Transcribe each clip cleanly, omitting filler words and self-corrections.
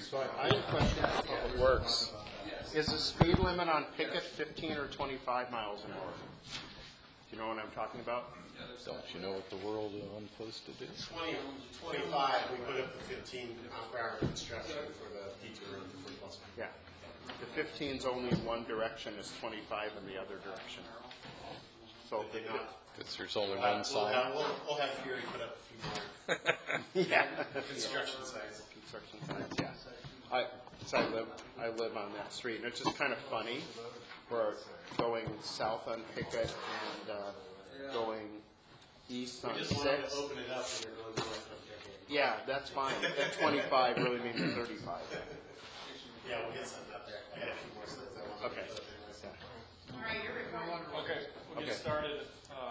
So I have a question. It works. Is the speed limit on Pickett 15 or 25 miles an hour? Do you know what I'm talking about? Don't you know what the world is supposed to do? 25, we put up the 15 per hour construction for the detour and for bus. Yeah. The 15's only one direction, is 25 in the other direction. So They not. Because there's only one sign. We'll have Fury put up a few more yeah, construction sites. construction signs. Yeah. I live on that street, and it's just kind of funny. We're going south on Pickett and going east on We just wanted 6. to open it up when you're going north of Pickett. Yeah, that's fine. That 25 really means 35. Yeah, we'll get something up there. I got a few more slides I want to Okay. put up there myself. All right, you're recording. Okay, we'll get Okay. started.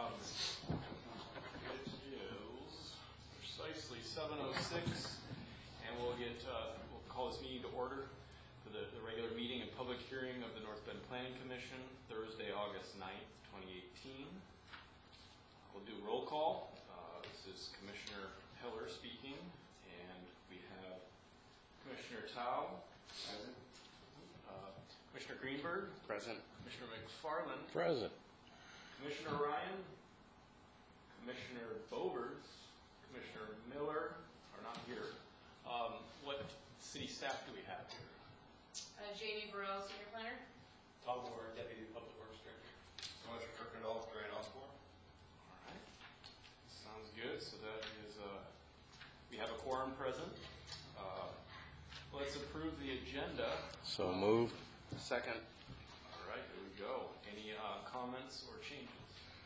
It is precisely 7:06, and we'll call this meeting to order for the regular meeting and public hearing of the North Bend Planning Commission, Thursday, August 9th, 2018. We'll do roll call. This is Commissioner Heller speaking, and we have Commissioner Tao, Commissioner Greenberg, Present. Commissioner McFarland, Present. Commissioner Ryan, Commissioner Bovers, Commissioner Miller are not here. What city staff do we have here? Jamie Burrell, senior planner. Tom Moore, Deputy Public Works Director. Commissioner Kirkendall, Grand Osborne. All right. Sounds good. So that is, we have a quorum present. Let's approve the agenda. So moved. Second. All right, here we go. Any comments or changes?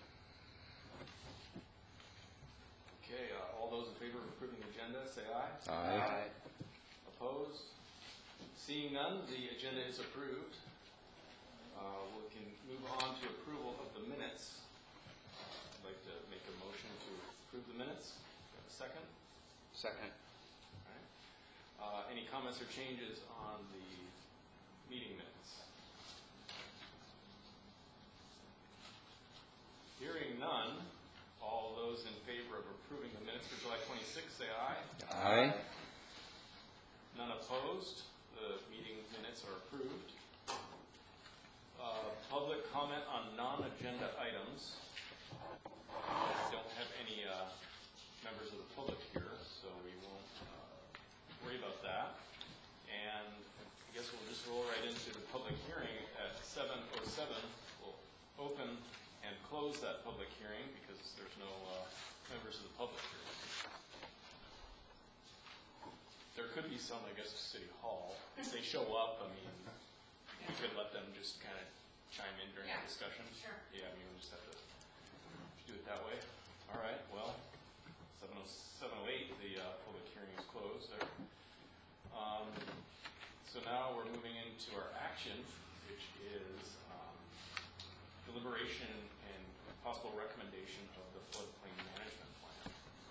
Okay, all those in favor of approving the agenda, say aye. Aye. Opposed? Seeing none, the agenda is approved. We can move on to approval of the minutes. I'd like to make a motion to approve the minutes. Got a second? Second. All right. Any comments or changes on the meeting minutes? Hearing none, all those in favor of approving the minutes for July 26th, say aye. Aye. None opposed. The meeting minutes are approved. Public comment on non-agenda items. We don't have any members of the public here, so we won't worry about that. And I guess we'll just roll right into the public hearing at 7:07. We'll open and close that public hearing because there's no members of the public here. There could be some, I guess, at City Hall. If they show up, I mean, we could let them just kind of chime in during the discussion. Sure. Yeah, I mean, we'll just have to do it that way. All right, well, 7:08, the public hearing is closed there. So now we're moving into our action, which is deliberation and possible recommendation of the floodplain management plan.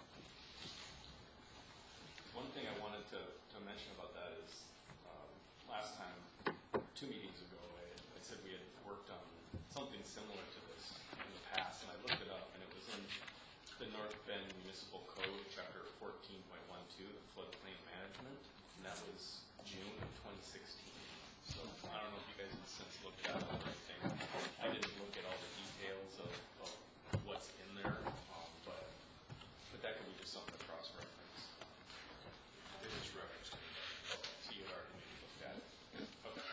One thing I wanted to mention about that is last time, 2 meetings ago, I said we had worked on something similar to this in the past, and I looked it up, and it was in the North Bend Municipal Code, Chapter 14.12, the floodplain management, and that was June of 2016. So I don't know if you guys have since looked at it or anything. I didn't look at all the details of what's in there, but that could be just something to cross-reference. It is referenced. So you had already maybe looked at it. Okay.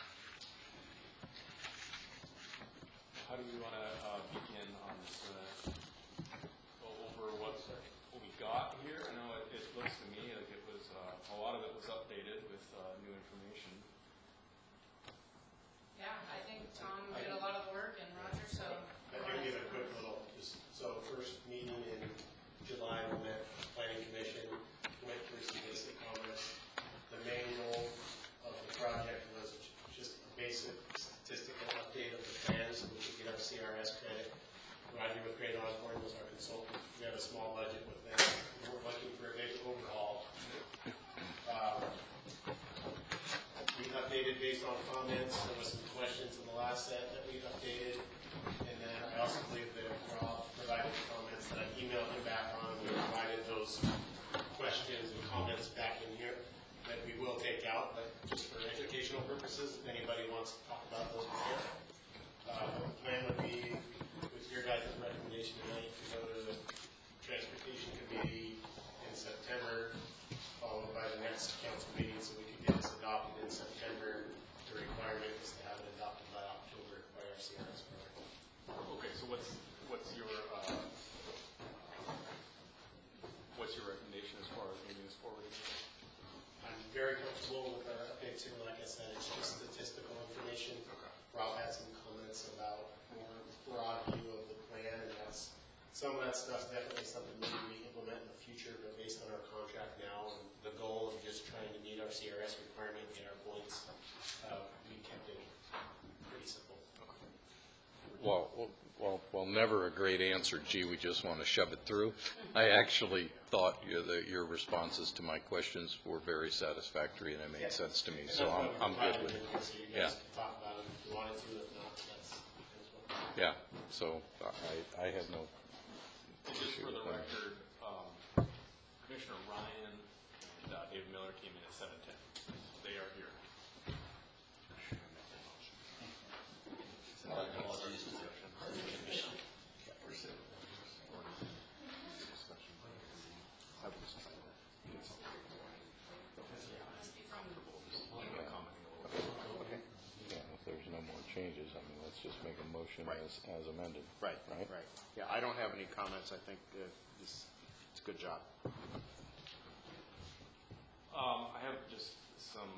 How do we want to begin on this? Go over what we got here. I know it looks to me like it was a lot of it was updated with new information. Yeah, I think Tom did a lot of the work, and Roger, so. I can give a quick little, so first meeting in July, we met Planning Commission, went through some basic comments. The main goal of the project was just a basic statistical update of the plans so we could get our CRS credit. Roger with Great Osborne was our consultant. We have a small budget with them. We're looking for a big overhaul. We updated based on comments. There was some questions in the last set that we updated. And then I also believe that Rob provided the comments that I emailed him back on. We provided those questions and comments back in here that we will take out, but some of that stuff's definitely something maybe we implement in the future, but based on our contract now and the goal of just trying to meet our CRS requirement and get our points, we kept it pretty simple. Well, never a great answer, gee, we just want to shove it through. I actually thought your responses to my questions were very satisfactory and it made sense to me, so I'm good with it. So you guys can talk about it if you wanted to, if not, that's what. Yeah, so I had no Just issue for with the that. record, Commissioner Ryan and David Miller came in at 7:10. They are here. Yeah, if there's no more changes, I mean, let's just make a motion Right. as amended. Right, Right? right. Yeah, I don't have any comments. I think it's a good job. I have just some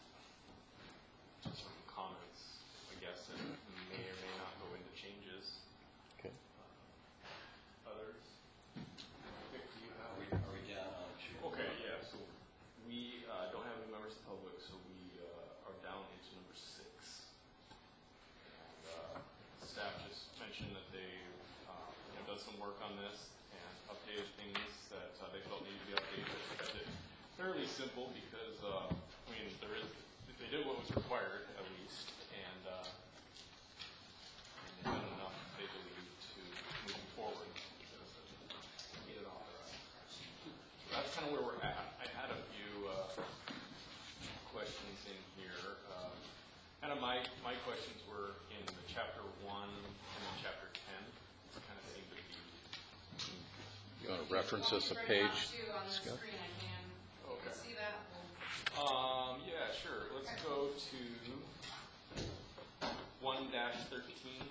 comments, I guess, and may or may not go into changes. Okay. Others? Vic, do you have? Are we down on two? Okay, yeah, so we don't have any members of the public, so we are down into number 6. And staff just mentioned that they done some work on this and updated things that they felt needed to be updated. They kept it fairly simple because, they did what was required at least, and they've done enough, they believe, to moving forward to get it authorized. That's kind of where we're at. I had a few questions in here. Kind of my questions were in the chapter 1 and then chapter 10. Kind of seem to be. You want to reference us a Right page? now, too, on the Scott? screen, I can. Okay. See that? Yeah, sure. Let's go to 1-13.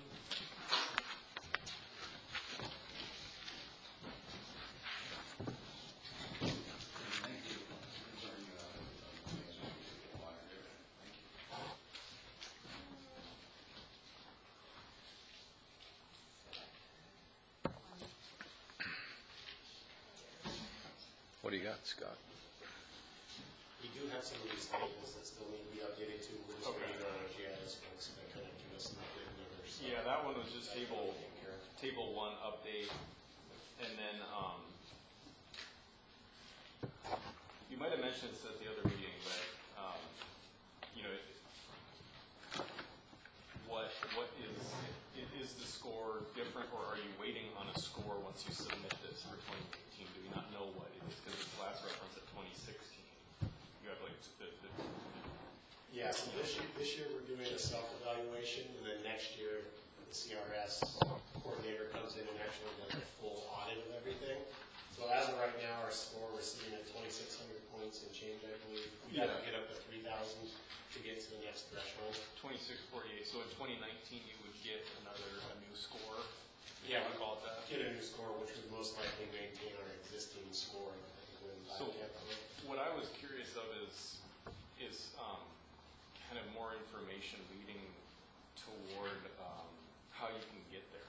What do you got, Scott? We do have some of these tables that still need to be updated too. We're just Okay. waiting on our GIS folks to kind of give us some updated numbers. Yeah, that one was just table 1 update, and then you might have mentioned this at the other meeting, but what is the score different, or are you waiting on a score once you submit this for 2018? Do we not know what it is because it's last reference at 2016? You have like Yeah, so this year we're doing a self-evaluation, and then next year the CRS coordinator comes in and actually does a full audit of everything. So as of right now, our score, we're sitting at 2,600 points and change, I believe. We have to get up to 3,000 to get to the next threshold. 2648. So in 2019, you would get a new score. Yeah, we call it that. Get a new score, which would most likely maintain our existing score. I think we're in So- back half of it. What I was curious of is kind of more information leading toward how you can get there.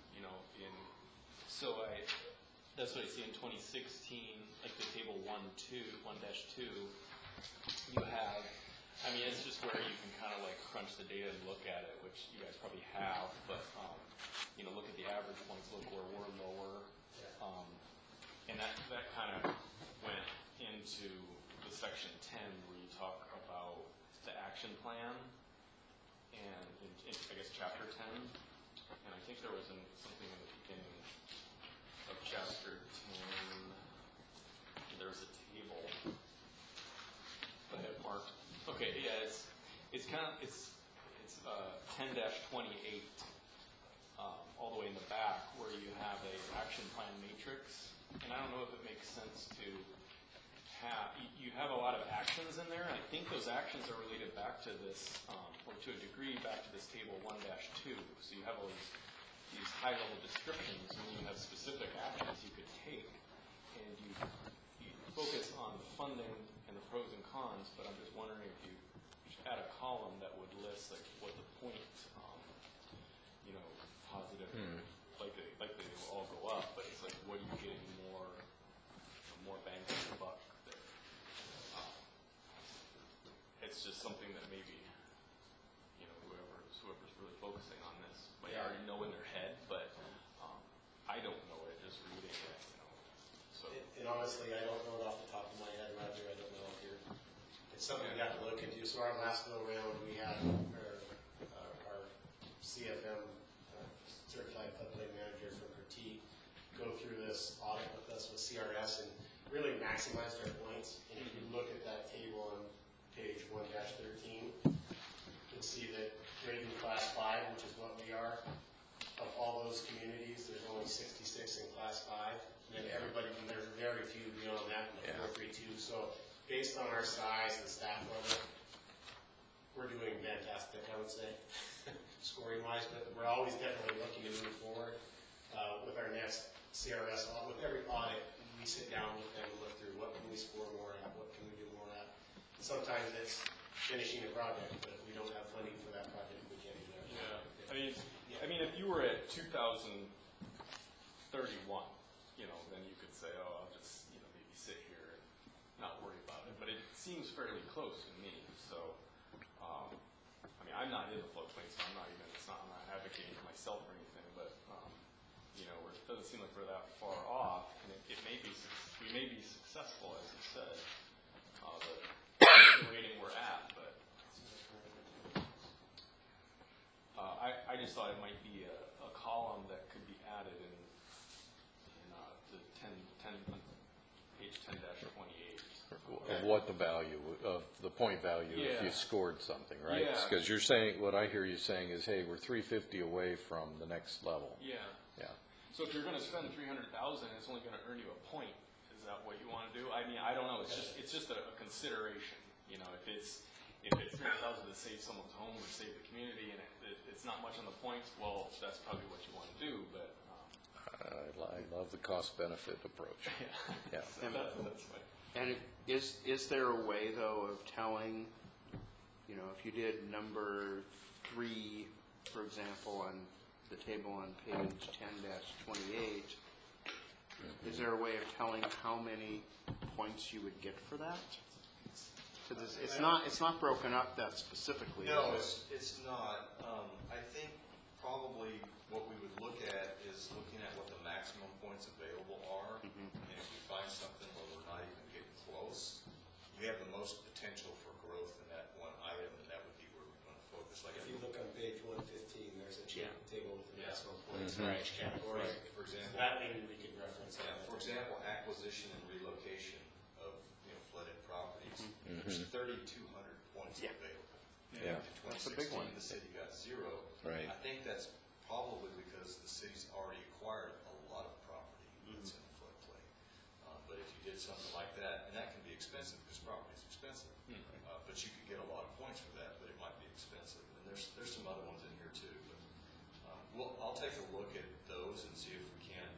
That's what I see in 2016, like the table 1-2. You have, it's just where you can kind of like crunch the data and look at it, which you guys probably have, but look at the average ones, look where we're lower, and that kind of went into the section 10 where you talk about the action plan, and in I guess chapter 10, and I think there was something in the beginning of chapter 10. There's a table. Go ahead, Mark. Okay, yeah, it's 10-28 all the way in the back where you have a action plan matrix, and I don't know if it makes sense to you have a lot of actions in there, and I think those actions are related back to this, or to a degree back to this table 1-2. So you have all these high-level descriptions, and then you have specific actions you could take, and you focus on the funding and the pros and cons, but I'm just wondering if you should add a column that would list like what the point, positive, like they will all go up, it's just something that maybe, you know, whoever's really focusing on this might already know in their head, but I don't know it just reading it, you know. So And honestly, I don't know it off the top of my head, Roger, I don't know if you're, it's something we got to look into. So our last go around, we had our CFM, Certified Floodplain Manager from Critique, go through this audit with us with CRS and really maximized our points. And if you look at that table on page 1-13, you'll see that grading class 5, which is what we are, of all those communities, there's only 66 in class 5. And then everybody, there's very few beyond that in the 432. So based on our size and staff level, we're doing fantastic, I would say, scoring-wise. But we're always definitely looking to move forward with our next CRS audit. With every audit, we sit down with them and look through what can we score more at, what can we do more at. Sometimes it's finishing a project, but if we don't have funding for that project, we can't do that. yeah, I mean, if you were at 2031, you know, then you could say, oh, I'll just, you know, maybe sit here and not worry about it. But it seems fairly close to me. So, I mean, I'm not in the floodplain, so I'm not advocating for myself or anything. But, you know, it doesn't seem like we're that far off, and we may be successful, as you said, the rating we're at. But I just thought it might be a column that could be added in the page 10-28. Of what the value, of the point value if Yeah. you scored something, right? Yeah. Because you're saying, what I hear you saying is, hey, we're 350 away from the next level. Yeah. Yeah. So if you're going to spend $300,000, it's only going to earn you a point. Is that what you want to do? I mean, I don't know. It's just a consideration. You know, if it's $300,000 to save someone's home or save the community, and it's not much on the points, well, that's probably what you want to do. But I love the cost-benefit approach. Yeah. so that's like, And is there a way, though, of telling, you know, if you did number 3, for example, on the table on page 10-28, is there a way of telling how many points you would get for that? Because it's not broken up that specifically. No, is it? it's not. I think probably what we would look at is looking at what the maximum points available are. And if we find something where we're not even getting close, we have the most potential for growth in that one item, and that would be where we're going to focus. Like If you look on page 115, there's a table with the maximum points Mhm. for each category. Right, for example. That maybe we could reference. Yeah, for example, acquisition and relocation of, flooded properties, there's 3,200 points Yeah. available. Yeah. In That's a big 2016, one. the city got 0. Right. I think that's probably because the city's already acquired a lot of property that's in the floodplain. But if you did something like that, and that can be expensive, because property is expensive, but you could get a lot of points for that, but it might be expensive. And there's some other ones in here too. But I'll take a look at those and see if we can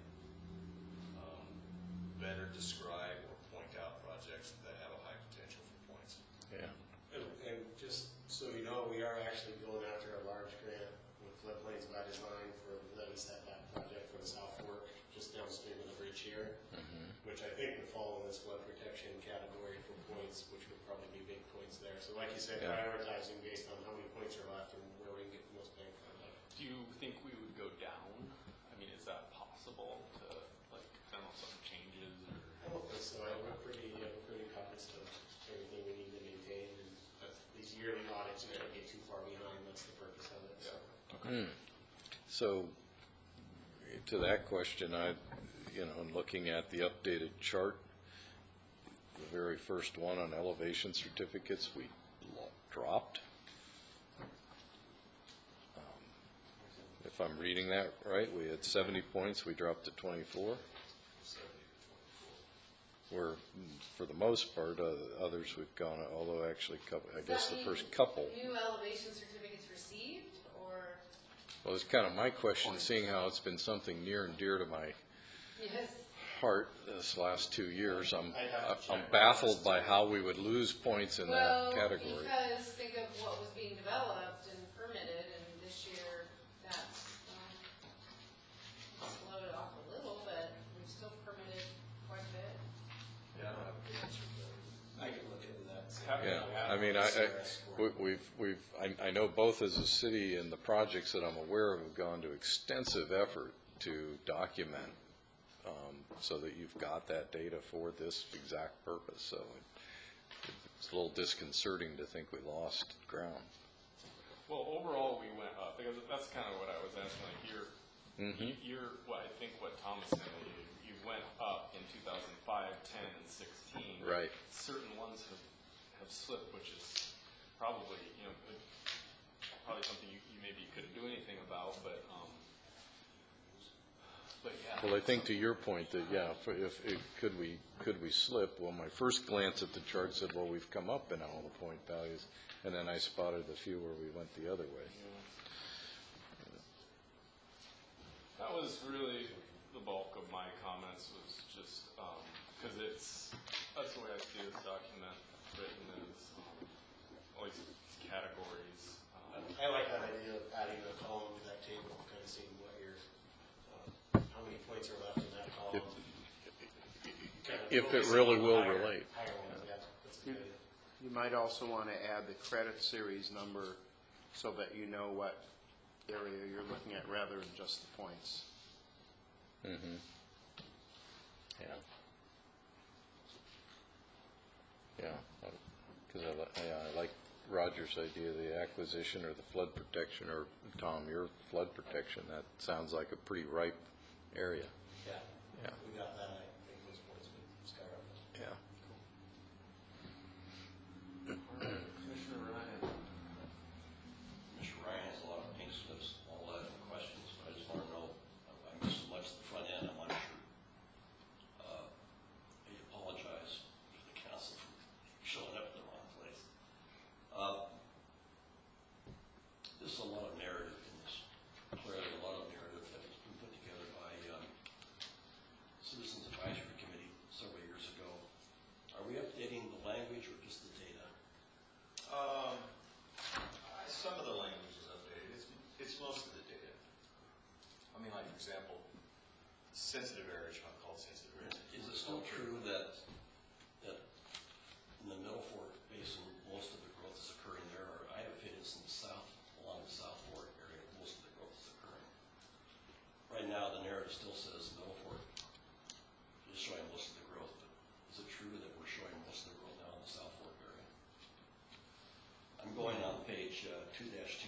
better describe or point out projects that have a high potential for points. Yeah. And just so you know, we are actually going after a large grant with Floodplains by Design for the levee setback project for the South Fork, just downstream of the bridge here, which I think would fall in this flood protection category for points, which would probably be big points there. So like you said, Yeah. prioritizing based on how many points are left and where we can get the most bang for our buck. do you think we would go down? I mean, is that possible to, like, I don't know, something changes or? I don't think so. We're pretty cognizant of everything we need to maintain, and these yearly audits, you don't get too far behind. That's the purpose of it. So. So, to that question, looking at the updated chart, the very first one on elevation certificates, we dropped. If I'm reading that right, we had 70 points, we dropped to 24. 70 to 24. Where, for the most part, others we've gone, although actually, I guess the Does that first mean couple. New elevation certificates received, or? Well, it's kind of my question, seeing how it's been something near and dear to my Yes. heart this last 2 years. I'm I'd have to check. baffled by how we would lose points in that category. Because think of what was being developed and permitted, and this year that's slowed it off a little, but we've still permitted quite a bit. Yeah, I don't have a good answer for that. I can look into that. So happy Yeah, to have I mean, I know both as a city and the projects that I'm aware of have gone to extensive effort to document, so that you've got that data for this exact purpose, so it's a little disconcerting to think we lost ground. Well, overall, we went up, because that's kind of what I was asking, like, you're, what I think what Thomas said, you went up in 2005, 10, and 16. Right. Certain ones have slipped, which is probably, probably something you maybe couldn't do anything about, but yeah. Well, I think to your point that, yeah, could we slip? Well, my first glance at the chart said, well, we've come up in all the point values, and then I spotted a few where we went the other way. That was really the bulk of my comments, was just, because that's the way I see this document written, is all these categories. I like that idea of adding a column to that table, kind of seeing what your, how many points are left in that column. If it really will relate. Higher ones, yeah, that's a good idea. You might also want to add the credit series number so that you know what area you're looking at rather than just the points. Mm-hmm. Yeah. Yeah, because I like Roger's idea of the acquisition or the flood protection, or Tom, your flood protection. That sounds like a pretty ripe area. Yeah, Yeah. we got that, I think those points would start up. Yeah. Commissioner Ryan. Mr. Ryan has a lot of pink slips, all that questions, but I just want to know, I missed so much at the front end, I'm not sure. I apologize to the council for showing up in the wrong place. There's a lot of narrative in this, clearly a lot of narrative that was put together by Citizens Advisory Committee several years ago. Are we updating the language or just the data? Some of the language is updated. It's most of the data. I mean, like, for example, sensitive areas, I'll call it sensitive areas. Is it still true that in the Middle Fork Basin, most of the growth is occurring there? Or I have a feeling it's in the south, along the South Fork area, most of the growth is occurring. Right now, the narrative still says Middle Fork is showing most of the growth, but is it true that we're showing most of the growth now in the South Fork area? I'm going on page 2-2,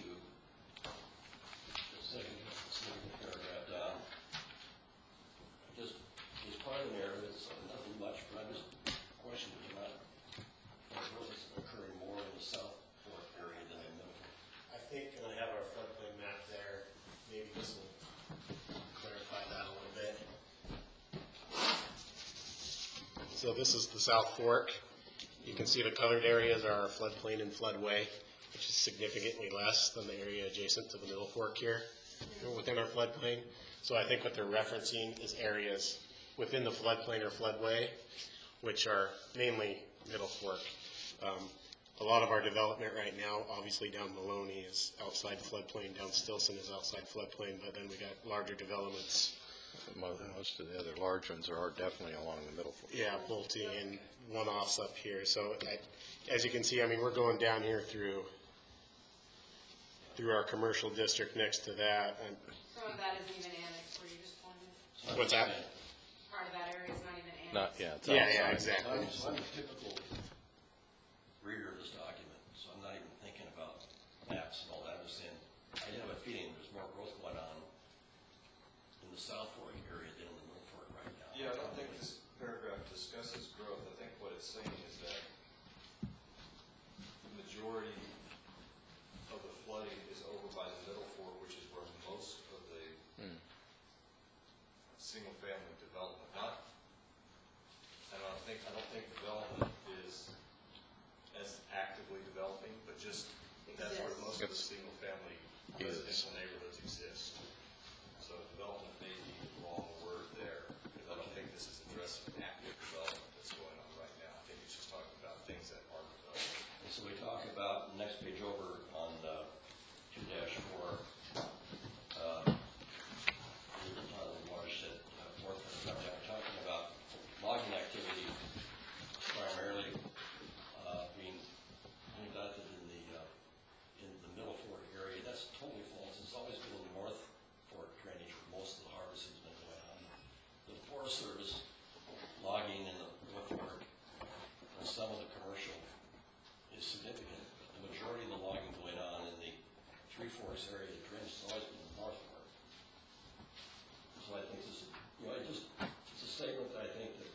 the second paragraph down. Just as part of the narrative, it's nothing much, but I'm just questioning whether or not growth is occurring more in the South Fork area than in the Middle Fork. I think, and I have our floodplain map there, maybe this will clarify that a little bit. So this is the South Fork. You can see the colored areas are our floodplain and floodway, which is significantly less than the area adjacent to the Middle Fork here, within our floodplain. So I think what they're referencing is areas within the floodplain or floodway, which are mainly Middle Fork. A lot of our development right now, obviously down Maloney is outside floodplain, down Stilson is outside floodplain, but then we got larger developments. Most of the other large ones are definitely along the Middle Fork. Yeah, Bolte and one-offs up here. So as you can see, I mean, we're going down here through our commercial district next to that. And Some of that isn't even annexed where you just pointed. what's that? Part of that area is not even annexed. Not, yeah, it's Yeah, outside. exactly. So I'm a typical reader of this document, so I'm not even thinking about maps and all that. I'm just saying, I have a feeling there's more growth going on in the South Fork area than in the Middle Fork right now. Yeah, I don't think this paragraph discusses growth. I think what it's saying is that the majority of the flooding is over by the Middle Fork, which is where most of the single-family development, I don't think development is as actively developing, but just that's where most of the single-family residential neighborhoods exist. So development may be the wrong word there, because I don't think this is addressing active development that's going on right now. I think it's just talking about things that are developing. And so we talk about, the next page over on 2-4, watershed, fourth paragraph, we're talking about logging activity primarily being significant. The majority of the logging going on in the Three Forks area, the drainage has always been the North Fork. So I think this is, it's a statement that I think that,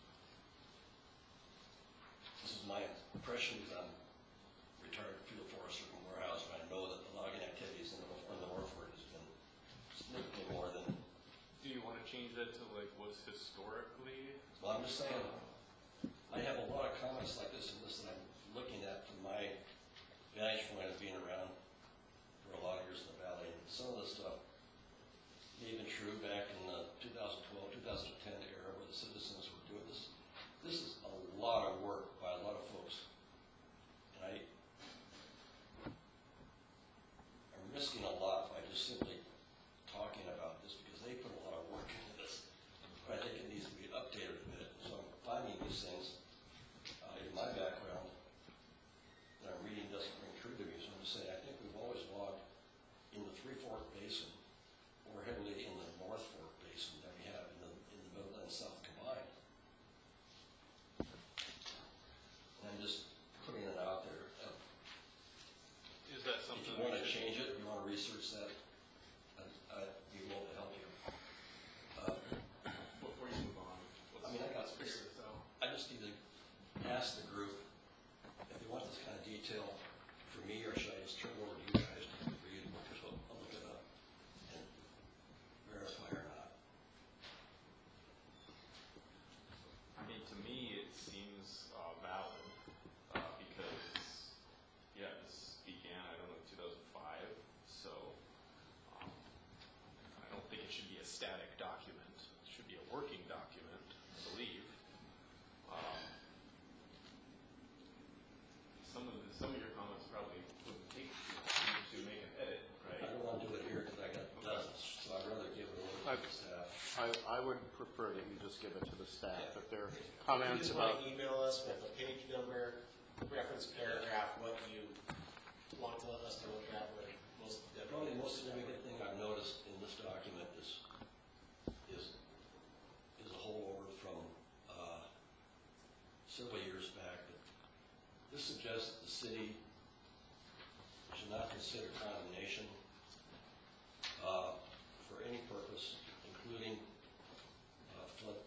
this is my impression, because I'm retired field forester from Warehouse, and I know that the logging activities in the North Fork has been significantly more than. Do you want to change that to like was historically? Well, I'm just saying, I have a lot of comments like this and this that I'm looking at from my vantage point of being around for a lot of years in the valley. And some of the stuff may have been true back in the 2012, 2010 era where the citizens were doing this. This is a lot of work by a lot of folks. And I'm risking a lot by just simply talking about this because they put a lot of work into this. But I think it needs to be updated a bit. So I'm finding these things in my background that I'm reading doesn't ring true to me. So I'm just saying I think we've always logged in the Three Fork Basin more heavily in the North Fork Basin than we have in the Middle and South combined. And I'm just putting it out there. Is that something? If you want to change it, you want to research that, I'd be willing to help you. Before you move on, I mean, I got let's figure this out. I just need to ask the group if they want this kind of detail for me, or should I just turn it over to you guys for you to look it up and verify or not? I mean, to me, it seems valid because, yeah, this began, I don't know, 2005. So I don't think it should be a static document. It should be a working document, I believe. Some of your comments probably wouldn't take to make an edit, right? I don't want to do it here because I got dozens, so I'd rather give it over to the staff. I would prefer that you just give it to the staff, Yeah. if there are If comments you just want about, to email us with a page number, reference paragraph, what you want to let us to look at, with most of the. Probably the most significant thing I've noticed in this document is a holdover from several years back. This suggests that the city should not consider condemnation for any purpose, including flood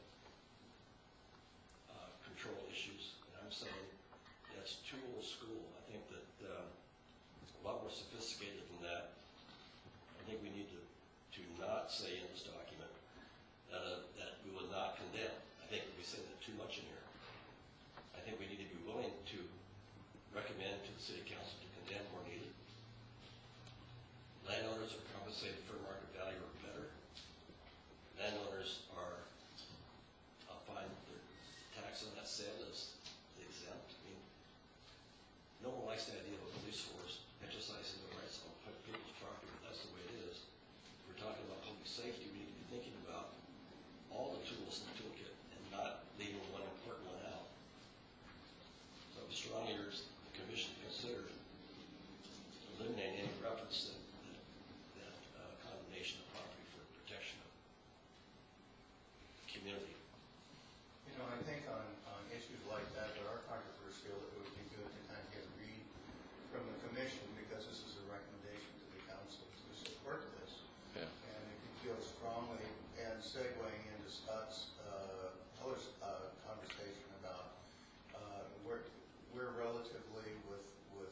control issues. And I'm saying that's too old school. I think that a lot more sophisticated than that. I think we need to not say in this document that we will not condemn. I think we say that too much in here. I think we need to be willing to recommend to the city council to condemn where needed. Landowners are compensated for market value or better. Landowners are find their tax on that sale is exempt. I mean, no one likes the idea of a police force exercising their rights on people's property. That's the way it is. If we're talking about public safety, we need to be thinking about all the tools in the toolkit and not leaving one important one out. So I would strongly urge the commission to consider eliminating any reference that condemnation of property for protection of community. You know, I think on issues like that are controversial, it would be good to kind of get a read from the commission, because this is a recommendation to the council to support this. Yeah. And if you feel strongly, and segueing into Scott's other conversation about we're relatively with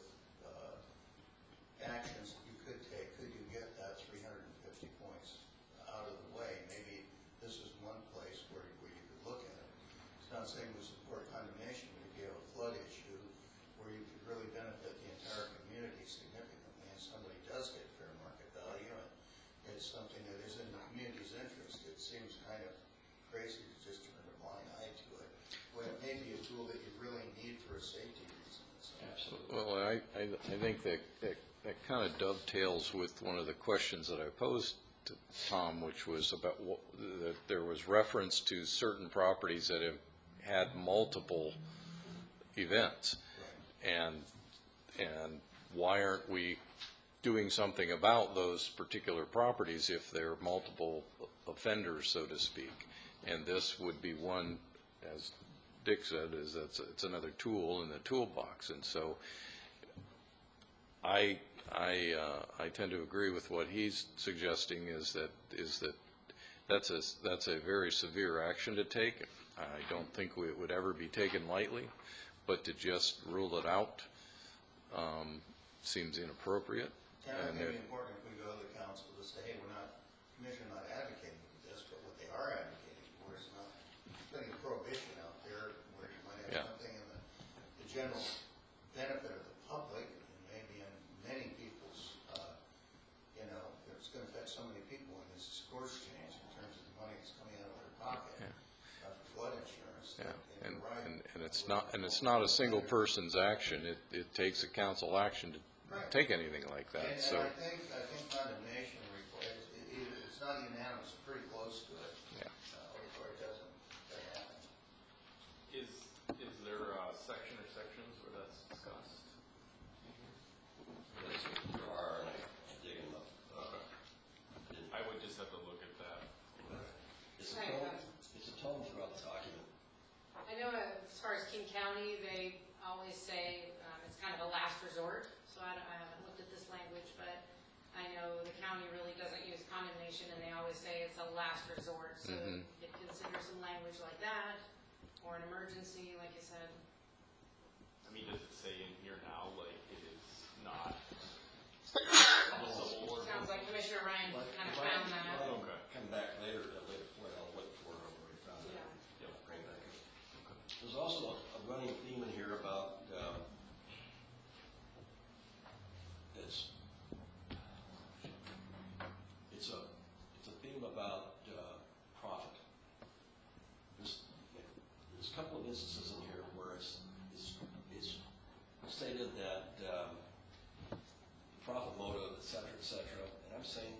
actions that you could take, could you get that 350 points out of the way? Maybe this is one place where you could look at it. It's not saying we support condemnation, but if you have a flood issue where you could really benefit the entire community significantly, and somebody does get fair market value, and it's something that is in the community's interest, it seems kind of crazy to just turn a blind eye to it, when it may be a tool that you really need for a safety reason. So. Absolutely. well, I think that kind of dovetails with one of the questions that I posed to Tom, which was about that there was reference to certain properties that have had multiple events, and why aren't we doing something about those particular properties if they're multiple offenders, so to speak? And this would be one, as Dick said, is that it's another tool in the toolbox. And so I tend to agree with what he's suggesting, is that that's a very severe action to take. I don't think it would ever be taken lightly, but to just rule it out seems inappropriate. And I think it's important if we go to the council to say, hey, we're not, commission not advocating for this, but what they are advocating for is not putting a prohibition out there where you might have something in the general benefit of the public, and maybe in many people's, it's going to affect so many people when this course change in terms of the money that's coming out of their pocket, for flood insurance. Yeah, And you're right. and it's not a single person's action. It takes a council action to take anything like that. And So I think condemnation requires, it's not unanimous, pretty close to it. yeah. Or it doesn't happen. Is there a section or sections where that's discussed? There are, and I dig them up. I would just have to look at that. It's a tone throughout the document. I know as far as King County, they always say it's kind of a last resort. So I haven't looked at this language, but I know the county really doesn't use condemnation, and they always say it's a last resort. So it considers some language like that, or an emergency, like you said. I mean, does it say in here now, like, it is not possible or? Sounds like Commissioner Ryan kind of found that. Okay. Come back later at a later point, I'll look for it, I've already found it. Yeah. Bring it back up. There's also a running theme in here about, it's a theme about profit. There's a couple of instances in here where it's stated that profit motive, et cetera, and I'm saying,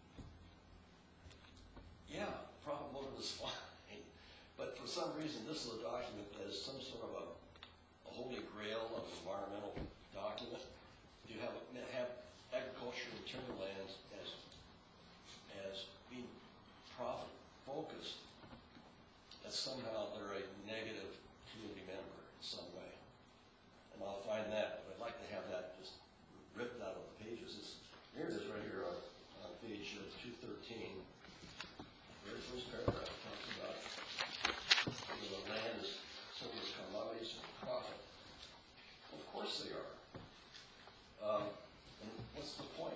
yeah, profit motive is fine, but for some reason, this is a document that is some sort of a holy grail of an environmental document. You have agriculture and timberlands as being profit focused, that somehow they're a negative community member in some way. And I'll find that, but I'd like to have that just ripped out of the pages. Here it is right here on page 213. Very first paragraph talks about the land is sold as commodities for profit. Of course they are. And what's the point?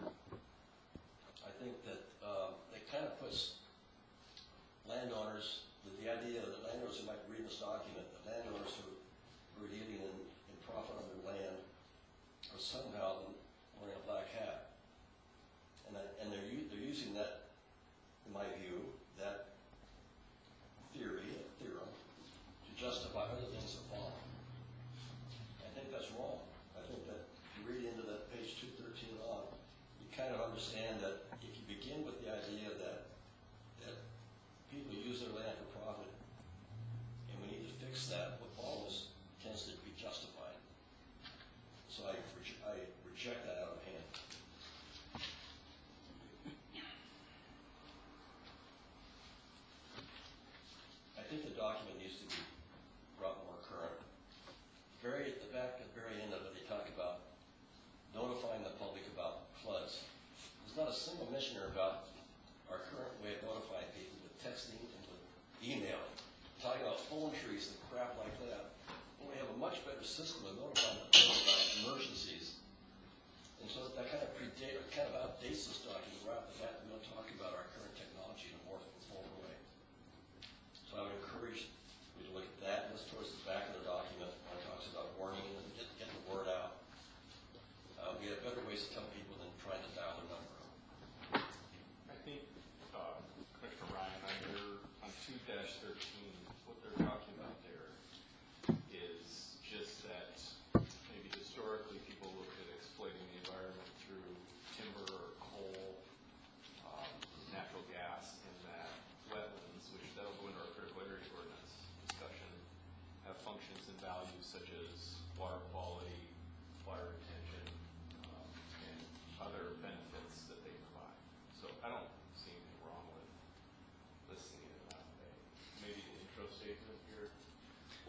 I think that it kind of puts landowners, the idea that landowners who might read this document, that landowners who are dealing in profit on their land are somehow wearing a black hat. And they're using that, in my view, that theory, theorem, to justify other things that follow. I think that's wrong. I think that if you read into that page 213 on, you kind of understand that if you begin with the idea that people use their land for profit, and we need to fix that, what follows tends to be justified. So I reject that out of hand. I think the document needs to be brought more current. At the very end of it, they talk about notifying the public about floods. There's not a single mention about our current way of notifying people with texting and with emailing, talking about phone trees and crap like that. Well, we have a much better system of notifying the public about emergencies. And so that kind of outdates this document right off the bat. We don't talk about our current technology in a more formal way. So I would encourage you to look at that. And this towards the back of the document when it talks about warning and getting the word out. We have better ways to tell people than trying to dial their number up. I think, Commissioner Ryan, on 2-13, what they're talking about there is just that maybe historically people looked at exploiting the environment through timber or coal, natural gas, and that wetlands, which that'll go into our critical areas ordinance discussion, have functions and values such as water quality, water retention, and other benefits that they provide. So I don't see anything wrong with listing it in that way. Maybe the intro statement here.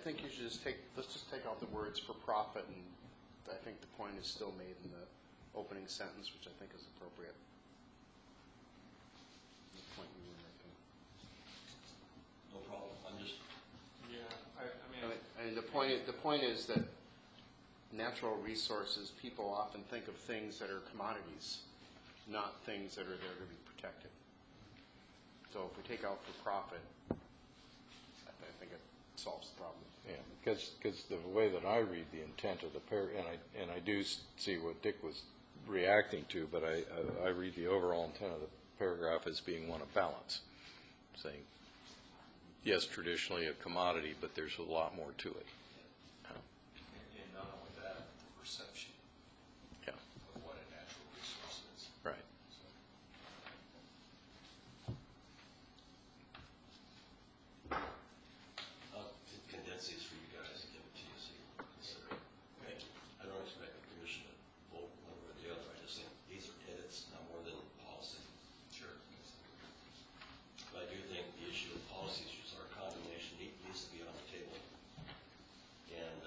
think you should let's just take out the words for profit, and I think the point is still made in the opening sentence, which I think is appropriate. The point you were making. No problem, I'm just, Yeah, I mean, The point is that natural resources, people often think of things that are commodities, not things that are there to be protected. So if we take out for profit, I think it solves the problem. Yeah, because the way that I read the intent of the and I do see what Dick was reacting to, but I read the overall intent of the paragraph as being one of balance, saying, yes, traditionally a commodity, but there's a lot more to it. And not only that, the perception Yeah, of what a natural resource is. right. I'll condense these for you guys and give it to you so you can consider it. Thank you. I don't expect the commission to vote one way or the other, I just think these are edits, not more than policy. Sure. But I do think the issue of policy issues, our condemnation needs to be on the table. And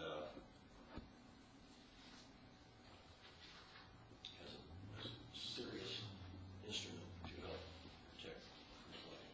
as a serious instrument to help protect from flooding.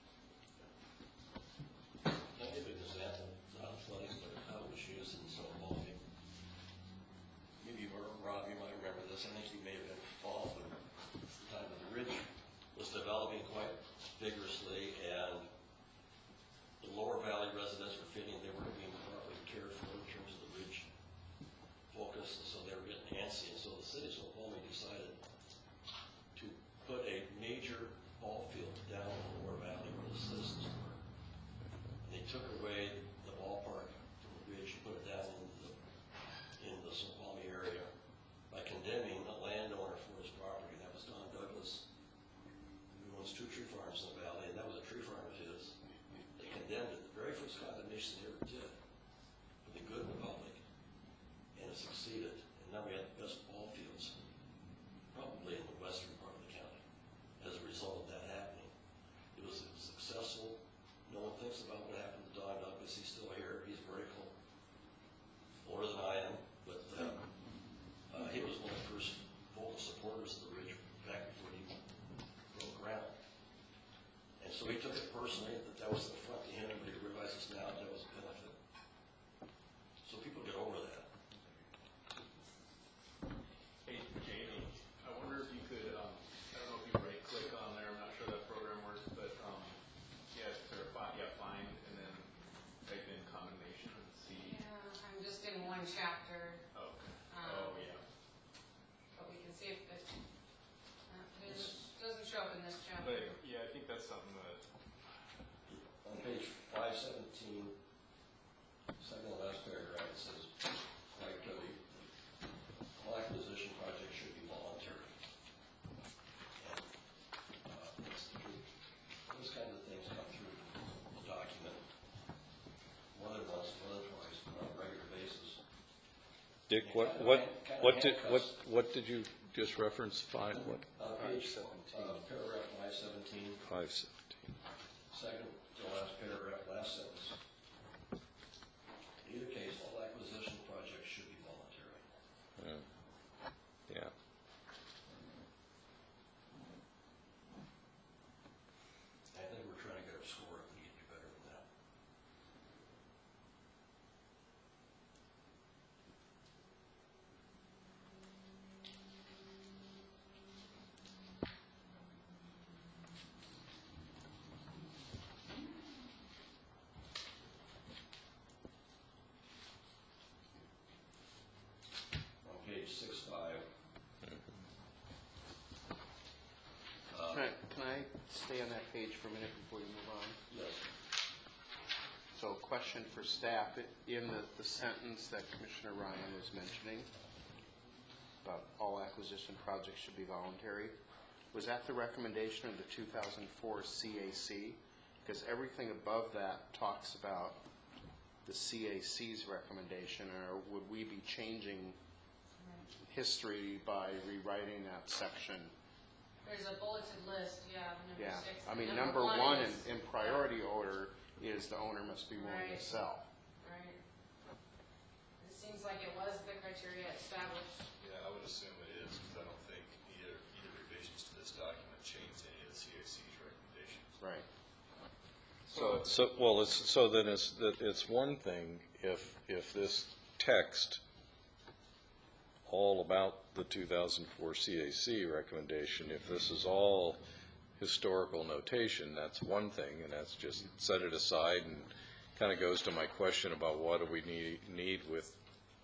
I'll give an example, not flooding, but how it was used in some involving. Maybe Rob, you might remember this, I think you may have been involved when the time of the ridge was developing quite vigorously, and the lower valley residents were feeling they weren't being properly cared for in terms of the ridge focus, and so they were getting antsy, and so the city of Snoqualmie decided to put a major ball field down in the lower valley where the citizens were. And they took away the ballpark from the ridge and put it down in the Snoqualmie area by condemning a landowner for his property. That was Don Douglas, who owns 2 tree farms in the valley, and that was a tree farm of his. They condemned it, the very first condemnation they ever did, for the good of the public, and it succeeded. And now we have the best ball fields, probably in the western part of the county, as a result of that happening. It was successful. No one thinks about what happened to Don Douglas. He's still here. He's vertical, older than I am, but he was one of the first vocal supporters of the ridge back before he broke ground. And so he took it personally that was an affront to him, but he realizes now that was a benefit. So people get over that. hey, Jamie, I wonder if you could, I don't know if you right-click on there, I'm not sure that program works, but, find, and then type in condemnation and see. Yeah, I'm just in one chapter, Oh, okay. Um, Yeah. but we can see if it doesn't show up in this chapter. But, yeah, I think that's something that, On page 517, second to last paragraph, it says, like, all acquisition projects should be voluntary. And that's the truth. Those kinds of things come through the document more than once, more than twice, on a regular basis. Dick, what did you just reference? Find what? Page, paragraph 517, 517. second to last paragraph, last sentence. In either case, all acquisition projects should be voluntary. Yeah. I think we're trying to get our score up, we need to do better than that. On page 6.5. Can I stay on that page for a minute before you move on? Yes. So question for staff, in the sentence that Commissioner Ryan was mentioning about all acquisition projects should be voluntary, was that the recommendation of the 2004 CAC? Because everything above that talks about the CAC's recommendation, or would we be changing history by rewriting that section? There's a bulleted list, yeah, number Yeah, 6. I mean, number one is- in priority order is the owner must be willing to Right. sell. Right. seems like it was the criteria established. Yeah, I would assume it is, because I don't think either revisions to this document change any of the CAC's recommendations. Right. So then it's one thing if this text all about the 2004 CAC recommendation, if this is all historical notation, that's one thing, and that's just set it aside, and kind of goes to my question about what do we need with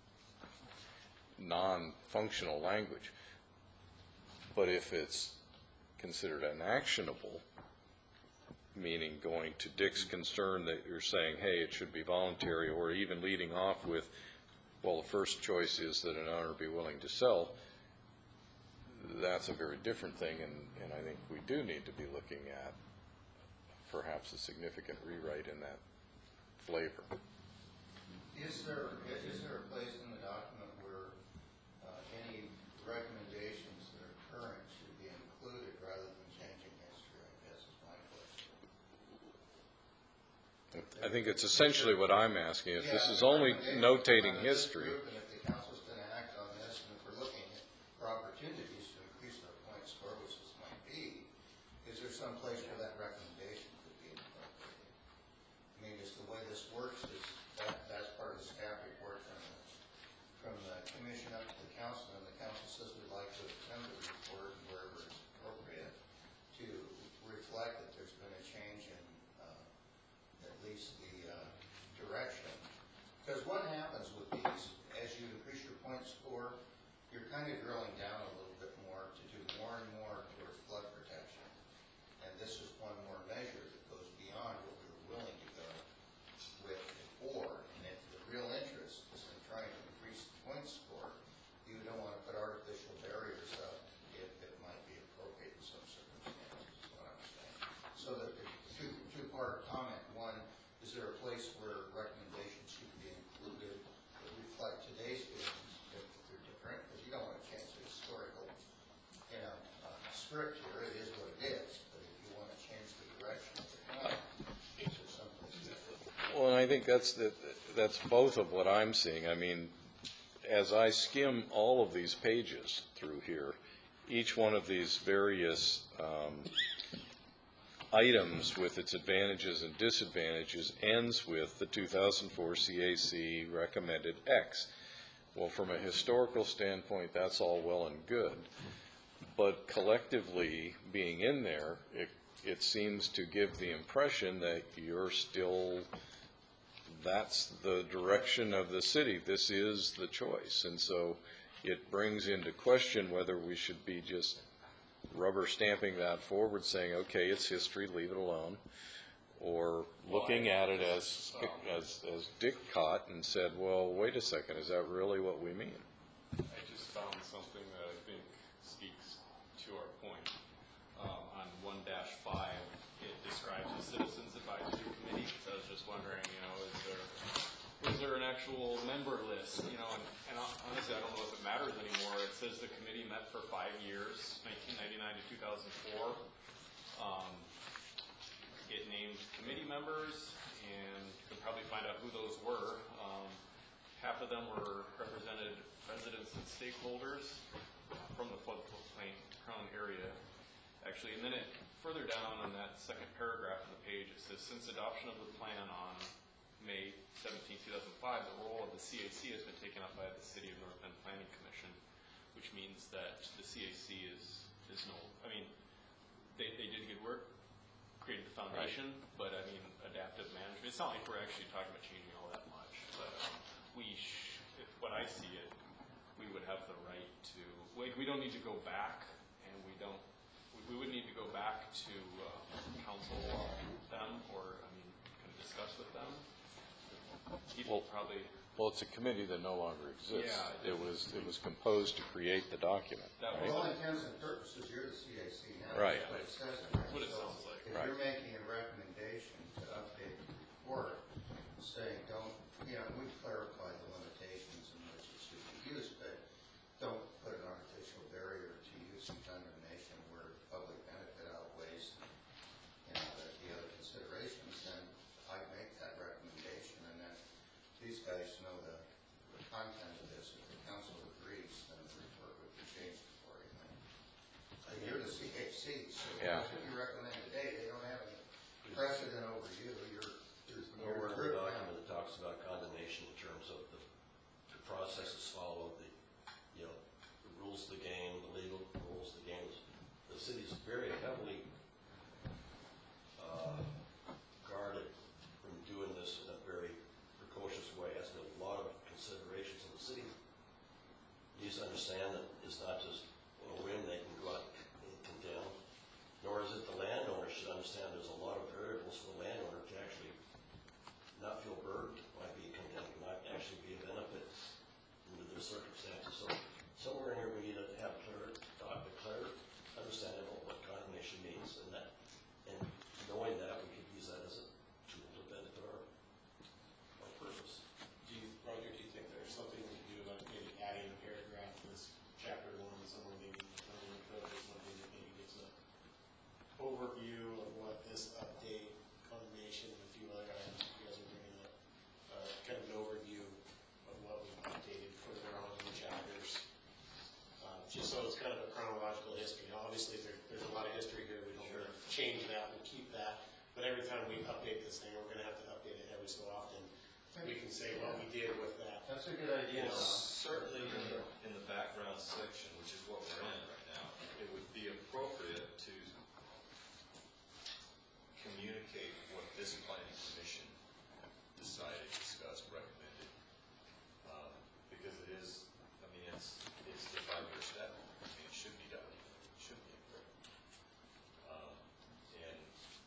non-functional language. But if it's considered unactionable, meaning going to Dick's concern that you're saying, hey, it should be voluntary, or even leading off with, well, the first choice is that an owner be willing to sell, that's a very different thing, and I think we do need to be looking at perhaps a significant rewrite in that flavor. Is there a place in the document where any recommendations that are current should be included rather than changing history, I guess is my question. I think it's essentially what I'm asking. If this is only notating history, And if the council's going to act on this, and if we're looking for opportunities to increase our point score, which this might be, is there some place where that recommendation could be incorporated? I mean, is the way this works is that's part of the staff report from the commission up to the council, and the council says we'd like to attend the report wherever it's appropriate to reflect that there's been a change in at least the direction. Because what happens with these, as you increase your point score, you're kind of drilling down a little bit more to do more and more towards flood protection. And this is one more measure that goes beyond what we were willing to go with before. And if the real interest is in trying to increase the point score, you don't want to put artificial barriers up if it might be appropriate in some circumstances, is what I'm saying. So that the two-part comment. One, is there a place where recommendations should be included that reflect today's feelings if they're different? Because you don't want to change the historical, script here. It is what it is. But if you want to change the direction of the plan, is there someplace different? well, and I think that's both of what I'm seeing. I mean, as I skim all of these pages through here, each one of these various items with its advantages and disadvantages ends with the 2004 CAC recommended X. Well, from a historical standpoint, that's all well and good. But collectively, being in there, it seems to give the impression that you're still, that's the direction of the city. This is the choice. And so it brings into question whether we should be just rubber stamping that forward, saying, okay, it's history, leave it alone, or looking at it as Dick caught and said, well, wait a second, is that really what we mean? I just found something that I think speaks to our point. On 1-5, it describes the Citizens Advisory Committee. So I was just wondering, is there an actual member list? And honestly, I don't know if it matters anymore. It says the committee met for 5 years, 1999 to 2004. It named committee members, and you could probably find out who those were. Half of them were represented residents and stakeholders from the floodplain prone area, actually. And then further down on that second paragraph of the page, it says, since adoption of the plan on May 17, 2005, the role of the CAC has been taken up by the City of North Bend Planning Commission, which means that the CAC is no, I mean, they did good work, created the foundation, but I mean, adaptive management, it's not like we're actually talking about changing all that much, but if what I see it, we would have the right to, we don't need to go back, and we would need to go back to council them, or, kind of discuss with them. People probably. Well, it's a committee that no longer exists. Yeah, it was composed to create the document. That Right? For all intents and purposes, you're the CAC now. Right. That's what it says in there. That's what it So sounds like. If Right. you're making a recommendation to update the report, saying don't, we clarify the limitations in which it should be used, but don't put an artificial barrier to use and condemnation where public benefit outweighs, the other considerations, then I'd make that recommendation, and then these guys know the content Yeah. That's what you recommend today, they don't have any precedent over you, there's Nowhere in the group. document it talks about condemnation in terms of the processes followed, the rules of the game, the legal rules of the game. The city's very heavily guarded from doing this in a very precocious way, has a lot of considerations, and the city needs to understand that it's not just a whim they can go out and condemn, nor is it the landowner should understand there's a lot of variables for the landowner to actually not feel burdened by being condemned, might actually be a benefit under their circumstances. So somewhere in here we need to have clear understanding of what condemnation means, and knowing that we could use that as a tool to benefit our purpose. Roger, do you think there's something we can do about maybe adding a paragraph to this chapter 1, somewhere maybe something that maybe gives an overview of what this update, condemnation, and a few other items you guys are bringing up, kind of an overview of what we've updated further on in the chapters, just so it's kind of a chronological history. Now, obviously, there's a lot of history here. We don't change that. We'll keep that. But every time we update this thing, we're going to have to update it every so often. We can say what we did with that. That's a good idea. Certainly in the background section, which is what we're in right now, it would be appropriate to communicate what this planning commission decided, discussed, recommended. Because it is, I mean, it's the 5-year step. I mean, it should be done. It should be important. And,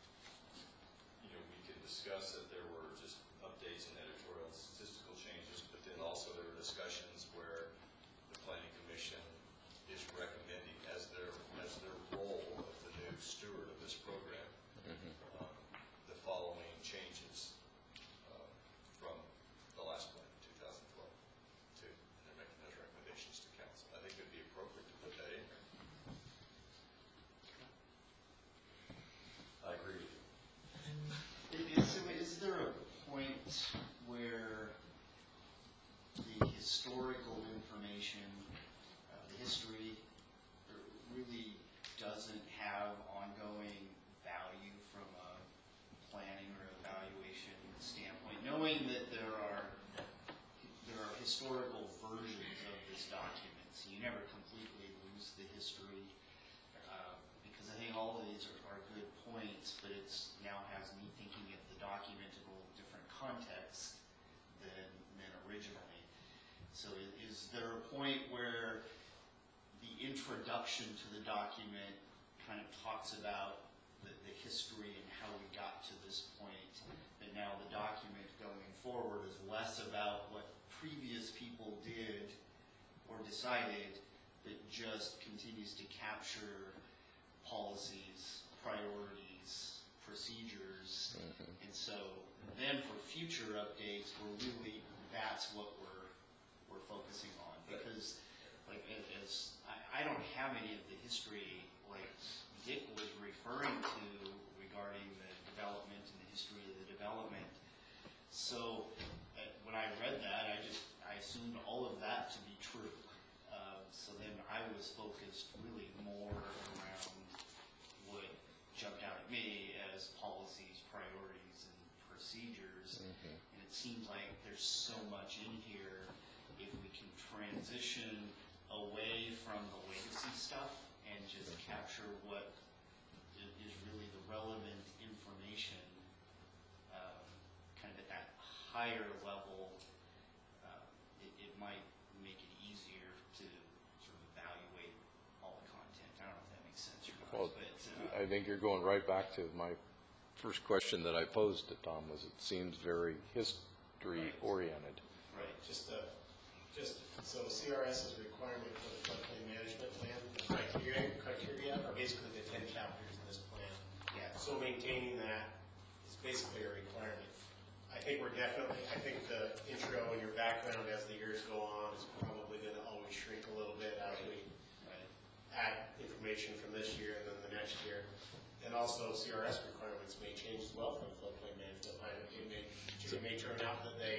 we can discuss that there were just updates and editorial and statistical changes, but then also there were discussions where the planning commission is recommending as their role of the new steward of this program, the following changes from the last plan, 2012, too, and they're making those recommendations to council. I think it would be appropriate to put that in there. I agree with you. Is there a point where the historical information, the history, really doesn't have ongoing value from a planning or evaluation standpoint? Knowing that there are historical versions of this document, so you never completely lose the history, because I think all of these are good points, but it's now has me thinking of the document in a little different context than originally. So is there a point where the introduction to the document kind of talks about the history and how we got to this point, but now the document going forward is less about what previous people did or decided, but just continues to capture policies, priorities, procedures, and so then for future updates, that's what we're focusing on, because like as I don't have any of the history like Dick was referring to regarding the development and the history of the development. So when I read that, I assumed all of that to be true. So then I was focused really more around what jumped out at me as policies, priorities, and procedures. And it seems like there's so much in here. If we can transition away from the legacy stuff and just capture what is really the relevant information, kind of at that higher level, it might make it easier to sort of evaluate all the content. I don't know if that makes sense or not. Well, but I think you're going right back to my first question that I posed to Tom, was it seems very history-oriented. right. Just so CRS's requirement for the floodplain management plan, the criteria are basically the 10 chapters in this plan. Yeah. So maintaining that is basically a requirement. I think the intro and your background as the years go on is probably going to always shrink a little bit as we add information from this year and then the next year. And also CRS requirements may change as well for the floodplain management plan. It may turn out that they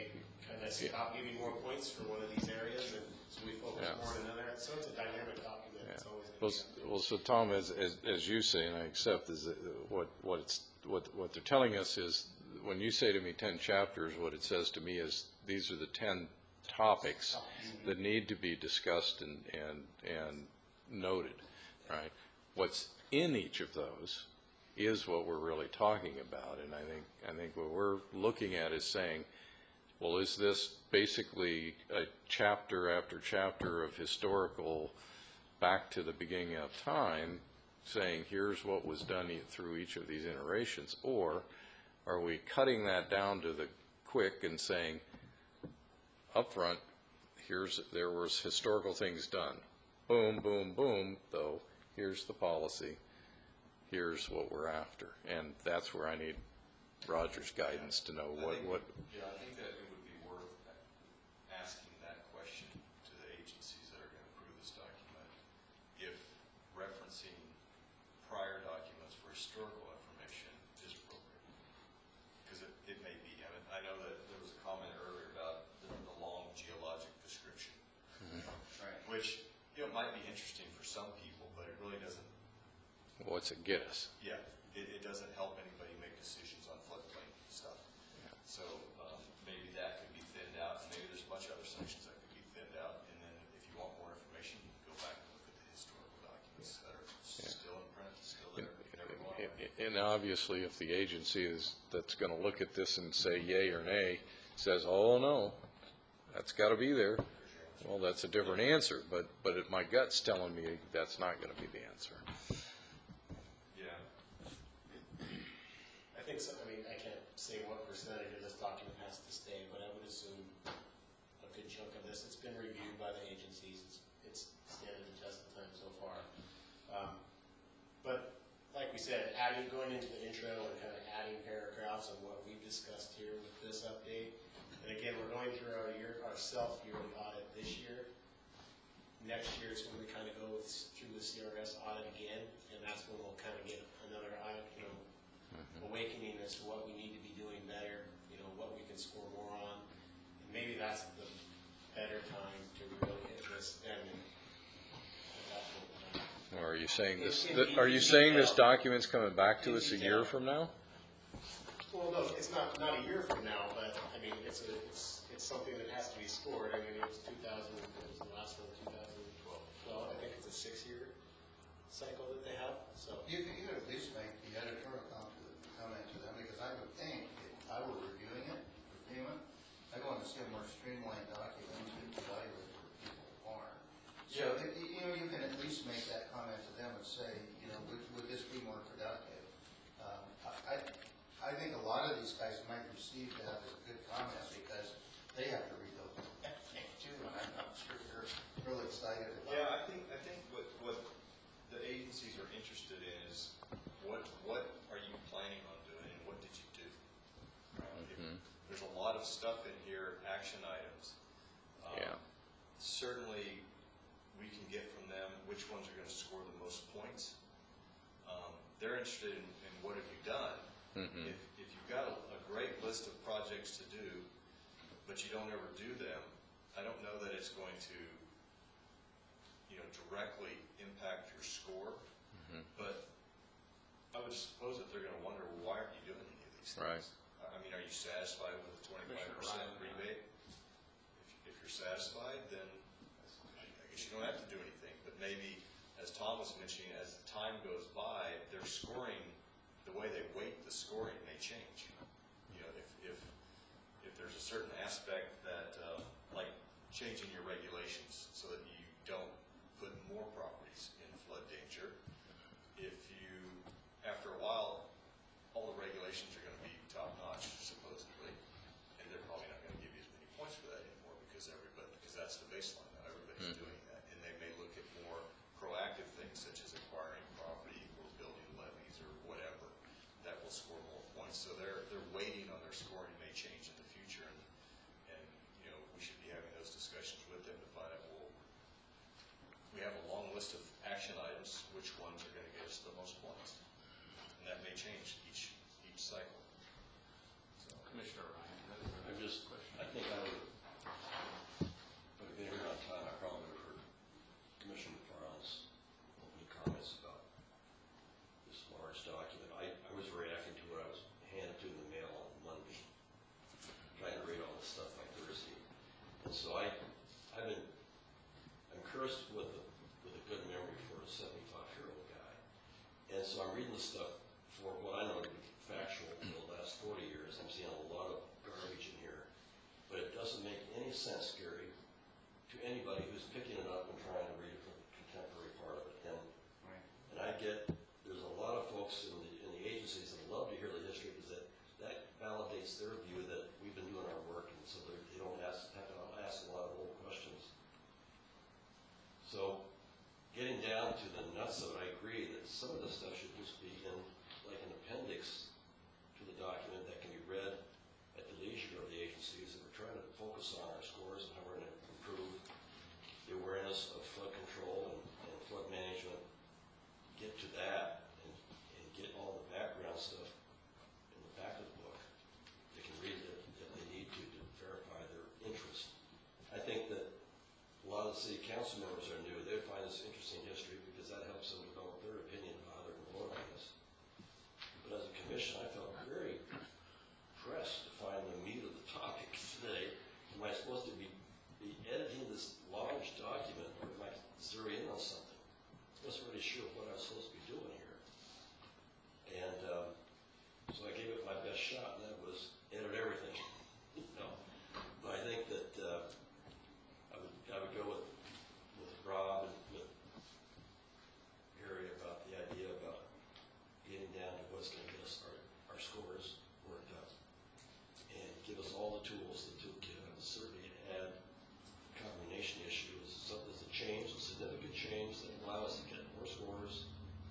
kind of stop giving more points for one of these areas, and so we focus Yeah. more on another. So it's a dynamic document. Yeah. It's always Well, going to be. well, so Tom, as you say, and I accept, is that what they're telling us is, when you say to me 10 chapters, what it says to me is, these are the 10 topics that need to be discussed and noted, right? What's in each of those is what we're really talking about, and I think what we're looking at is saying, well, is this basically a chapter after chapter of historical back to the beginning of time, saying here's what was done through each of these iterations, or are we cutting that down to the quick and saying, up front, there was historical things done. Boom, boom, boom, though, here's the policy, here's what we're after. And that's where I need Roger's guidance to know what. Yeah, I think that it would be worth asking that question to the agencies that are going to approve this document, if referencing prior documents for historical information is appropriate. Because it may be. I mean, I know that there was a comment earlier about the long geologic description, Right. which, might be interesting for some people, but it really doesn't. What's it get us? Yeah, it doesn't help anybody make decisions on floodplain stuff. So maybe that could be thinned out, and maybe there's a bunch of other sections that could be thinned out. And then if you want more information, go back and look at the historical documents that are still in print, still there, never gone away. And obviously, if the agency that's going to look at this and say yay or nay says, oh no, that's got to be there, well, that's a different answer. But my gut's telling me that's not going to be the answer. Yeah. I think so. I mean, I can't say what percentage of this document has to stay, but I would assume a good chunk of this. It's been reviewed by the agencies. It's standing the test of time so far. But like we said, going into the intro and kind of adding paragraphs on what we've discussed here with this update. And again, we're going through our self-yearly audit this year. Next year is when we kind of go through the CRS audit again, and that's when we'll kind of get another awakening as to what we need to be doing better, what we can score more on. And maybe that's the better time to really hit this then. Or are you saying this? Are you saying this document's coming back to us a year from now? Well, no, it's not a year from now, but I mean, it's something that has to be scored. I mean, it was 2000. It was the last one, 2012. I think it's a 6-year cycle that they have. So You could at least make the editorial comment to them, because I would think if I were reviewing it, I'd want to see a more streamlined document to evaluate where people are. So, you can at least make that comment to them and say, would this be more productive? I think a lot of these guys might receive that as a good comment, because they have to read those too, and I'm not sure they're really excited about it. Yeah, I think what the agencies are interested in is what are you planning on doing, and what did you do? There's a lot of stuff in here, action items. Yeah. Certainly, we can get from them which ones are going to score the most points. They're interested in what have you done. If you've got a great list of projects to do, but you don't ever do them, I don't know that it's going to directly impact your score. But I would suppose that they're going to wonder, well, why aren't you doing any of these things? Right. I mean, are you satisfied with the 25% rebate? If you're satisfied, then I guess you don't have to do anything. But maybe, as Tom was mentioning, as time goes by, their scoring, the way they weight the scoring may change. If there's a certain aspect that, like changing your regulations so that you don't put more properties in flood danger, if you, after a while, all the regulations are going to be top-notch, supposedly, and they're probably not going to give you as many points for that anymore because that's the baseline. Now everybody's doing that, and they may look at more proactive things such as acquiring property or building levees or whatever that will score more points. So their weighting on their scoring may change in the future, and we should be having those discussions with them to find out, well, And so I'm reading this stuff for what I know to be factual for the last 40 years. I'm seeing a lot of garbage in here. But it doesn't make any sense, Gary, to anybody who's picking it up and trying to read it from the contemporary part of it. And I get, there's a lot of folks in the agencies that love to hear the history because that validates their view that we've been doing our work, and so they don't have to ask a lot of old questions. So getting down to the nuts of it, I agree that some of this stuff should just be in like an appendix to the document that can be read at the leisure of the agencies. That we're trying to focus on our scores and how we're going to improve the awareness of flood control and flood management. Get to that and get all the background stuff in the back of the book. They can read it if they need to verify their interest. I think that a lot of the city council members are new. They find this interesting history because that helps them develop their opinion of how they're going to vote on this. But as a commission, I felt very pressed to find the meat of the topic today. Am I supposed to be editing this large document, or am I zeroing in on something? I wasn't really sure what I was supposed to be doing here. And so I gave it my best shot, and that was edit everything. But I think that I would go with Rob and with Gary about the idea about getting down to what's going to get us our scores worked up and give us all the tools, the toolkit. I would certainly add combination issues. Something that's a change, a significant change that allow us to get more scores.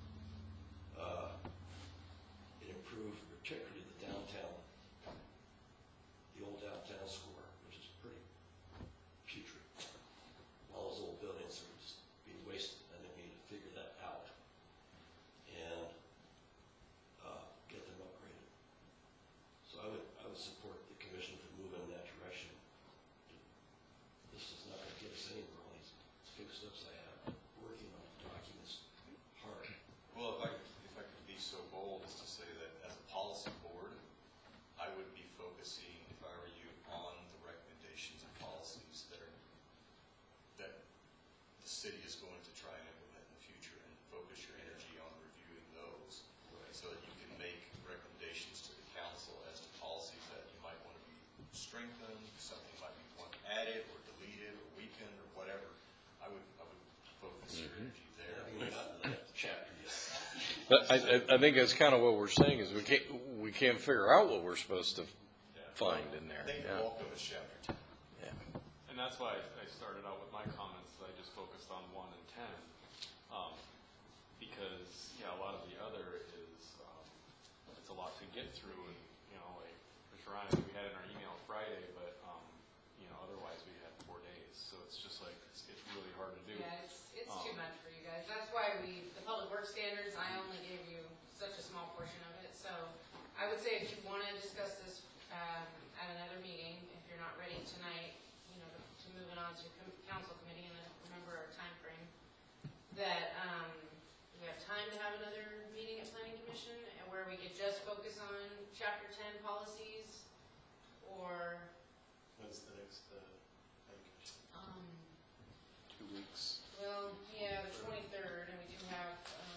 It improved particularly the downtown, the old downtown score, which is pretty putrid. All those old buildings are just being wasted, and we need to figure that out and get them upgraded. So I would support the commission to move in that direction. This is not going to get us anywhere. All these big steps I have working on documents hard. Well, if I could be so bold as to say that as a policy board, I would be focusing, if I were you, on the recommendations and policies that the city is going to try and implement in the future, and focus your energy on reviewing those, so that you can make recommendations to the council as to policies that you might want to be strengthened, something might be want added or deleted or weakened or whatever. I would focus your energy there. I haven't gotten to that chapter yet. But I think that's kind of what we're saying is we can't figure out what we're supposed to find in there. I think the bulk of it's chapter 10. Yeah. And that's why I started out with my comments, I just focused on 1 and 10. Because, yeah, a lot of the other is, it's a lot to get through, and, like Mr. Ryan, we had in our email Friday, but, otherwise we had 4 days. So it's just like, it's really hard to do. Yeah, it's too much for you guys. That's why the public works standards, I only gave you such a small portion of it. So I would say if you want to discuss this at another meeting, if you're not ready tonight, to move it on to council committee, and then remember our time frame, that we have time to have another meeting at planning commission and where we could just focus on chapter 10 policies, or When's the next planning commission? 2 weeks. well, yeah, the 23rd, and we do have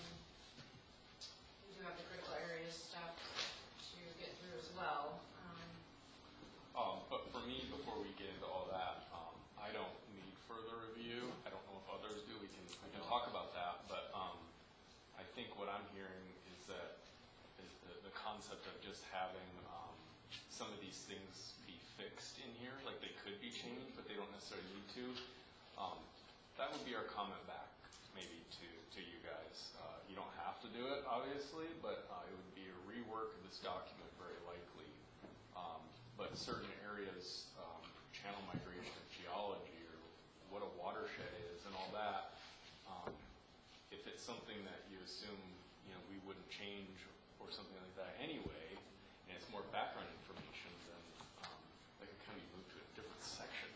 the critical areas stuff to get through as well. But for me, before we get into all that, I don't need further review. I don't know if others do. We can talk about that. But I think what I'm hearing is the concept of just having some of these things be fixed in here, like they could be changed, but they don't necessarily need to. That would be our comment back, maybe to you guys. You don't have to do it, obviously, but it would be a rework of this document very likely. But certain areas, channel migration of geology, or what a watershed is and all that, if it's something that you assume, we wouldn't change or something like that anyway, and it's more background information, then that could kind of be moved to a different section.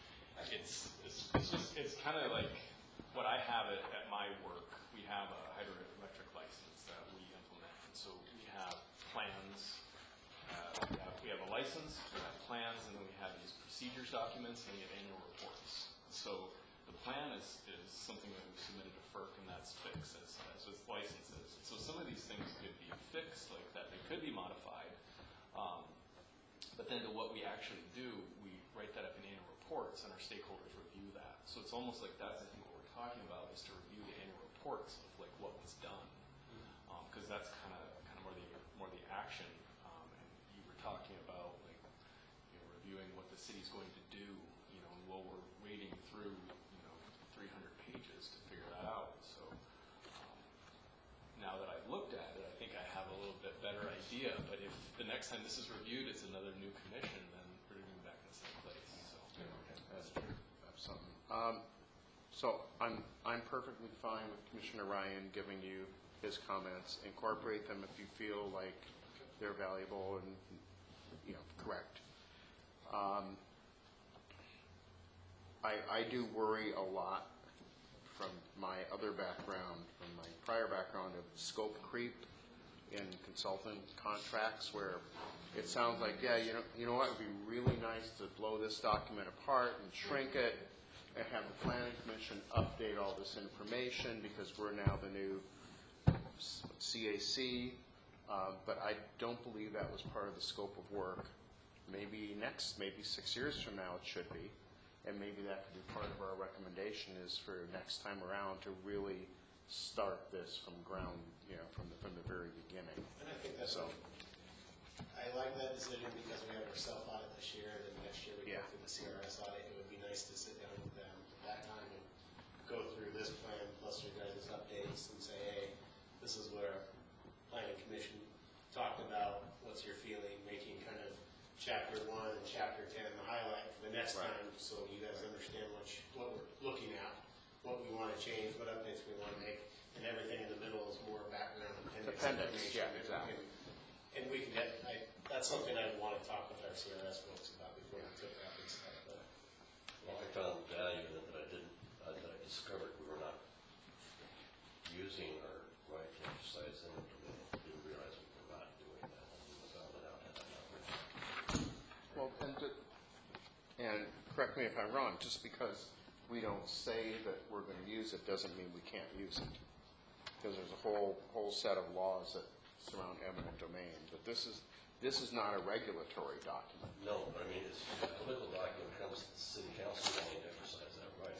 It's kind of like what I have at my work. We have a hydroelectric license that we implement. And so we have plans, we have a license, we have plans, and then we have these procedures documents, and we have annual reports. So the plan is something that we've submitted to FERC, and that's fixed as with licenses. So some of these fixed like that. They could be modified. But then to what we actually do, we write that up in annual reports, and our stakeholders review that. So it's almost like that's, I think, what we're talking about, is to review the annual reports of like what was done, because that's kind of more the action. And you were talking about like reviewing what the city's going to do, and while we're wading through 300 pages to figure that out. So now that I've looked at it, I think I have a little bit better idea. But if the next time this is reviewed, it's another new commission, then we're going to be back in the same place. So. That's true. That's something. So I'm perfectly fine with Commissioner Ryan giving you his comments. Incorporate them if you feel like they're valuable and correct. I do worry a lot from my other background, from my prior background, of scope creep in consultant contracts, where it sounds like, yeah, you know what, it would be really nice to blow this document apart and shrink it and have the planning commission update all this information because we're now the new CAC, but I don't believe that was part of the scope of work. Maybe 6 years from now it should be, and maybe that could be part of our recommendation, is for next time around to really start this from ground, from the very beginning. And I think that's, I like that decision because we have our self-audit this year, and then next year we go through the CRS audit. It would be nice to sit down with them at that time and go through this plan plus your guys' updates and say, hey, this is what our planning commission talked about. What's your feeling? Making kind of chapter 1 and chapter 10 the highlight for the next time, so you guys understand what we're looking at, what we want to change, what updates we want to make, and everything in the middle is more background Appendix, yeah, exactly. And we can get, that's something I want to talk with our CRS folks about before we took that and stuff. But Well, I found value in it that I discovered we were not using our right to exercise eminent domain. I didn't realize we were not doing that. I found that out had I not read it. Well, and correct me if I'm wrong, just because we don't say that we're going to use it doesn't mean we can't use it. Because there's a whole set of laws that surround eminent domain. But this is not a regulatory document. No, but I mean, it's a political document comes to the city council wanting to exercise that right.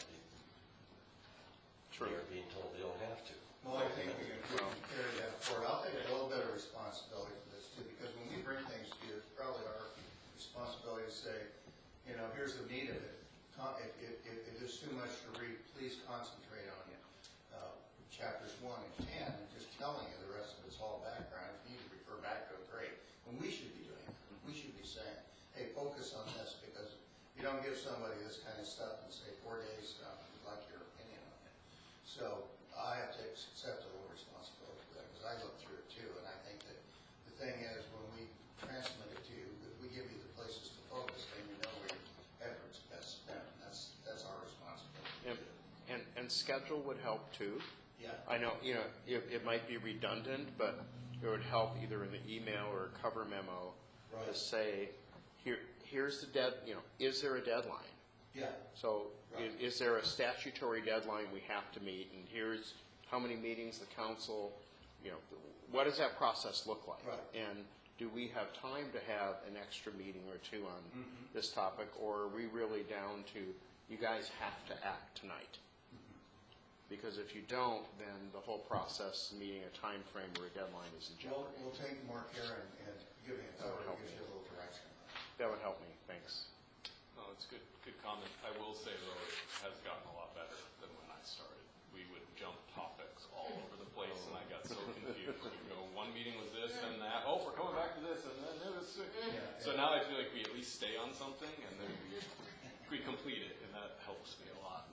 True. They're being told they don't have to. Well, I think we can carry that forward. I'll take a little bit of responsibility for this too, because when we bring things to you, it's probably our responsibility to say, here's the meat of it. If it is too much to read, please concentrate on chapters 1 and 10, and just telling you the rest of it's all background. If you need to refer back to it, great. And we should be doing it. We should be saying, hey, focus on this, because you don't give somebody this kind of stuff and say 4 days, we'd like your opinion on it. So I have to accept a little responsibility for that, because I look through it too, and I think that the thing is, when we transmit it to you, if we give you the places to focus, then you know where your effort's best spent. That's our responsibility. And schedule would help too. Yeah. I know, it might be redundant, but it would help either in the email or a cover memo to say, here's the is there a deadline? Yeah. So Right. is there a statutory deadline we have to meet, and here's how many meetings the council, what does that process look like? Right. And do we have time to have an extra meeting or two on this topic, or are we really down to, you guys have to act tonight? Because if you don't, then the whole process, meeting a time frame or a deadline is in jeopardy. We'll take more care and giving it That would forward help gives me. you a little direction. That would help me, thanks. No, it's good comment. I will say, though, it has gotten a lot better than when I started. We would jump topics all over the place, and I got so confused. We'd go, one meeting was this and that. Oh, we're coming back to this, and then it was. So now I feel like we at least stay on something, and then we complete it, and that helps me a lot.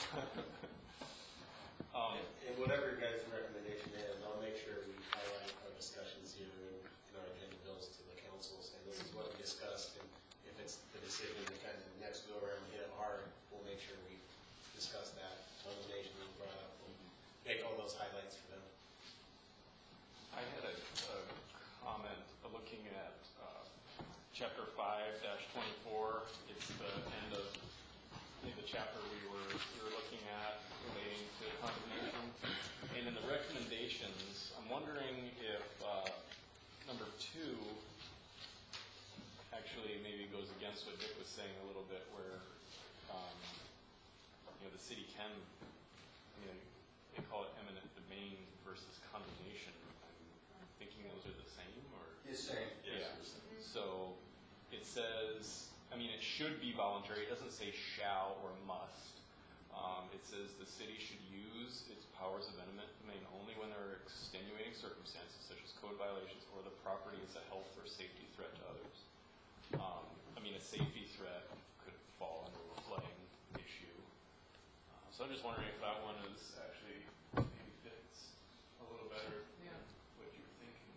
And whatever your guys' recommendation is, I'll make sure we highlight our discussions here in our agenda bills to the council, saying this is what we discussed, and if it's the decision to kind of next go around and hit it hard, we'll make sure we discuss that elimination we brought up, and make all those highlights for them. I had a comment looking at chapter 5-24. It's the end of the chapter we were looking at relating to condemnation. And in the recommendations, I'm wondering if against what Dick was saying a little bit, where, the city can, they call it eminent domain versus condemnation. I'm thinking those are the same, or? It's same. Yeah. So it says, it should be voluntary. It doesn't say shall or must. It says the city should use its powers of eminent domain only when there are extenuating circumstances such as code violations or the property is a health or safety threat to others. A safety threat could fall under a flooding issue. So I'm just wondering if that one is actually maybe fits a little better than what you were thinking.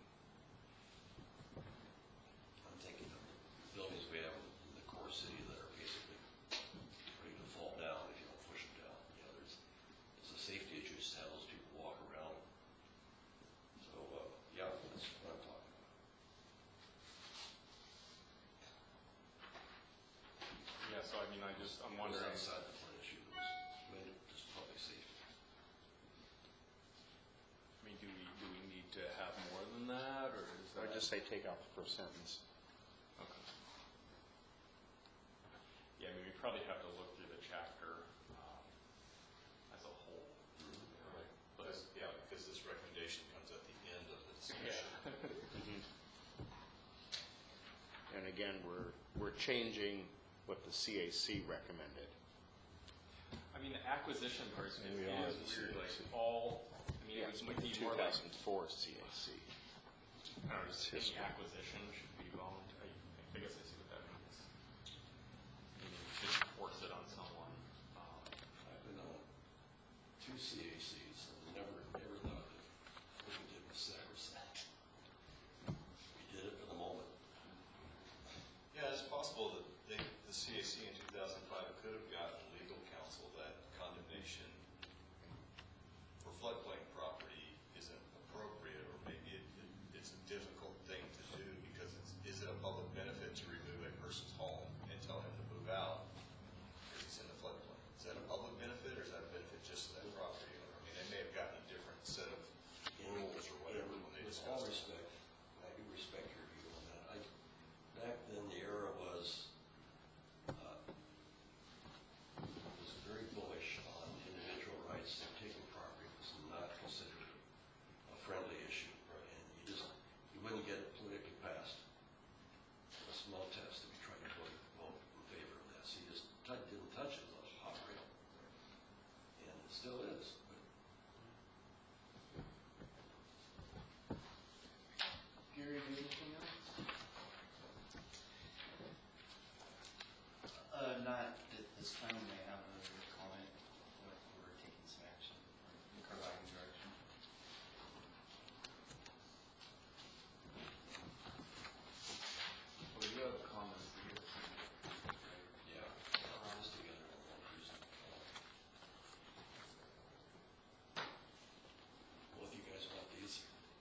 I'm thinking of the buildings we have in the core city that are basically ready to fall down if you don't push them down. There's a safety issue just to have those people walk around. So, yeah, that's what I'm talking about. Yeah, so I'm wondering. It's outside the flood issue, just public safety. Do we need to have more than that, or is I that? would just say take out the first sentence. Okay. Yeah, we probably have to look through the chapter as a whole. Right. But Because this recommendation comes at the end of the discussion. And again, we're changing what the CAC recommended. The acquisition part is We are the weird. Like CAC. it Yes, would but be the more like 2004 CAC. I don't know, just any acquisition should be voluntary. I guess I see what that means. You should force it on someone. I've been on 2 CACs and never thought that what we did was sacrosanct. We did it for the moment. Yeah, it's possible that the CAC in 2005 could have gotten legal counsel that condemnation for floodplain property isn't appropriate, or maybe it's a difficult thing to do because is it a public benefit to remove a person's home and tell him to move out because he's in the floodplain? Is that a public benefit, or is that a benefit just to that property owner? They may have gotten a different set of rules or whatever when they With all discussed it. respect, I do respect your view on that. Back then, the era was very bullish on individual rights. Taking property was not considered a friendly issue, right? And you wouldn't get it politically passed. A small test to be trying to vote in favor of that. So you just didn't touch it. It was a hot rail. And it still is. Gary, do anything else? Not at this time, they have a comment, but we're taking some action, or providing direction. Well, you have comments here. Yeah. Just together in one person. Well, if you guys want these.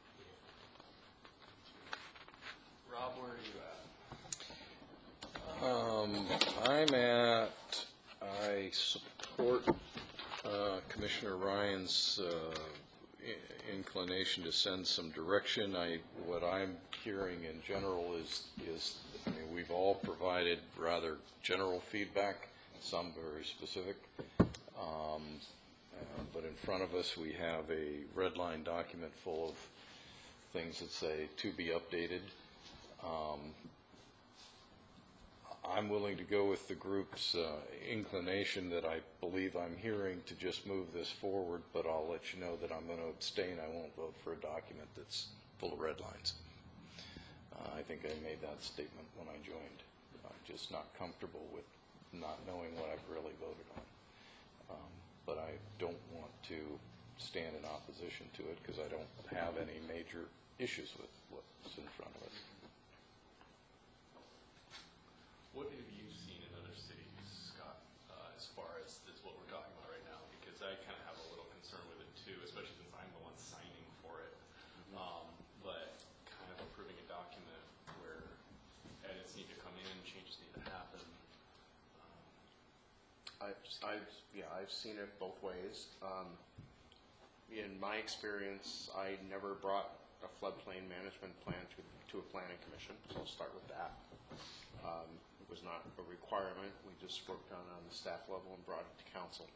Rob, where are you at? I support Commissioner Ryan's inclination to send some direction. What I'm hearing in general is we've all provided rather general feedback, some very specific. But in front of us, we have a red line document full of things that say to be updated. I'm willing to go with the group's inclination that I believe I'm hearing to just move this forward, but I'll let you know that I'm going to abstain. I won't vote for a document that's full of red lines. I think I made that statement when I joined. I'm just not comfortable with not knowing what I've really voted on. But I don't want to stand in opposition to it because I don't have any major issues with what's in front of us. What have you seen in other cities, Scott, as far as what we're talking about right now? Because I kind of have a little concern with it too, especially since I'm the one signing for it. But kind of approving a document where edits need to come in, changes need to happen. I've seen it both ways. In my experience, I never brought a floodplain management plan to a planning commission, so I'll start with that. It was not a requirement. We just worked on it on the staff level and brought it to council.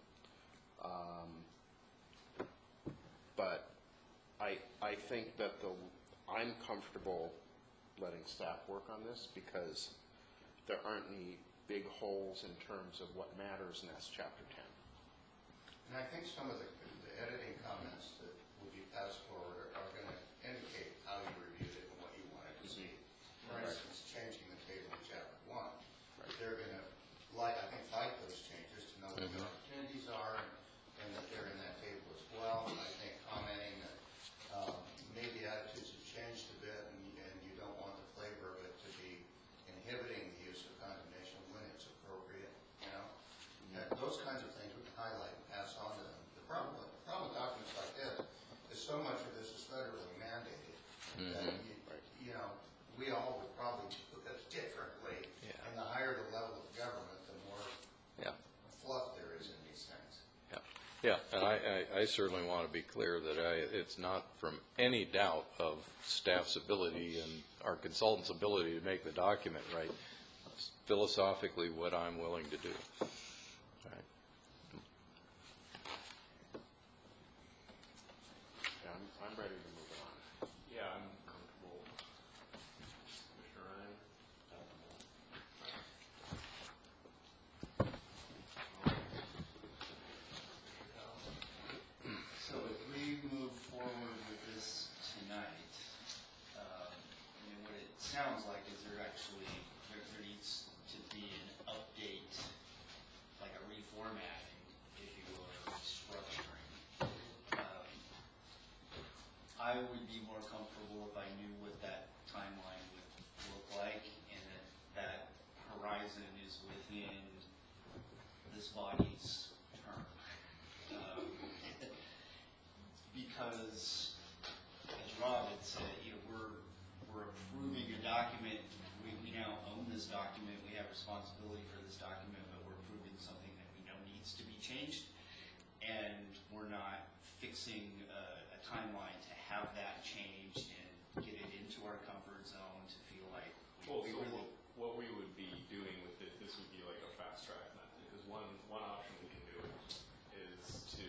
But I think that I'm comfortable letting staff work on this because there aren't any big holes in terms of what matters, and that's chapter 10. And I think some of the editing comments that will be passed forward are going to indicate how you reviewed it and what you wanted to see. For instance, changing the table in chapter 1. They're going to, I think, like those changes to know what the opportunities are and that they're in that table as well. I think commenting that maybe attitudes have changed a bit and you don't want the flavor of it to be inhibiting the use of condemnation when it's appropriate, you know? And those kinds of things we can highlight and pass on to them. The problem with documents like this is so much of this is federally mandated that, you know, we all would probably do it differently. Yeah. And the higher the level of government, the more Yeah. fluff there is in these things. Yeah, and I certainly want to be clear that it's not from any doubt of staff's ability and our consultant's ability to make the document right. It's philosophically what I'm willing to do. All right. Yeah, I'm ready to move on. Yeah, I'm comfortable. Commissioner Ryan? So if we move forward with this tonight, what it sounds like is there needs to be an update, like a reformatting, if you will, or restructuring. I would be more comfortable if I knew what that timeline would look like and that horizon is within this body's term. Because, as Rob had said, we're approving a document. We now own this document. We have responsibility for this document, but we're approving something that we know needs to be changed, and we're not fixing a timeline to have that changed and get it into our comfort zone to feel like we really. What we would be doing with it, this would be like a fast track method, because one option we can do is to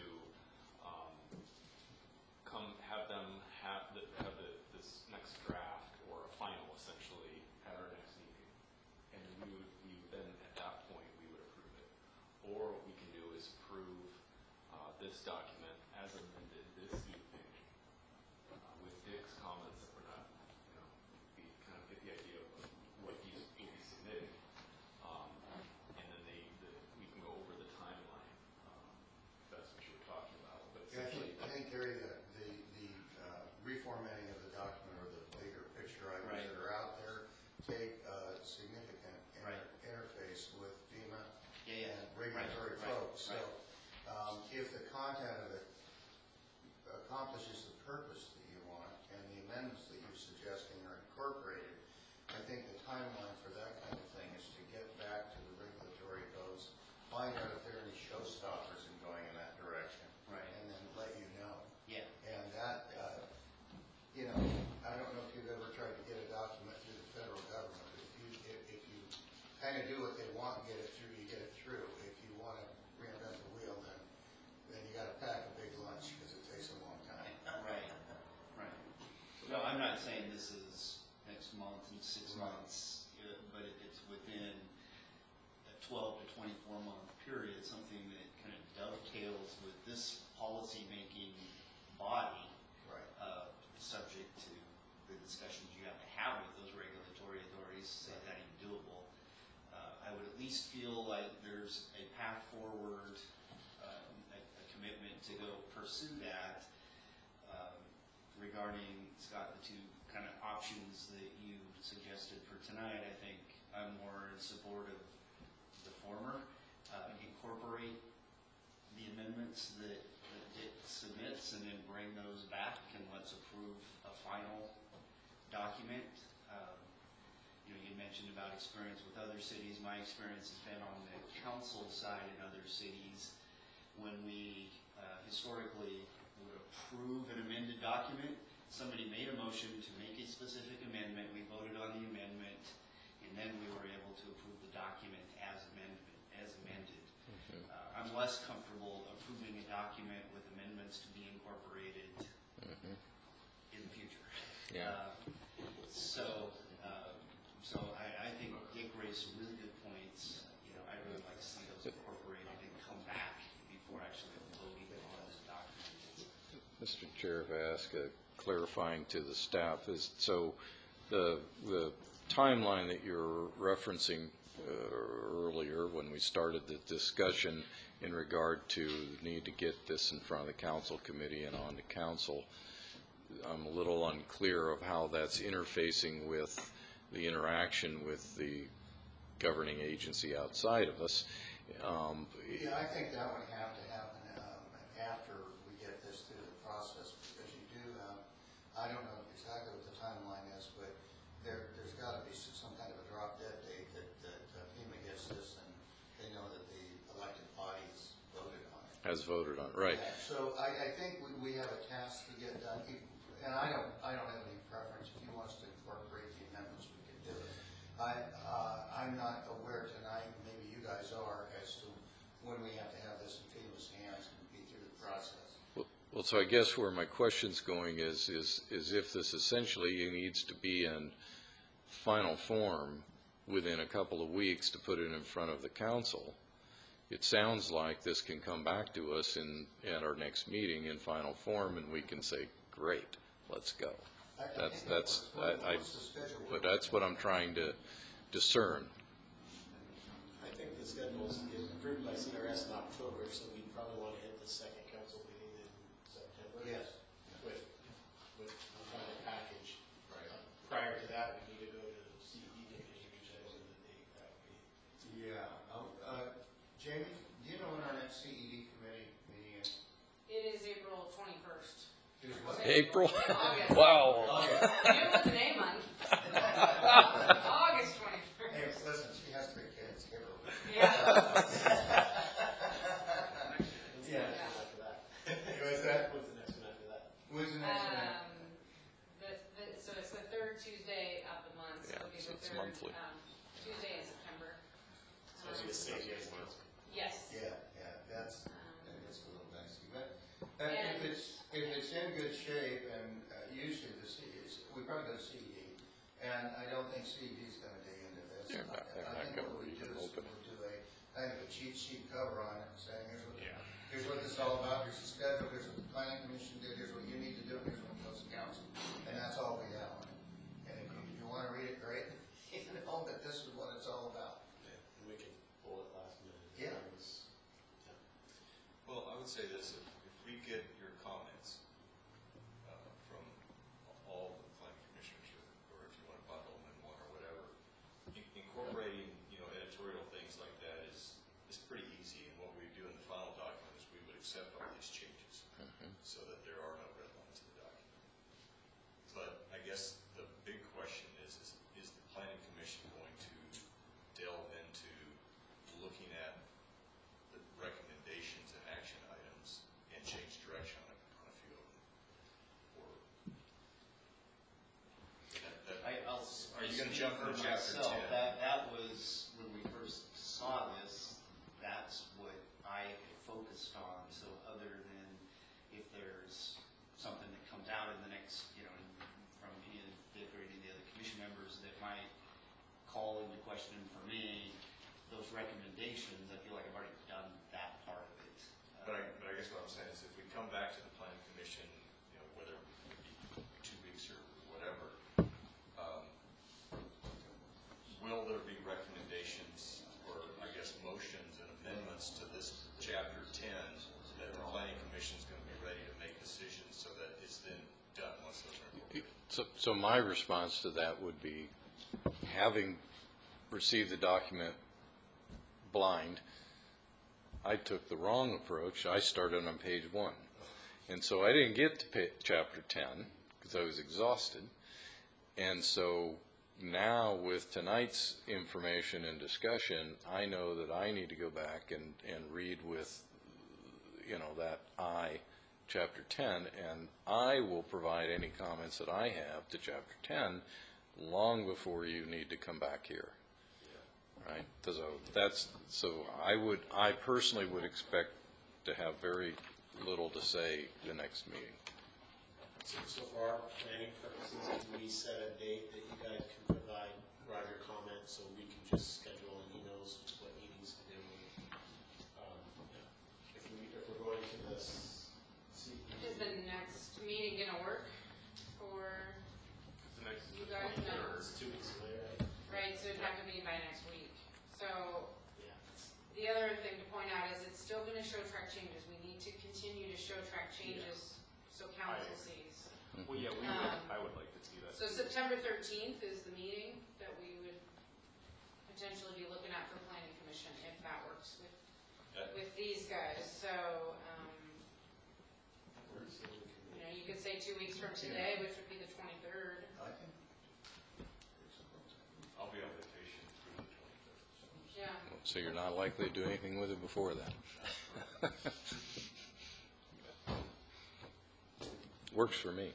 have this next draft or a final essentially at our next meeting, and we would then at that point we would approve it. Or what we can do is approve this document as amended this evening with Dick's comments that we're not, we kind of get the idea of what he's will be submitting, and then we can go over the timeline. If that's what you were talking about. But Yeah, essentially, I think, Gary, the reformatting of the document or the bigger picture items Right. that are out there take significant Right. interface with FEMA Yeah, and regulatory right, folks. right. So if the content of it accomplishes the purpose that you want and the amendments that you're suggesting are incorporated, I think the timeline for that kind of thing is to get back to the regulatory folks, find out if there are any showstoppers in going in that direction. Right. And then let you know. Yeah. And that, I don't know if you've ever tried to get a document through the federal government, but if you kind of do what they want and get it through, you get it through. If you want to reinvent the wheel, then you got to pack a big lunch because it takes a long time. Right. No, I'm not saying this is next month and 6 months, but it's within a 12 to 24 month period, something that kind of dovetails with this policy-making body, Right. subject to the discussions you have to have with those regulatory authorities, say that even doable. I would at least feel like there's a path forward, a commitment to go pursue that. Regarding, Scott, the two kind of options that you suggested for tonight, I think I'm more in support of the former. Incorporate the amendments that Dick submits and then bring those back and let's approve a final document. You mentioned about experience with other cities. My experience has been on the council side in other cities when we historically would approve an amended document. Somebody made a motion to make a specific amendment. We voted on the amendment. In then we were able to approve the document as amended. I'm less comfortable approving a document with amendments to be incorporated in the future. Yeah. So I think Dick raised some really good points. I'd really like to see those incorporated and come back before actually voting on this document. Mr. Chair, if I ask a clarifying to the staff, is so the timeline that you're referencing earlier when we started the discussion in regard to the need to get this in front of the council committee and on to council, I'm a little unclear of how that's interfacing with the interaction with the governing agency outside of us. Yeah, I think that would have to happen after we get this through the process, because you do, I don't know exactly what the timeline is, but there's got to be some kind of a drop dead date that FEMA gets this and they know that the elected bodies voted on it. Has voted on, right. Yeah, so I think we have a task to get done, and I don't have any preference. If you want us to incorporate the amendments, we can do it. I'm not aware tonight, maybe you guys are, as to when we have to have this in FEMA's hands and be through the process. Well, so I guess where my question's going is if this essentially needs to be in final form within a couple of weeks to put it in front of the council, it sounds like this can come back to us at our next meeting in final form, and we can say, great, let's go. But that's what I'm trying to discern. I think the schedule is approved by CRS in October, so we probably want to hit the second council meeting in September. Yes. With the final package. Right. Prior to that, we need to go to the CED committee, which I don't know the date that would be. Yeah. Jamie, do you know when our next CED committee meeting is? It is April 21st. April? August. Wow. I knew it was an A month. August 21st. Hey, listen, she has 3 kids. Give her. Yeah. Yeah. After that. What's that? What's the next one after that? When's the next one? So it's the third Tuesday of the month. Yeah, It'll be so the it's third, monthly. Tuesday in September. So it's just 6 days. Yes. Yeah, that's a little dicey. But And- if it's in good shape, and usually we probably go to CED, and I don't think CED is going to dig into this. Yeah, I think back what we over, do you is can open we'll do a kind of a cheat sheet cover on it, saying here's what this is all about, here's the schedule, here's what the planning commission did, here's what you need to do, here's what goes to council, and that's all we have on it. And if you want to read it, great. You know that this is what it's all about. Yeah, and we can pull it last minute. Yeah. Well, I would say this, if we get your comments from all the planning commissioners, or if you want to bundle them in one or whatever, incorporating, editorial things like that is pretty easy. And what we do in the final document is we would accept all these changes so that there are no red lines in the document. But I guess the big question is the planning commission going to delve into looking at the recommendations and action items and change direction on a few of them? Or are you going to jump into chapter 10? That was, when we first saw this, that's what I focused on. So other than if there's something that comes out in the next, from any of the Dick or any of the other commission members that might call into question for me, those recommendations, I feel like I've already done that part of it. But I guess what I'm saying is if we come back to the planning commission, whether it be 2 weeks or whatever, will there be recommendations or, I guess, motions and amendments to this chapter 10 that the planning commission is going to be ready to make decisions so that it's then done once those are incorporated? So my response to that would be, having received the document blind, I took the wrong approach. I started on page 1. And so I didn't get to chapter 10 because I was exhausted. And so now with tonight's information and discussion, I know that I need to go back and read with, that chapter 10, and I will provide any comments that I have to chapter 10 long before you need to come back here. right? So I personally would expect to have very little to say the next meeting. So for our planning purposes, can we set a date that you guys can provide Roger comments so we can just schedule and he knows what meetings to do? If we're going to this, Is the next meeting gonna work for The next you guys? No. it's 2 weeks away, right? Right, so it'd have to be by next week. So Yeah. the other thing to point out is it's still gonna show track changes. We need to continue to show track changes so council sees. Well, yeah, I would like to see that. So September 13th is the meeting that we would potentially be looking at for planning commission, if that works with these guys. So, you could say 2 weeks from today, which would be the 23rd. I think. I'll be on vacation through the 23rd. Yeah. So you're not likely to do anything with it before then? Works for me.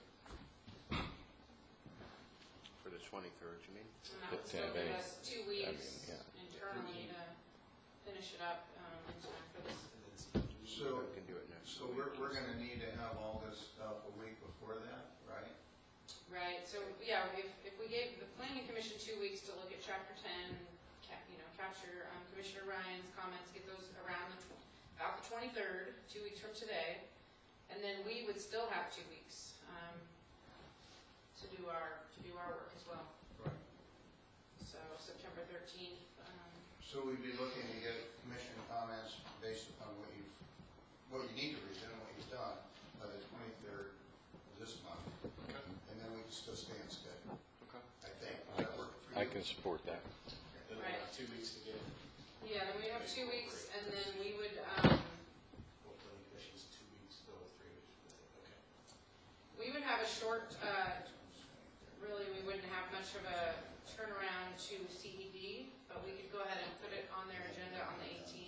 For the 23rd, you mean? And that would To still have give any- us 2 weeks yeah. internally to finish it up in time for this. So, We can do it next so week. we're gonna need to have all this stuff a week before that, right? Right, so, yeah, if we gave the planning commission 2 weeks to look at chapter 10, capture Commissioner Ryan's comments, get those around about the 23rd, 2 weeks from today, and then we would still have 2 weeks to do our work as well. Right. So September 13th. So we'd be looking to get commission comments based upon what you need to present, what you've done by the 23rd of this month. And then we can still stay on schedule. Okay. I think. Does that work for you? I can support that. Then we have 2 weeks to get, Yeah, then we have 2 weeks, and then we would, well, planning commission's 2 weeks, no, 3 weeks, okay. we would have a short, really, we wouldn't have much of a turnaround to CED, but we could go ahead and put it on their agenda on the 18th.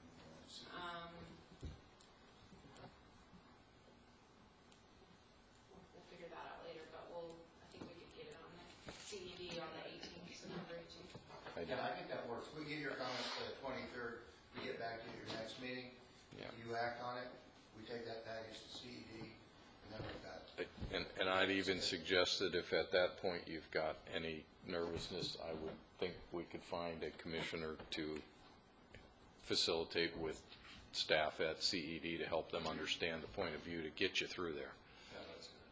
We'll figure that out later, but I think we could get it on the CED on the 18th, September 18th. Yeah, I think that works. We get your comments by the 23rd, we get back to your next meeting. Yeah. You act on it, we take that package to CED, and then we've got it. And I'd even suggest that if at that point you've got any nervousness, I would think we could find a commissioner to facilitate with staff at CED to help them understand the point of view to get you through there. Yeah, that's good.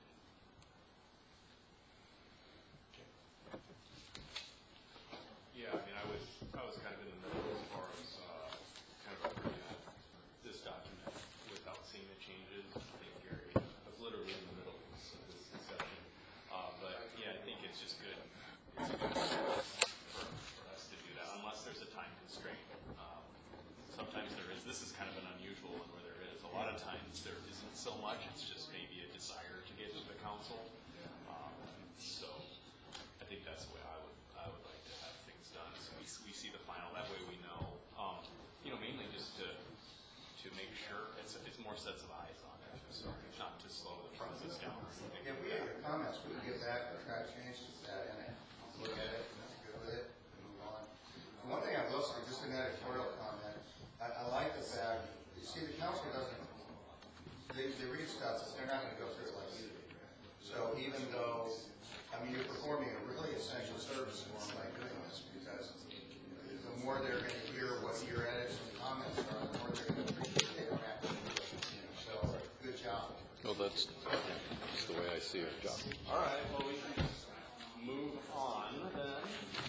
Yeah, I mean, I was kind of in the middle as far as kind of looking at this document without seeing the changes. I think Gary, I was literally in the middle of this discussion. But yeah, I think it's just good. It's a good step for us to do that, unless there's a time constraint. Sometimes there is. This is kind of an unusual one where there is. A lot of times there isn't so much. It's just maybe a desire to get to the council. So I think that's the way I would like to have things done. So we see the final. That way we know. Mainly just to make sure it's more sets of eyes on it. So not to slow the process down or anything. If we have your comments, we can get back and try to change that in it, look at it, and good with it, and move on. And one thing I will say, just an editorial comment, I like the fact, you see, the council doesn't, they read stuff, but they're not gonna go through it like you do. So even though, you're performing a really essential service for them by doing this, because the more they're gonna hear what your edits and comments are, the more they're gonna appreciate it. They don't have to do it. So, good job. Well, that's the way I see it, John. All right, well, we can move on then.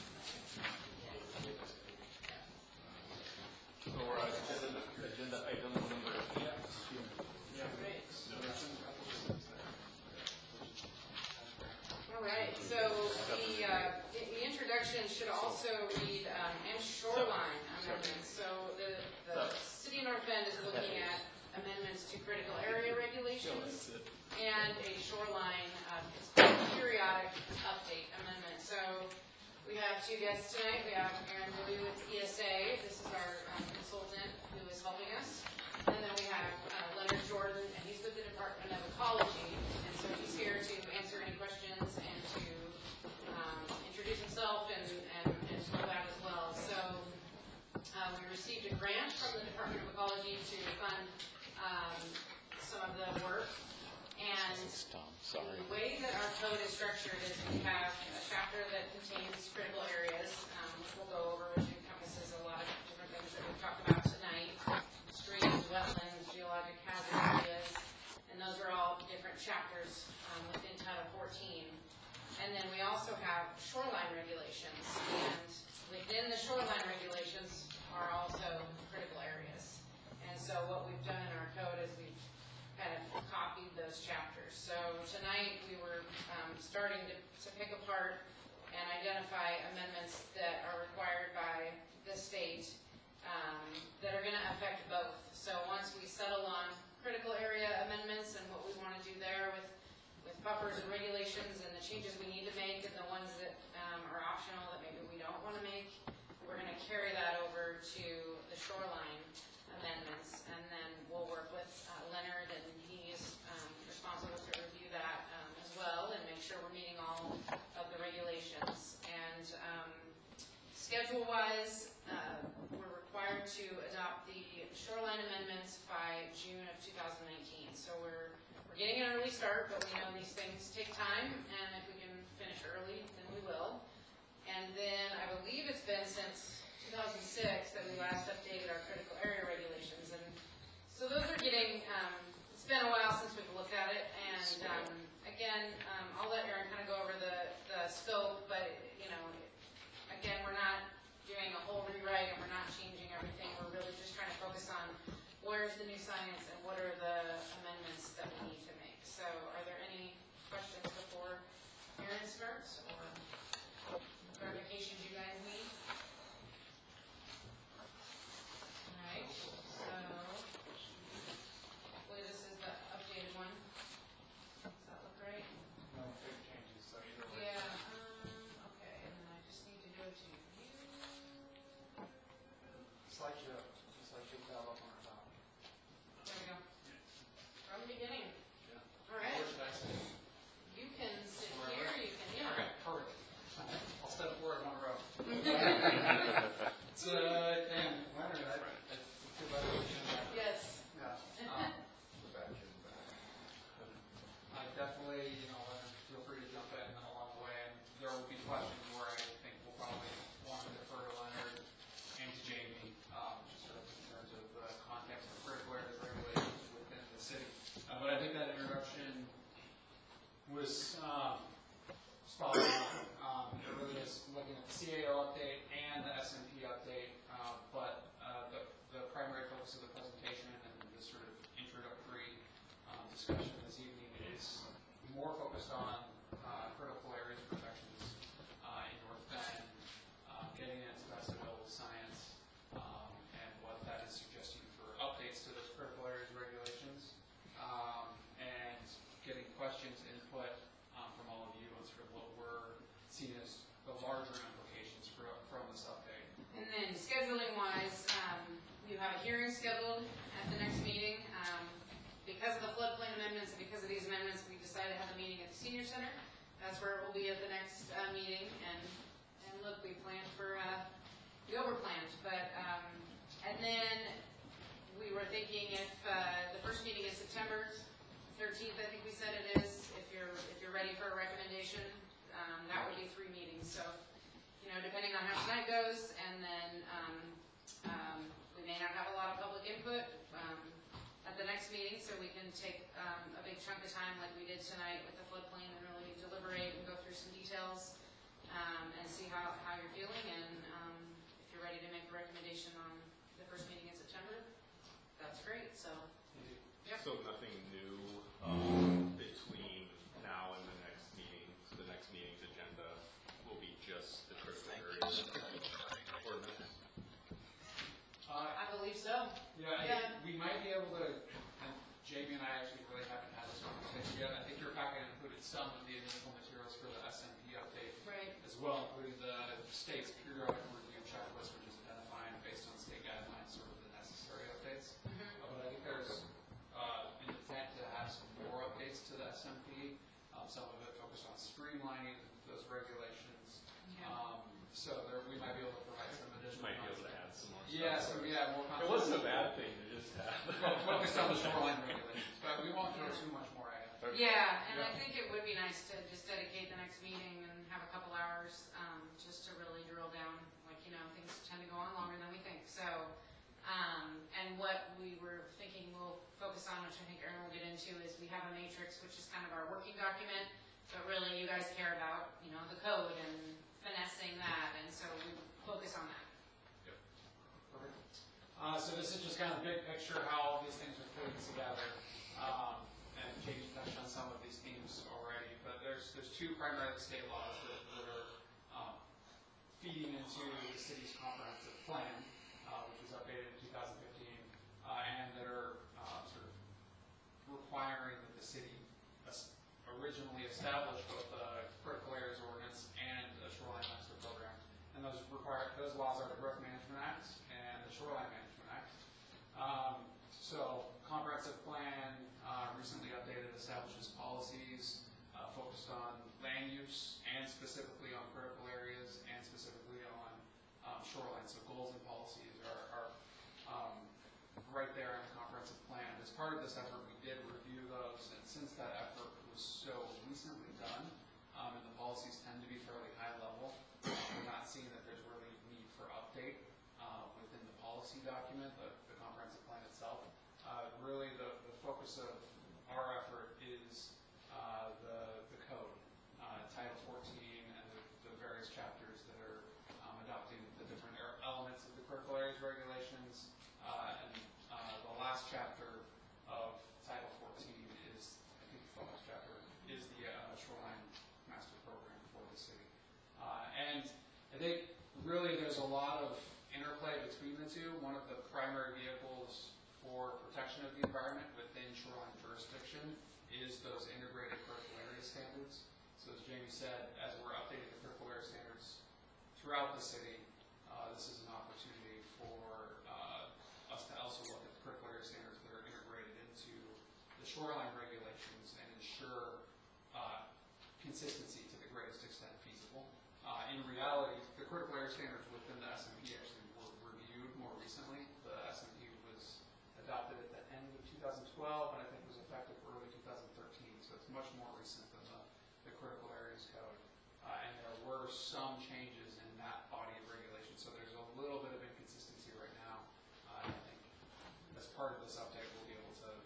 So we're at agenda item number 8. All right, so the introduction should also read, and shoreline amendments. So the city of North Bend is looking at amendments to critical area regulations and a shoreline periodic update amendment. So we have 2 guests tonight. We have Aaron Bowie with ESA. This is our consultant who is helping us. And then we have Leonard Jordan, and he's with the Department of Ecology. And so he's here to answer any questions and to introduce himself and fill out as well. So structured is we have a chapter that contains critical areas, which we'll go over, which encompasses a lot of different things that we've talked about tonight. Streams, wetlands, geologic hazard areas, and those are all different chapters within Title 14. And then we also have shoreline regulations, and within the shoreline regulations are also critical areas. And so what we've done in our code is we've kind of copied those chapters. So tonight we were starting to pick apart and identify amendments that are required by the state that are going to affect both. So once we settle on critical area amendments and what we want to do there with buffers and regulations and the changes we need to make and the ones that are optional that maybe we don't want to make, we're going to carry that over to the shoreline amendments, and then we'll work with Leonard, and he's responsible to review that as well and make sure we're meeting all of the regulations. And schedule-wise, we're required to adopt the shoreline amendments by June of 2019. So we're getting an early start, but we know these things take time, and if we can finish early, then we will. And then I believe it's been since 2006 that we last updated our critical area regulations, and so those are getting, it's been a while since we've looked at it, and again, I'll let Aaron kind of go over the scope, but again, we're not doing a whole rewrite, and we're not changing everything. We're really just trying to focus on where's the new science and what are the amendments that we need to make. So are there any questions before Aaron starts, or clarifications you guys need? All right, so hopefully this is the updated one. Does that look right? No big changes, so either way. Yeah, okay, and then I just need to go to view. Slideshow, just like you have up on our top. There we go. From the beginning. Yeah. All right. Where should I sit? You can sit here, you can, yeah. Okay, perfect. I'll step forward one row. So, and Leonard, I feel like we should have. Yes. Yeah. I definitely, Leonard, feel free to jump in along the way, and there will be questions where I think we'll probably want to defer to Leonard and to Jamie, just sort of in terms of the context of critical areas regulations within the city. But I think that introduction was spot on. It really is looking at the CAO update and the SMP update, but the primary focus of the presentation and the sort of introductory discussion this evening is more focused on critical areas protections in North Bend, getting into best available science, and what that is suggesting for updates to those critical areas regulations, and getting questions, input from all of you on sort of what we're seeing as the larger implications from this update. And then scheduling wise, you have a hearing scheduled at the next meeting. Because of the floodplain amendments and because of these amendments, we decided to have a meeting at the senior center. That's where it will be at the next meeting. And look, we planned for, we overplanned, but, and then we were thinking if the first meeting is September 13th, I think we said it is, if you're ready for a recommendation, that would be 3 meetings. So, depending on how tonight goes, and then we may not have a lot of public input at the next meeting, so we can take a big chunk of time like we did tonight with the floodplain and really deliberate and go through some details and see how you're feeling, and if you're ready to make a recommendation on the first meeting in September, that's great. So, yep. So nothing new between now and the next meeting. So the next meeting's agenda will be just the critical areas ordinance. I believe so. Yeah. We might be able to, and Jamie and I actually really haven't had this conversation yet. I think your packet included some of the initial materials for the SMP update. Right. As well, including the state's periodic review checklist, which is identifying based on state guidelines sort of the necessary updates. But I think there's an intent to have some more updates to the SMP, some of it focused on streamlining those regulations. So we might be able to provide some additional. Might be able to add some more stuff. Yeah, so more content. It wasn't a bad thing to just have. Focused on the shoreline regulations, but we won't throw too much more at it. Yeah, and I Yeah. think it would be nice to just dedicate the next meeting and have a couple hours, just to really drill down, like, things tend to go on longer than we think, so, and what we were thinking we'll focus on, which I think Aaron will get into, is we have a matrix, which is kind of our working document, but really you guys care about, the code and finessing that, and so we focus on that. So this is just kind of big picture how all these things are fitting together. And Jamie touched on some of these themes already, but there's two primarily state laws that are feeding into the city's comprehensive plan, which was updated in 2015, and that are sort of requiring that the city originally established both the critical areas ordinance and the shoreline master program. And those laws are the Growth Management Act and the Shoreline Management Act. So comprehensive plan recently updated establishes policies focused on land use and specifically on critical areas and specifically on shoreline. So goals and policies are right there in the comprehensive plan. As part of this effort, we did review those, and since that effort was so recently done, and the policies tend to be fairly high level, we're not seeing that there's really need for update within the policy document, the comprehensive plan itself. Really, the focus of our effort is the code, Title 14, and the various chapters that are adopting the different elements of the critical areas regulations. And the last chapter of Title 14 is, I think the focus chapter, is the Shoreline Master Program for the city. And I think really there's a lot of interplay between the two. One of the primary vehicles for protection of the environment within shoreline jurisdiction is those integrated critical area standards. So as Jamie said, as we're updating the critical area standards throughout the city, this is an opportunity for us to also look at the critical area standards that are integrated into the shoreline regulations and ensure consistency to the greatest extent feasible. In reality, the critical area standards within the SMP actually were reviewed more recently. The SMP was adopted at the end of 2012, and I think was effective early 2013, so it's much more recent than the critical areas code. And there were some changes in that body of regulation, so there's a little bit of inconsistency right now. I think as part of this update, we'll be able to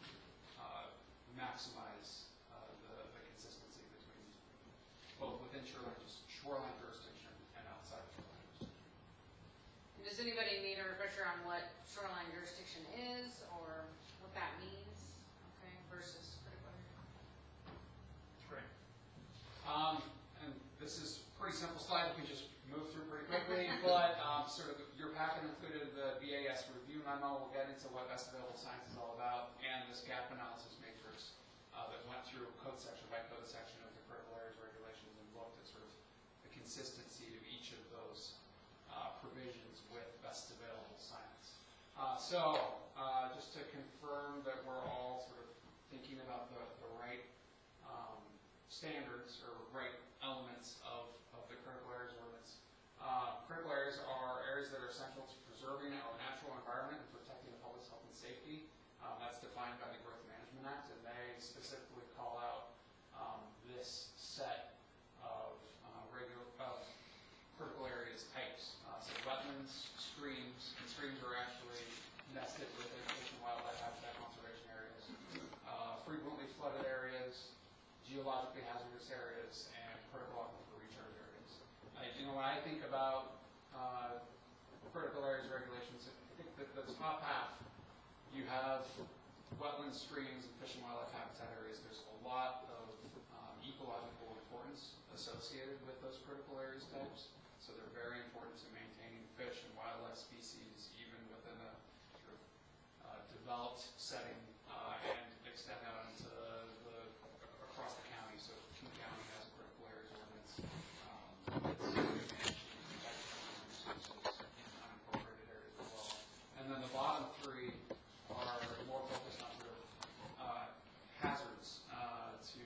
maximize the consistency between both within shoreline jurisdiction and outside of shoreline jurisdiction. Does anybody need a refresher on what shoreline jurisdiction is, or what that means, versus critical area? Great. And this is a pretty simple slide. We can just move through pretty quickly, but sort of your packet included the BAS review memo. We'll get into what best available science is all about, and this gap analysis matrix that went through code section by code section of the critical areas regulations and looked at sort of the consistency of each of those provisions with best available science. Just to confirm that we're all sort of thinking about the right standards or right elements of the critical areas ordinance. Critical areas are areas that are essential to preserving our natural environment and protecting the public's health and safety. That's defined by the Growth Management Act, and they specifically call out this set of critical areas types. So wetlands, streams, and streams are actually nested within fish and wildlife habitat conservation areas, frequently flooded areas, geologically hazardous areas, and critical aquifer recharge areas. When I think about critical areas regulations, I think that the top half, you have wetlands, streams, and fish and wildlife habitat areas. There's a lot of ecological importance associated with those critical areas types. So they're very important to maintaining fish and wildlife species, even within a sort of developed setting, and extend out into across the county. So King County has a critical areas ordinance. Unincorporated areas as well. And then the bottom three are more focused on sort of hazards to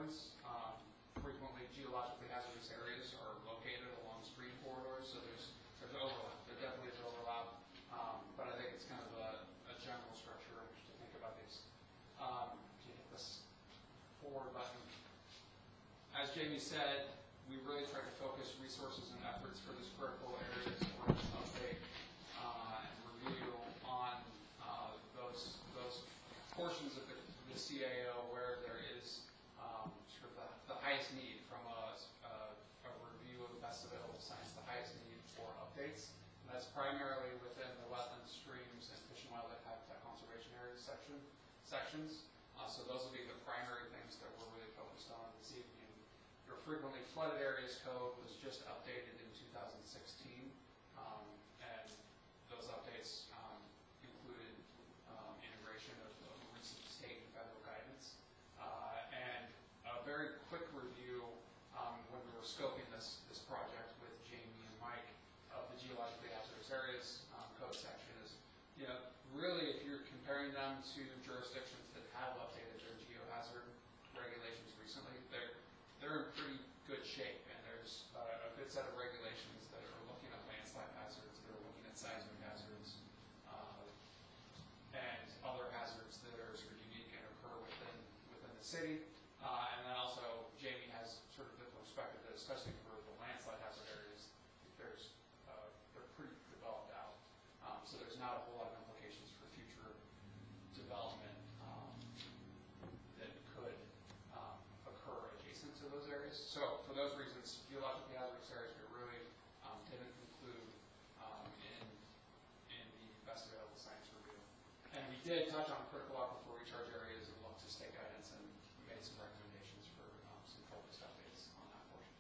wetlands. Frequently geologically hazardous areas are located along stream corridors, so there's overlap. There definitely is overlap, but I think it's kind of a general structure to think about these. If you hit this forward button. As Jamie said, we really try to focus resources and efforts for these critical areas for this update and review on those portions of the CAO where there is sort of the highest need from a review of the best available science, the highest need for updates. And that's primarily within the wetlands, streams, and fish and wildlife habitat conservation areas sections. So those will be the primary things that we're really focused on this evening. Your frequently flooded areas code was just updated in 2016, and those updates included integration of recent state and federal guidance. And a very quick review when we were scoping this project with Jamie and Mike of the geologically hazardous areas code section is, really if you're comparing them to jurisdictions that have updated their geohazard regulations recently, they're in pretty good shape, and there's a good set of regulations that are looking at landslide hazards, that are looking at seismic hazards, and other hazards that are sort of unique and occur within the city. And then also, Jamie has sort of the perspective that, especially for the landslide hazard areas, they're pretty developed out. So there's not a whole lot of implications for future development that could occur adjacent to those areas. So for those reasons, geologically hazardous areas we really didn't include in the best available science review. And we did touch on critical aquifer recharge areas and looked to state guidance and made some recommendations for some focused updates on that portion.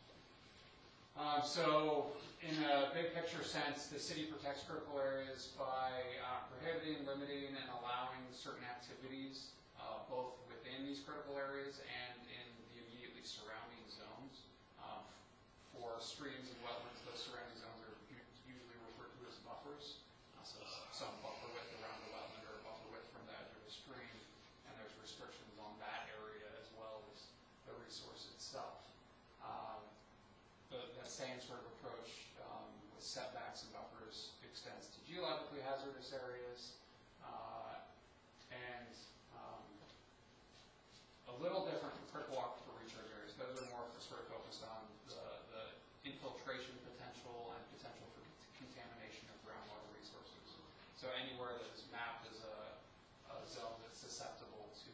So in a big picture sense, the city protects critical areas by prohibiting, limiting, and allowing certain activities both within these critical areas and in the immediately surrounding zones. For streams and wetlands, those surrounding zones are usually referred to as buffers. So some buffer width around the wetland or a buffer width from the edge of a stream, and there's restrictions on that area as well as the resource itself. That same sort of approach with setbacks and buffers extends to geologically hazardous areas, and a little different from critical aquifer recharge areas. Those are more sort of focused on the infiltration potential and potential for contamination of groundwater resources. So anywhere that is mapped as a zone that's susceptible to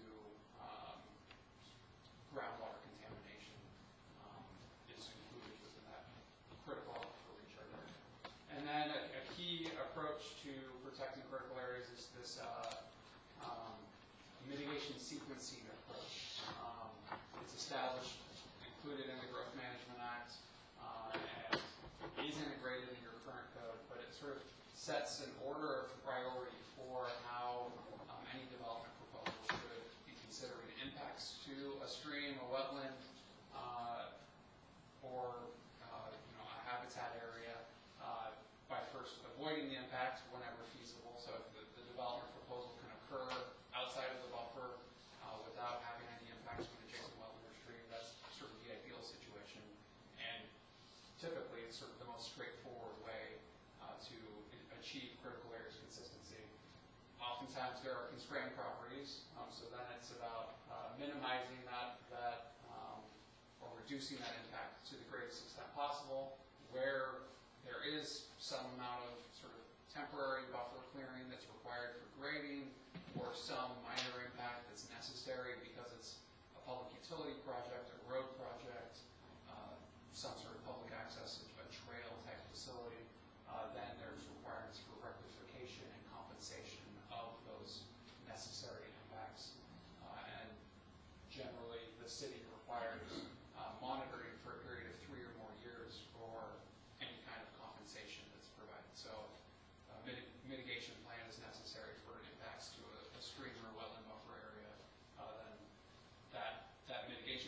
groundwater contamination is included within that critical aquifer recharge area. And then a key approach to protecting critical areas is this mitigation sequencing approach. It's established, included in the Growth Management Act, and is integrated in your current code, but it sort of sets an order of priority for how any development proposal should be considering impacts to a stream, a wetland, or a habitat area by first avoiding the impact whenever feasible. So if the development proposal can occur outside of the buffer without having any impacts from adjacent wetland or stream, that's sort of the ideal situation. And typically, it's sort of the most straightforward way to achieve critical areas consistency. Oftentimes, there are constrained properties, so then it's about minimizing that or reducing that impact to the greatest extent possible. Where there is some amount of sort of temporary buffer clearing that's required for grading, or some minor impact that's necessary because it's a public utility project, a road project, some sort of public access, a trail type facility, then there's requirements for rectification and compensation of those necessary impacts. And generally, the city requires monitoring for a period of 3 or more years for any kind of compensation that's provided. So mitigation plan is necessary for impacts to a stream or wetland buffer area, then that mitigation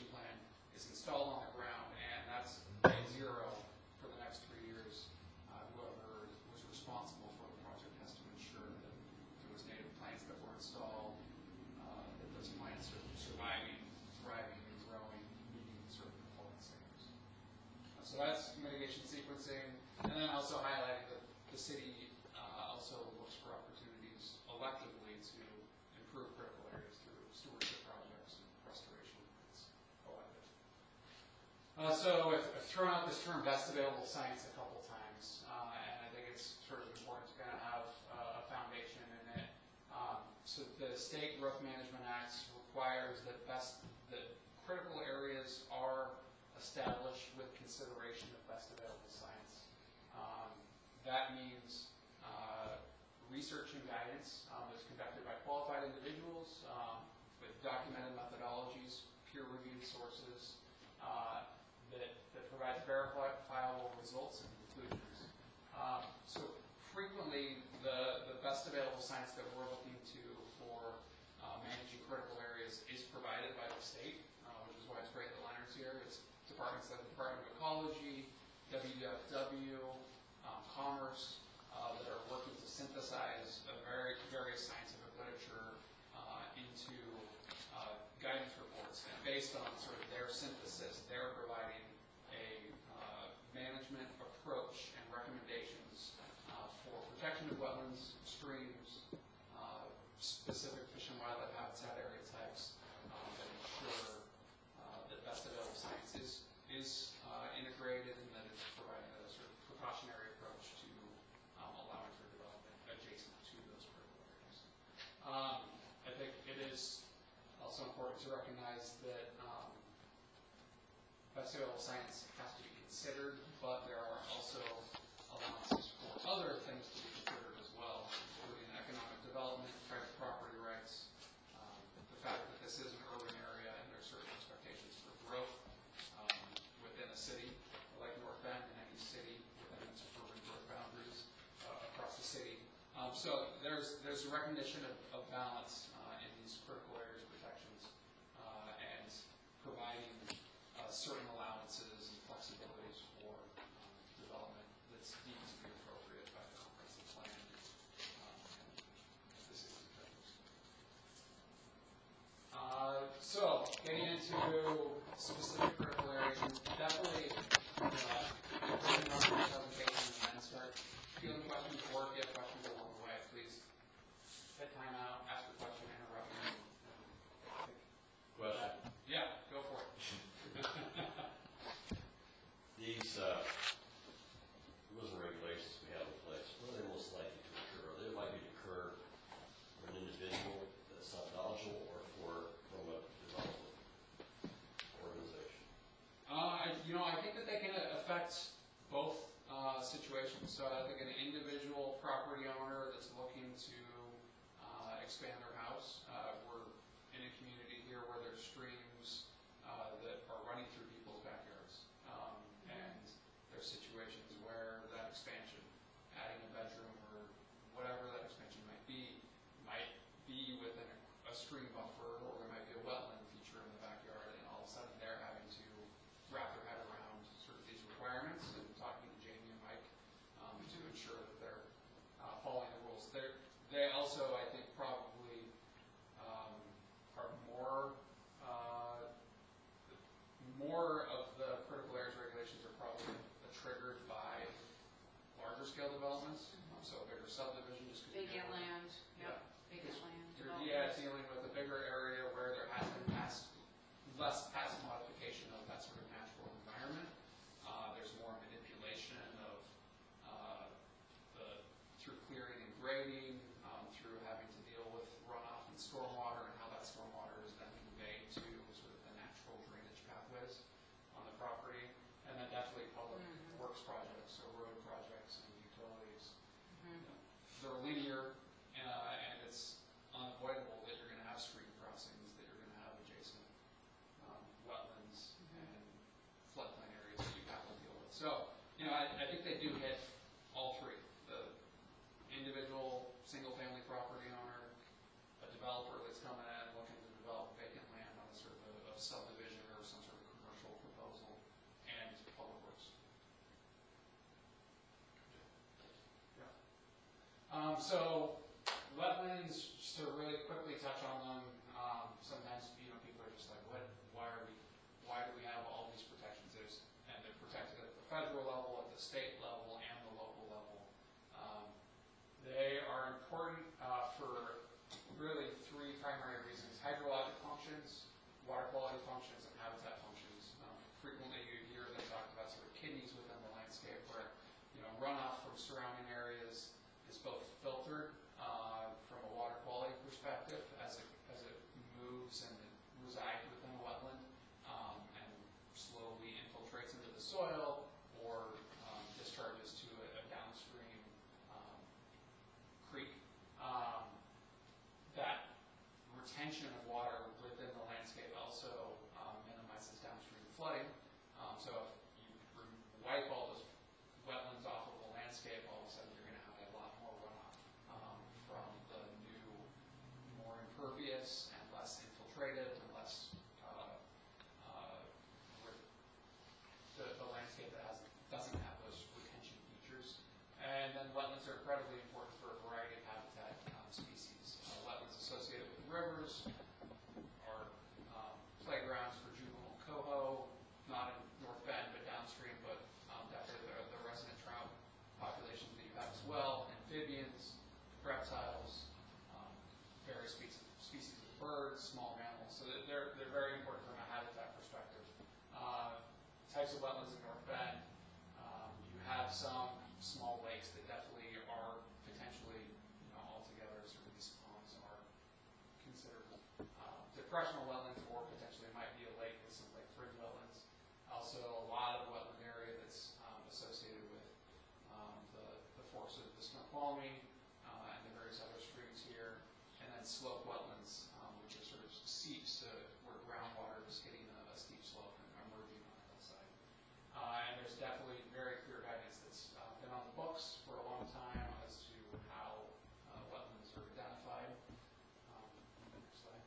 So I've thrown out this term best available science a couple times, and I think it's sort of important to kind of have a foundation in it. So the State Growth Management Act requires that critical areas are established with consideration of best available science. That means research and guidance that's conducted by qualified individuals with documented methodologies, peer-reviewed sources, that provides verifiable results and conclusions. So frequently, the best available science that we're looking to for managing critical areas is provided by the state, which is why it's great that Leonard's here. It's departments like the Department of Ecology, WWF, Commerce, that are working to synthesize various scientific literature into guidance reports. And based on sort of their synthesis, they're providing a management approach and recommendations for protection of wetlands, streams, specific fish and wildlife habitat area types that ensure that best available science is integrated and that it's providing a sort of precautionary approach to allowing for development adjacent to those critical areas. I think it is also important to recognize that best available science has to be considered, but there are also allowances for other things to be considered as well, including economic development, private property rights, the fact that this is an urban area and there are certain expectations for growth within a city, like North Bend and any city within its urban growth boundaries across the city. So there's a recognition of balance in these critical areas protections and providing certain allowances and flexibilities for development that's deemed to be appropriate by the comprehensive plan and the city's objectives. So getting into specific critical areas, definitely bring up your presentation and then start fielding questions or if you have questions along the way, please hit time out, ask a question, interrupt me. Question. Yeah, go for it. These rules and regulations we have in place, what are they most likely to occur? Are they likely to occur for an individual that's not knowledgeable or from a development organization? I think that they can affect both situations. So I think an individual property owner that's looking to expand their house, we're in a community here where there's streams that are running through people's backyards. And there's situations where that expansion, adding a bedroom or whatever that expansion might be within a stream buffer, or there might be a wetland feature in the backyard, and all of a sudden they're having to wrap their head around sort of these requirements and talking to Jamie and Mike to ensure that they're following the rules. They also, I think, probably are more of the critical areas regulations are probably triggered by larger scale developments. So a bigger subdivision, just because Vacant land, yeah, vacant land. yeah, dealing with a bigger area where there has been less past modification of that sort of natural environment. There's more manipulation of through clearing and grading, through having to deal with runoff and stormwater and how that stormwater is then conveyed to sort of the natural drainage pathways on the property. And then definitely public works projects, so road projects and utilities. They're linear, and it's unavoidable that you're going to have stream crossings, that you're going to have adjacent wetlands and floodplain areas that you have to deal with. So, I think they do hit all three: the individual single-family property owner, a developer that's coming in looking to develop vacant land on a sort of a subdivision or some sort of commercial proposal, and public works. So wetlands, just to really quickly touch on them, sometimes people are just like, why do we have all these protections? And they're protected at the federal level, at the state level, and the local level. They are important for really three primary reasons: hydrologic functions, water quality functions, and habitat functions. Frequently you hear surrounding areas is both filtered from a water quality perspective as it moves and resides within a wetland and slowly infiltrates into the soil or discharges to a downstream creek. That retention of water within the landscape also minimizes downstream flooding. So if you wipe all those wetlands off of the landscape, all of a sudden you're going to have a lot more runoff from the new, more impervious and less infiltrated and less the landscape that doesn't have those retention features. And then wetlands are incredibly important for a variety of habitat species. Wetlands associated with rivers are playgrounds for juvenile coho, not in North Bend, but downstream, but definitely the resident trout populations that you have as well, amphibians, reptiles, various species of birds, small mammals. So they're very important from a habitat perspective. Types of wetlands in North Bend, you have some small lakes that definitely are potentially, altogether sort of these ponds are considered depressional wetlands, or potentially might be a lake with some like fringe wetlands. Also, a lot of wetland area that's associated with the forks of the Snoqualmie and the various other streams here, and then slope wetlands, which are sort of seeps where groundwater is hitting a steep slope and emerging on a hillside. And there's definitely very clear guidance that's been on the books for a long time as to how wetlands are identified. Next slide.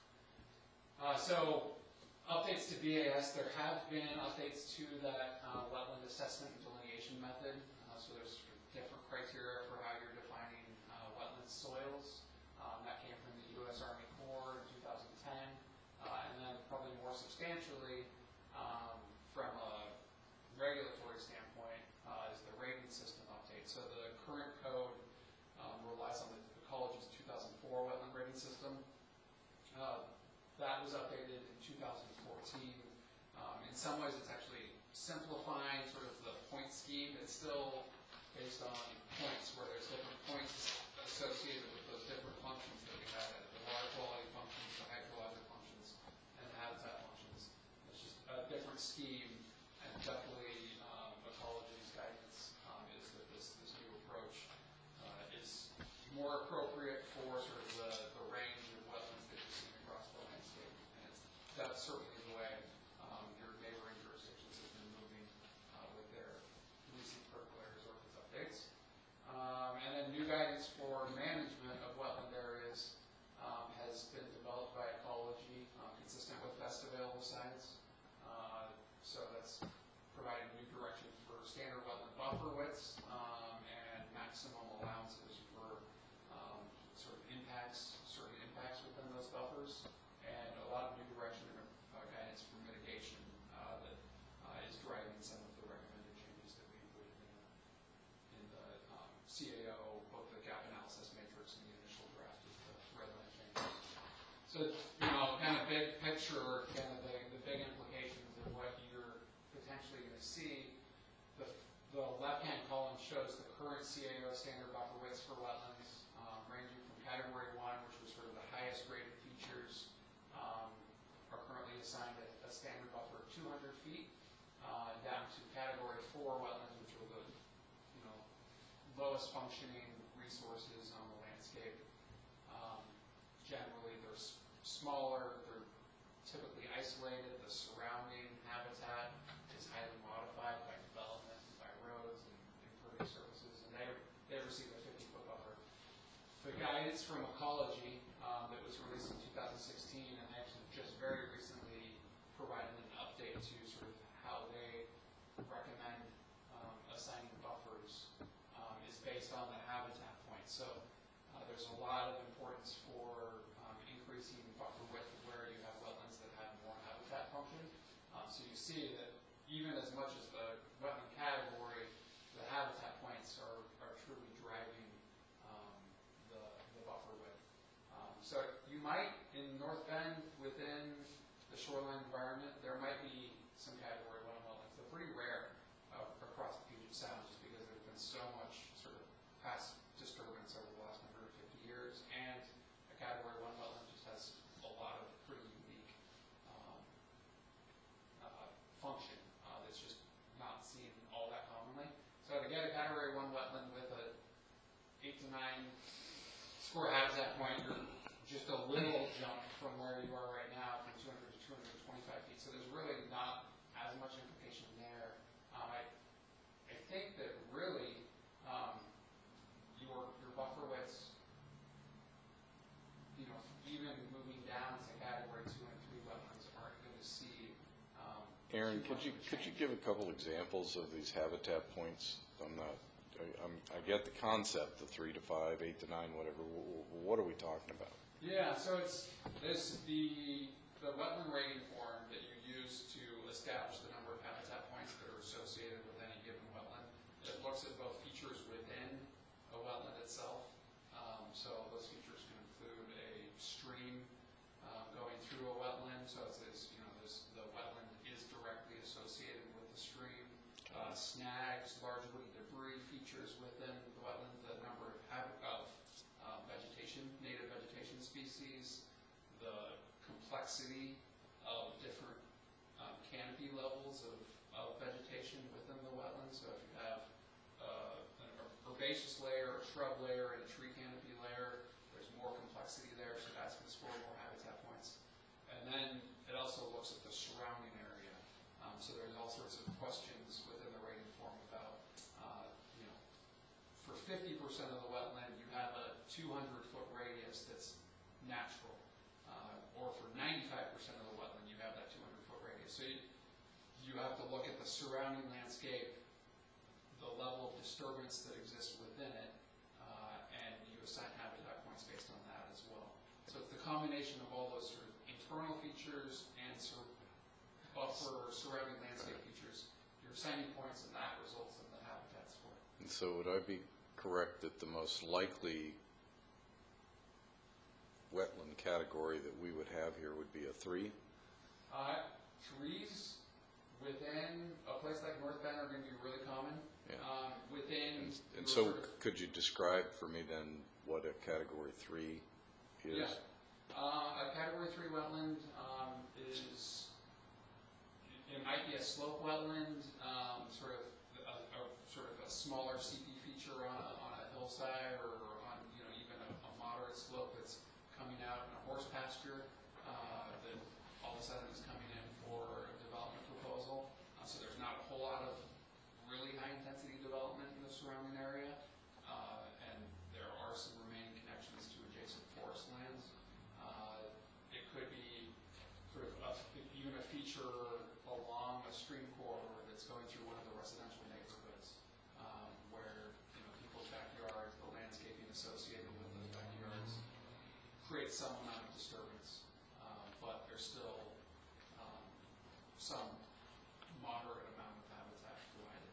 So updates to BAS, there have been updates to that wetland assessment and delineation method. So there's sort of different criteria for how you're defining wetland soils. That came from the U.S. Army Corps in 2010. And then probably more substantially from a regulatory standpoint is the rating system update. So the current code relies on the Ecology's 2004 wetland rating system. That was updated in 2014. In some ways, it's actually simplifying sort of the point scheme. It's still based on points where there's different points associated with those different functions that we have, the water quality functions, the hydrologic functions, and the habitat functions. It's just a different scheme, and definitely Ecology's guidance is that this new approach is more appropriate for sort of the range of wetlands that you're seeing across the landscape. And that's certainly the way your neighboring jurisdictions have been moving with their recent percolaries ordinance updates. And then new guidance for management of wetland areas has been developed by Ecology, consistent with best available science. So that's providing new direction for standard wetland buffer widths and maximum allowances for certain impacts within those buffers, and a lot of new direction and guidance for mitigation that is driving some of the recommended changes that we included in the CAO, both the gap analysis matrix and the initial draft of the red line changes. So, kind of big picture, kind of the big implications of what you're potentially going to see. The left-hand column shows the current CAO standard buffer widths for wetlands, ranging from Category 1, which was sort of the highest rated features, are currently assigned a standard buffer of 200 feet, down to Category 4 wetlands, which are the lowest functioning resources on the landscape. Generally, they're smaller, they're typically isolated, the surrounding habitat is highly modified by development, by roads and impervious surfaces, and they receive a 50-foot buffer. The guidance from Ecology that was released in 2016, and they actually just very recently provided an update to sort of how they recommend assigning buffers, is based on the habitat point. So there's a lot of importance for increasing buffer width where you have wetlands that have more habitat function. So you see that even as much as the wetland category, the habitat points are truly driving the buffer width. So you might, in North Bend, within the shoreline environment, there might be some Category 1 wetlands. They're pretty rare across the Puget Sound, just because there's been so much for habitat point, you're just a little jump from where you are right now, from 200 to 225 feet. So there's really not as much implication there. I think that really your buffer widths, even moving down to category 2 and 3 wetlands aren't going to see. Aaron, too could much you change. give a couple examples of these habitat points? I get the concept, the 3 to 5, 8 to 9, whatever. What are we talking about? Yeah, so it's the wetland rating form that you use to establish the number of habitat points that are associated with any given wetland. It looks at both features within a wetland itself. So those features can include a stream going through a wetland. So it's the wetland is directly associated with the stream. Snags, large woody debris features within the wetland, the number of vegetation, native vegetation species, the complexity of different canopy levels of vegetation within the wetland. So if you have an herbaceous layer, a shrub layer, and a tree canopy layer, there's more complexity there, so that's going to score more habitat points. And then it also looks at the surrounding area. So there's all sorts of questions within the rating form about, for 50% of the wetland, you have a 200-foot radius that's natural. Or for 95% of the wetland, you have that 200-foot radius. So you have to look at the surrounding landscape, the level of disturbance that exists within it, and you assign habitat points based on that as well. So it's the combination of all those sort of internal features and sort of buffer surrounding landscape features. You're assigning points, and that results in the habitat score. And so would I be correct that the most likely wetland category that we would have here would be a 3? Trees within a place like North Bend are going to be really common. Yeah. Within And your so sort of- could you describe for me then what a category 3 is? Yeah. A category 3 wetland is, it might be a slope wetland, sort of a smaller CP feature on a hillside, or on even a moderate slope that's coming out in a horse pasture that all of a sudden is coming in for a development proposal. So there's not a whole lot of really high intensity development in the surrounding area, and there are some remaining connections to adjacent forest lands. It could be sort of even a feature along a stream corridor that's going through one of the residential neighborhoods, where people's backyards, the landscaping associated with those backyards creates some amount of disturbance, but there's still some moderate amount of habitat provided.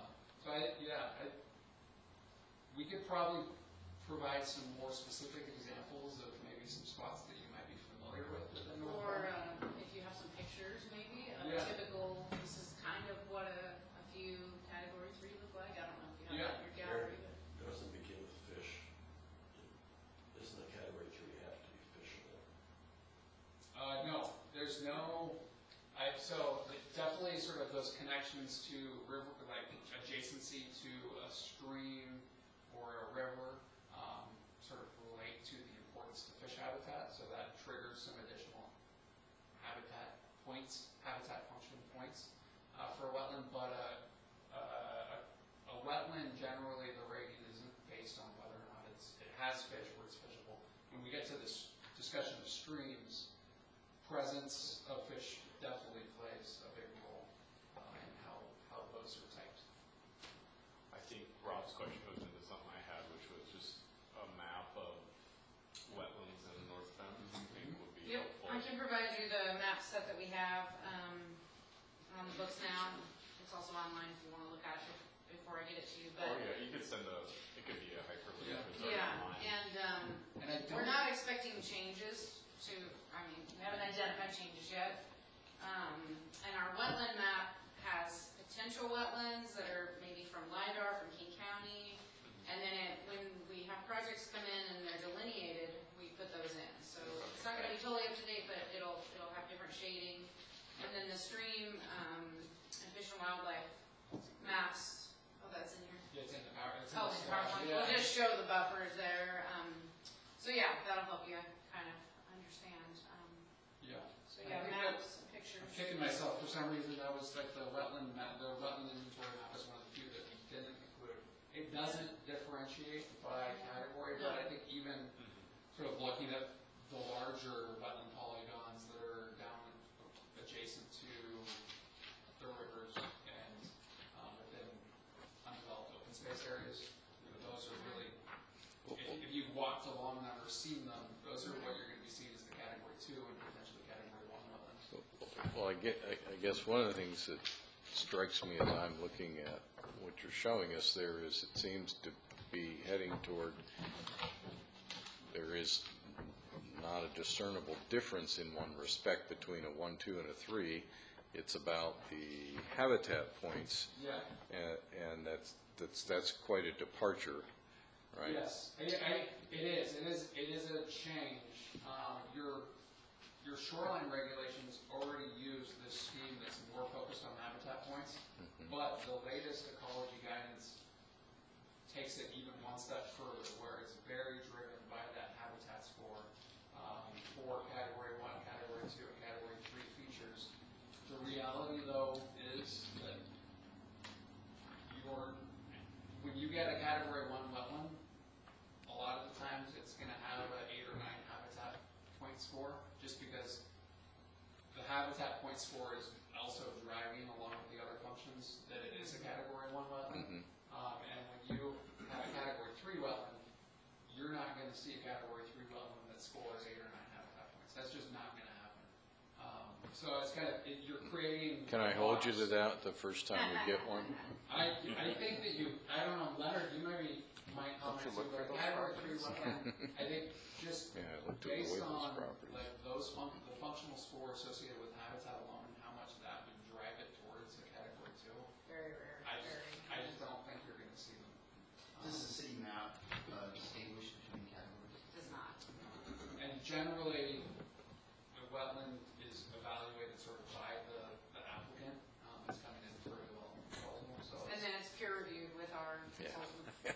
We could probably provide some more specific examples of maybe some spots that you might be familiar with within North Or Bend. if you have some pictures maybe of Yeah. typical, this is kind of what a few category 3 look like. I don't know if you have that in your gallery, but. Doesn't begin with fish. Isn't a category 3 have to be fishable? No, there's no, so definitely sort of those connections to river, like adjacency to a stream or a river, sort of relate to the importance to fish habitat, so that triggers some additional habitat points, habitat function points for a wetland. But a wetland, generally the rating isn't based on whether or not it has fish or it's fishable. When we get to this discussion of streams, presence of fish definitely plays a big role in how those are typed. I think Rob's question goes into something I had, which was just a map of wetlands in North Bend. I think would be Yep, helpful. I can provide you the map set that we have on the books now. It's also online if you want to look at it before I get it to you. But Oh, yeah, you could send it could be a hyperlink. Yeah. It's already yeah, online. And I we're don't, not expecting changes to. We haven't identified changes yet. And our wetland map has potential wetlands that are maybe from LIDAR, from King County. And then when we have projects come in and they're delineated, we put those in. So it's not going to be totally up to date, but it'll have different shading. And then the stream and Fish and Wildlife maps. Oh, that's in here. it's in the power, it's in Oh, the it's slide, PowerPoint. yeah. We'll just show the buffers there. wetland inventory map is one of the few that we didn't include. It doesn't differentiate by category, but I think even sort of looking at the larger wetland polygons that are down adjacent to the rivers and within undeveloped open space areas, those are really, if you've walked along them or seen them, those are what you're going to be seeing as the category 2 and potentially category 1 wetlands. Well, I guess one of the things that strikes me as I'm looking at what you're showing us there is it seems to be heading toward, there is not a discernible difference in one respect between a 1, 2, and a 3. It's about the habitat points. Yeah. And that's quite a departure, right? Yes, it is. It is a change. Your shoreline regulations already use this scheme that's more focused on habitat points, but the latest ecology guidance takes it even one step further, where it's very driven by that habitat score for category 1, category 2, and category 3 features. The reality, though, is that when you get a category 1 wetland, a lot of the times it's going to have an 8 or 9 habitat point score, just because the habitat point score is also driving along with the other functions that it is a category 1 wetland. And when you have a category 3 wetland, you're not going to see a category 3 wetland that scores 8 or 9 habitat points. That's just not going to happen. So it's kind of, you're creating. Can I hold you to that the first time we get one? I think that I don't know, Leonard, you might comment too, but category 3 wetland, I think just Yeah, I looked at the based way those on properties. like the functional score associated with habitat alone and how much that would drive it towards a category 2, Very rare. I just don't think you're going to see them. Does the city map distinguish between categories? Does not. And generally, the wetland is evaluated sort of by the applicant that's coming in for a development proposal. So And then it's peer reviewed with our consultant.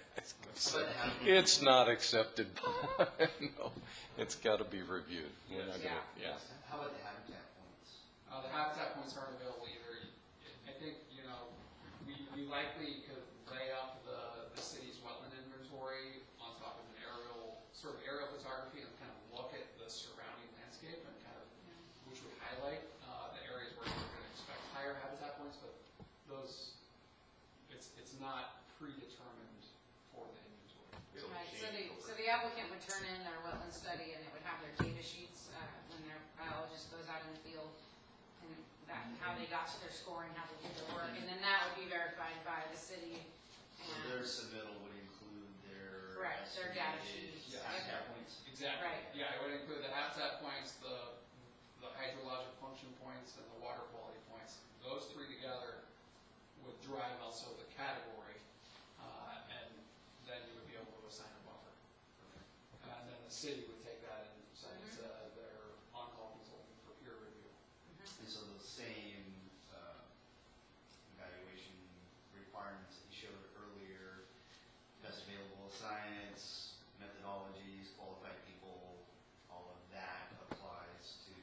It's not accepted. No, it's got to be reviewed. We're not gonna, yeah. How about the habitat points? The habitat points aren't available either. I think, we likely could lay up the city's wetland inventory on top of an aerial photography and kind of look at the surrounding landscape and kind of, which would highlight the areas where you're going to expect higher habitat points, but those, it's not predetermined for the inventory. Right, so the applicant would turn in their wetland study and it would have their data sheets when their biologist goes out in the field and how they got to their scoring, how they did their work, and then that would be verified by the city. So their submittal would include their. Right, their data estimated sheets. habitat points? Exactly. Right. Yeah, it would include the habitat points, the hydrologic function points, and the water quality points. Those three together would drive also the category, and then you would be able to assign a buffer. And then the city would take that and send it to their on-call consultant for peer review. And so those same evaluation requirements that you showed earlier, best available science, methodologies, qualified people, all of that applies to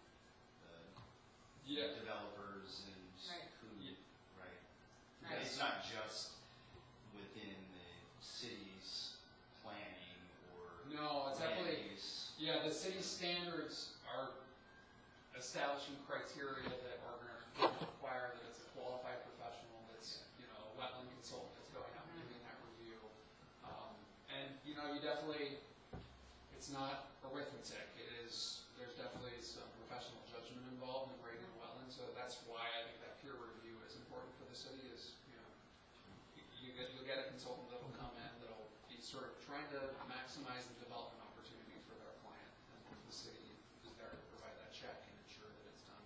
the developers and Right. who, right? Right. It's not just within the city's planning or. No, it's land definitely, use. yeah, the city standards are establishing criteria that are going to require that it's a qualified professional, that's, a wetland consultant that's going out and doing that review. And, you definitely, it's not arithmetic. There's definitely some professional judgment involved in grading the wetlands, so that's why I think that peer review is important for the city is, you'll get a consultant that'll come in that'll be sort of trying to maximize the development opportunity for their client, and the city is there to provide that check and ensure that it's done.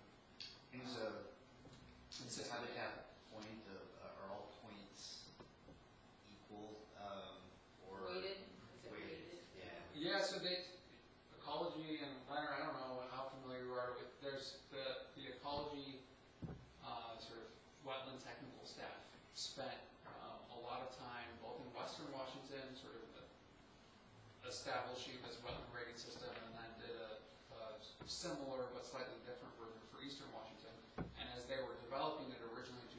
Is a habitat point, are all points equal, or? Weighted? Is it weighted? Yeah. Yeah, so ecology and Leonard, I don't know how familiar you are with, there's the ecology sort of wetland technical staff spent a lot of time both in Western Washington, sort of establishing this wetland grading system, and then did a similar but slightly different version for Eastern Washington. And as they were developing it originally in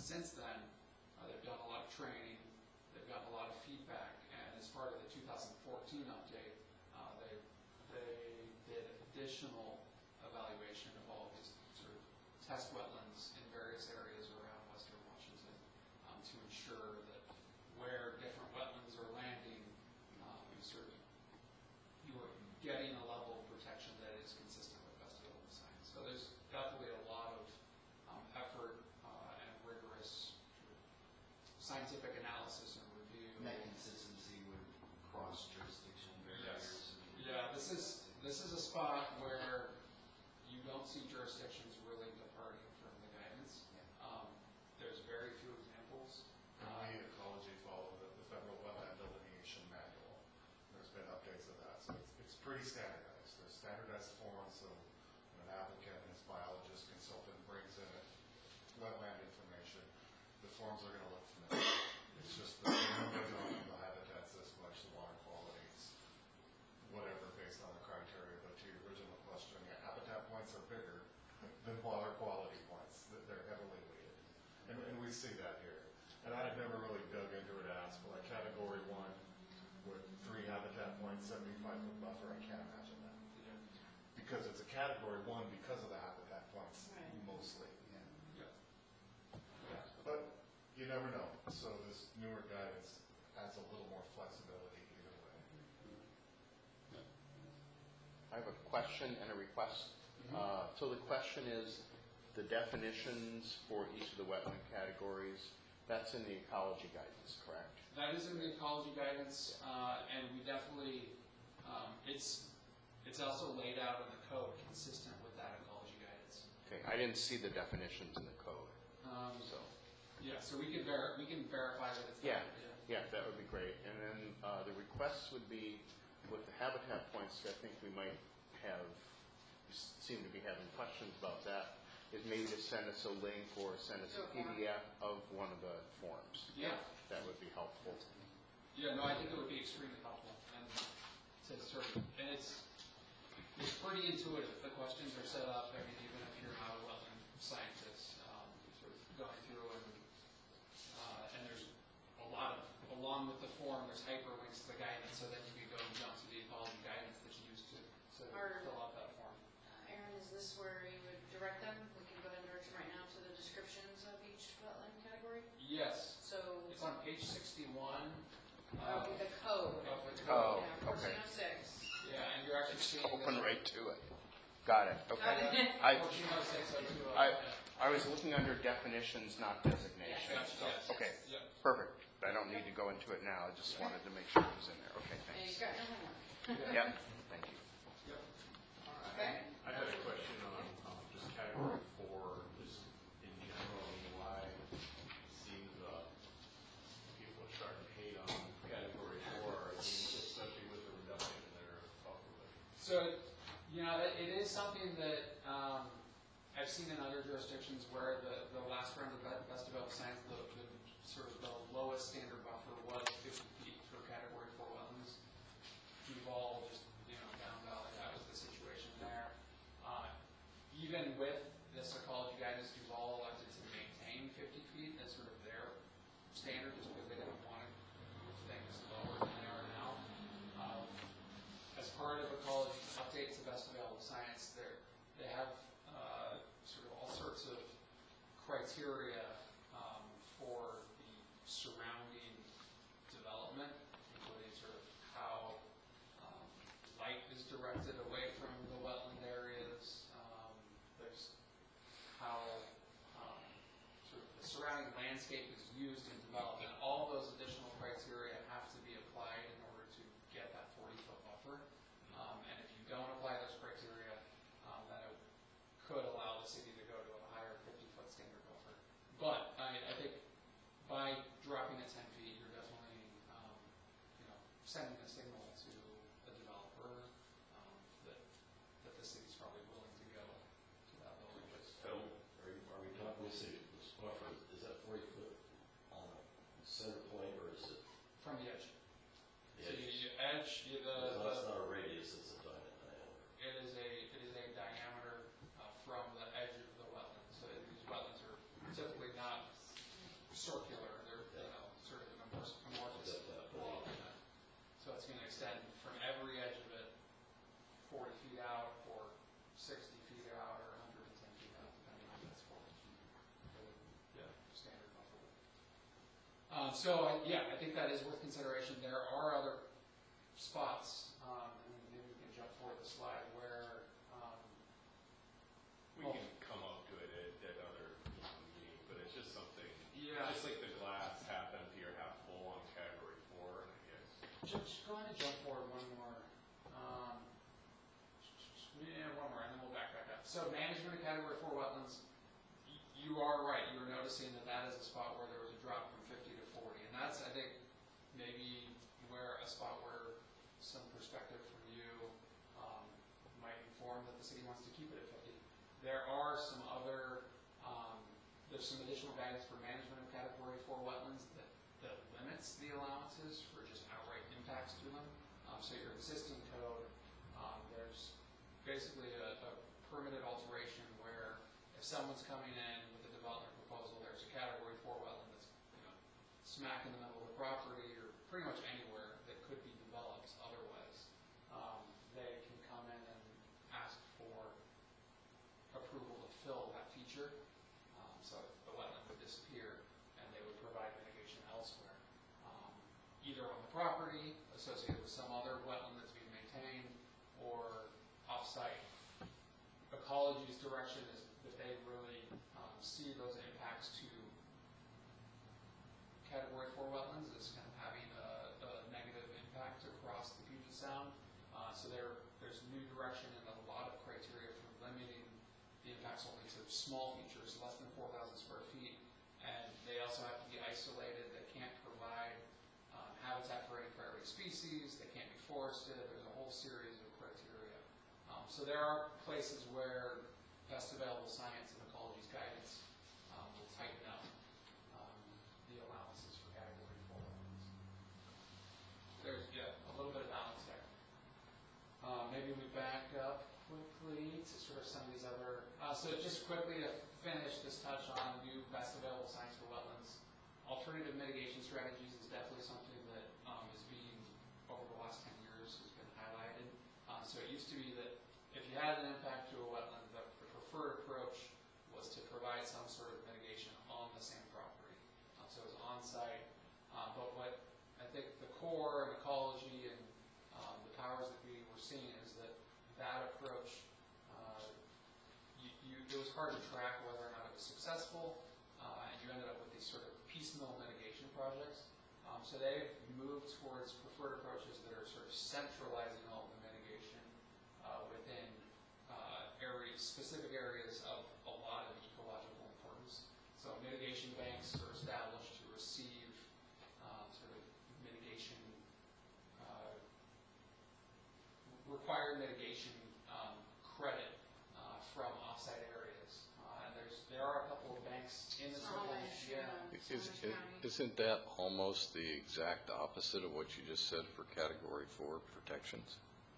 since then, they've done a lot of training, they've gotten a lot of feedback, and as part of the 2014 update, they did additional evaluation of all of these sort of test wetlands in various areas around western Washington to ensure that where different wetlands are landing, you are getting a level of protection that is consistent with best available science. So there's definitely a lot of effort and rigorous scientific analysis and review. And that consistency would cross jurisdiction barriers. Yeah, this is a spot where you don't see jurisdictions really departing from the guidance. There's very few examples. We at Ecology follow the Federal Wetland Delineation Manual. There's been updates of that, so it's pretty standardized. There's standardized forms, so when an applicant and his biologist consultant brings in wetland information, the forms are going to look familiar. It's just the the habitats this much, the water qualities, whatever based on the criteria. But to your original question, yeah, habitat points are bigger than water quality points. They're heavily weighted. And we see that here. And I had never really dug into it to ask for like category 1 with 3 habitat points, 75-foot buffer. I can't imagine that. Because it's a category 1 because of the habitat points mostly. But you never know. So this newer guidance adds a little more flexibility either way. I have a question and a request. So the question is, the definitions for each of the wetland categories, that's in the ecology guidance, correct? That is in the ecology guidance, and we definitely, it's also laid out in the code consistent with that ecology guidance. Okay, I didn't see the definitions in the code, so. Yeah, so we can verify that it's Yeah, there. yeah, that would be great. And then the requests would be, with the habitat points, I think we might have, seem to be having questions about that, is maybe to send us a link or send us a PDF of one of the forms. Yeah. That would be helpful. Yeah, no, I think it would be extremely helpful, and to sort of, and it's pretty intuitive. The questions are set up. I mean, even if you're not a wetland scientist, sort of going through and there's a lot of, along with the form, there's hyperlinks to the guidance, so then you can go and jump to the ecology guidance that you use to fill out that form. Aaron, is this where you would direct them? We can go ahead and direct them right now to the descriptions of each wetland category? Yes, So, it's on page 61. the code. Of the Oh, code. Yeah, okay. 1406. Yeah, and you're actually Just seeing open this- right to it. Got it, okay. Got it. I, 140602. I was looking under definitions, not designations, so, okay, Yep. perfect. I don't need to go into it now, I just wanted to make sure it was in there. Okay, And you've thanks. got your homework. Yep, thank you. Yep. Okay? I had a question on just category 4, just in general, why it seems people are starting to hate on category 4, especially with the reduction in their buffer. So, you know, it is something that I've seen in other jurisdictions where the last round of best developed science, the sort of the lowest standard buffer was 50 feet for category 4 wetlands. Duval, just, down valley, that was the situation there. Even with this ecology guidance, Duval elected to maintain 50 feet as sort of their standard, just because they didn't want to move things lower than they are now. As part of ecology update to best available science, they have sort of all sorts of criteria for the surrounding development, including sort of how light is directed away from the wetland areas. There's how sort of the surrounding landscape is used in development. All those additional criteria have to be applied in order to get that 40-foot buffer. And if you don't apply those criteria, then it could allow the city to go to a higher 50-foot standard buffer. But I think by dropping it 10 feet, you're definitely, sending a signal to a developer that the city's probably willing to go to that level. So, are we talking this buffer, is that 40 foot on a I think that is worth consideration. There are other spots, and maybe we can jump forward the slide where, We can come up to it at other meetings, but it's just something, Yeah. just like the glass half empty or half full on category 4, I guess. just go ahead and jump forward one more. One more, and then we'll back up. So management of category 4 wetlands, you are right. You were noticing that that is a spot where there was a drop from 50 to 40, and that's, I think, maybe where a spot where some perspective from you might inform that the city wants to keep it at 50. There are some other, there's some additional guidance for management of category 4 wetlands that limits the allowances for just outright impacts to them. So your existing code, there's basically a permitted alteration where if someone's coming in with a development proposal, there's a category 4 wetland that's, smack in the middle of the property or pretty much anywhere that could be developed otherwise. They can come in and ask for approval to fill that feature. So the wetland would disappear and they would provide mitigation elsewhere. Either on the property, associated with some other wetland that's being maintained, or off-site. Ecology's direction is that they really see those impacts to category 4 wetlands as kind of having a negative impact across the Puget Sound. So there's new direction and a lot of criteria for limiting the impacts only to small features, less than 4,000 square feet. And they also have to be isolated. They can't provide habitat for any priority species. They can't be forested. There's a whole series of criteria. So there are places where best available science and ecology's guidance will tighten up the allowances for category 4 wetlands. There's, a little bit of balance there. Maybe we back up quickly to sort of some of these other, so just quickly to finish this touch on new best available science for wetlands. Alternative mitigation strategies is definitely something that is being, over the last 10 years, has been highlighted. So it used to be that if you had an impact to a wetland, the preferred approach was to provide some sort of mitigation on the same property. So it was on-site. But what I think the Corps and ecology and the powers that we were seeing is that that approach, it was hard to track whether or not it was successful, and you ended up with these sort of piecemeal mitigation projects. So they've moved towards preferred approaches that are sort of centralizing all the mitigation within specific areas of a lot of ecological importance. So mitigation banks are established to receive sort of mitigation, required mitigation credit from offsite areas. And there are a couple of banks in the Isn't that almost the exact opposite of what you just said for category 4 protections?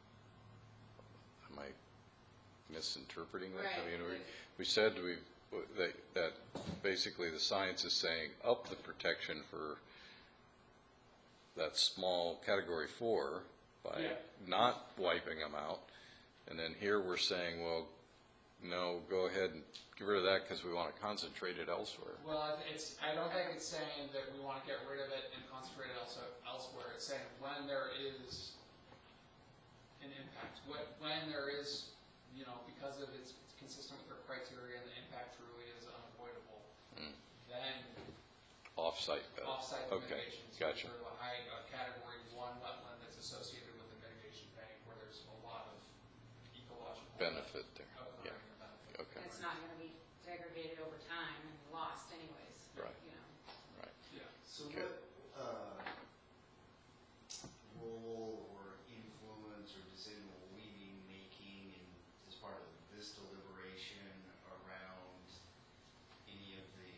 Am I misinterpreting that? Right. I mean, we said that basically the science is saying up the protection for that small category 4 by not wiping them out, and then here we're saying, well, no, go ahead and get rid of that because we want to concentrate it elsewhere. Well, I don't think it's saying that we want to get rid of it and concentrate it elsewhere. It's saying when there is an impact, when there is, because of it's consistent with their criteria and the impact truly is unavoidable, then Off-site. Okay, mitigation. gotcha. Sort of a category 1 wetland that's associated with a mitigation bank where there's a lot of ecological Benefit there. Yeah. benefit. Okay. And it's not going to be degraded over time and lost anyways. Right. Right. Yeah. So Okay. what role or influence or decision will we be making as part of this deliberation around any of the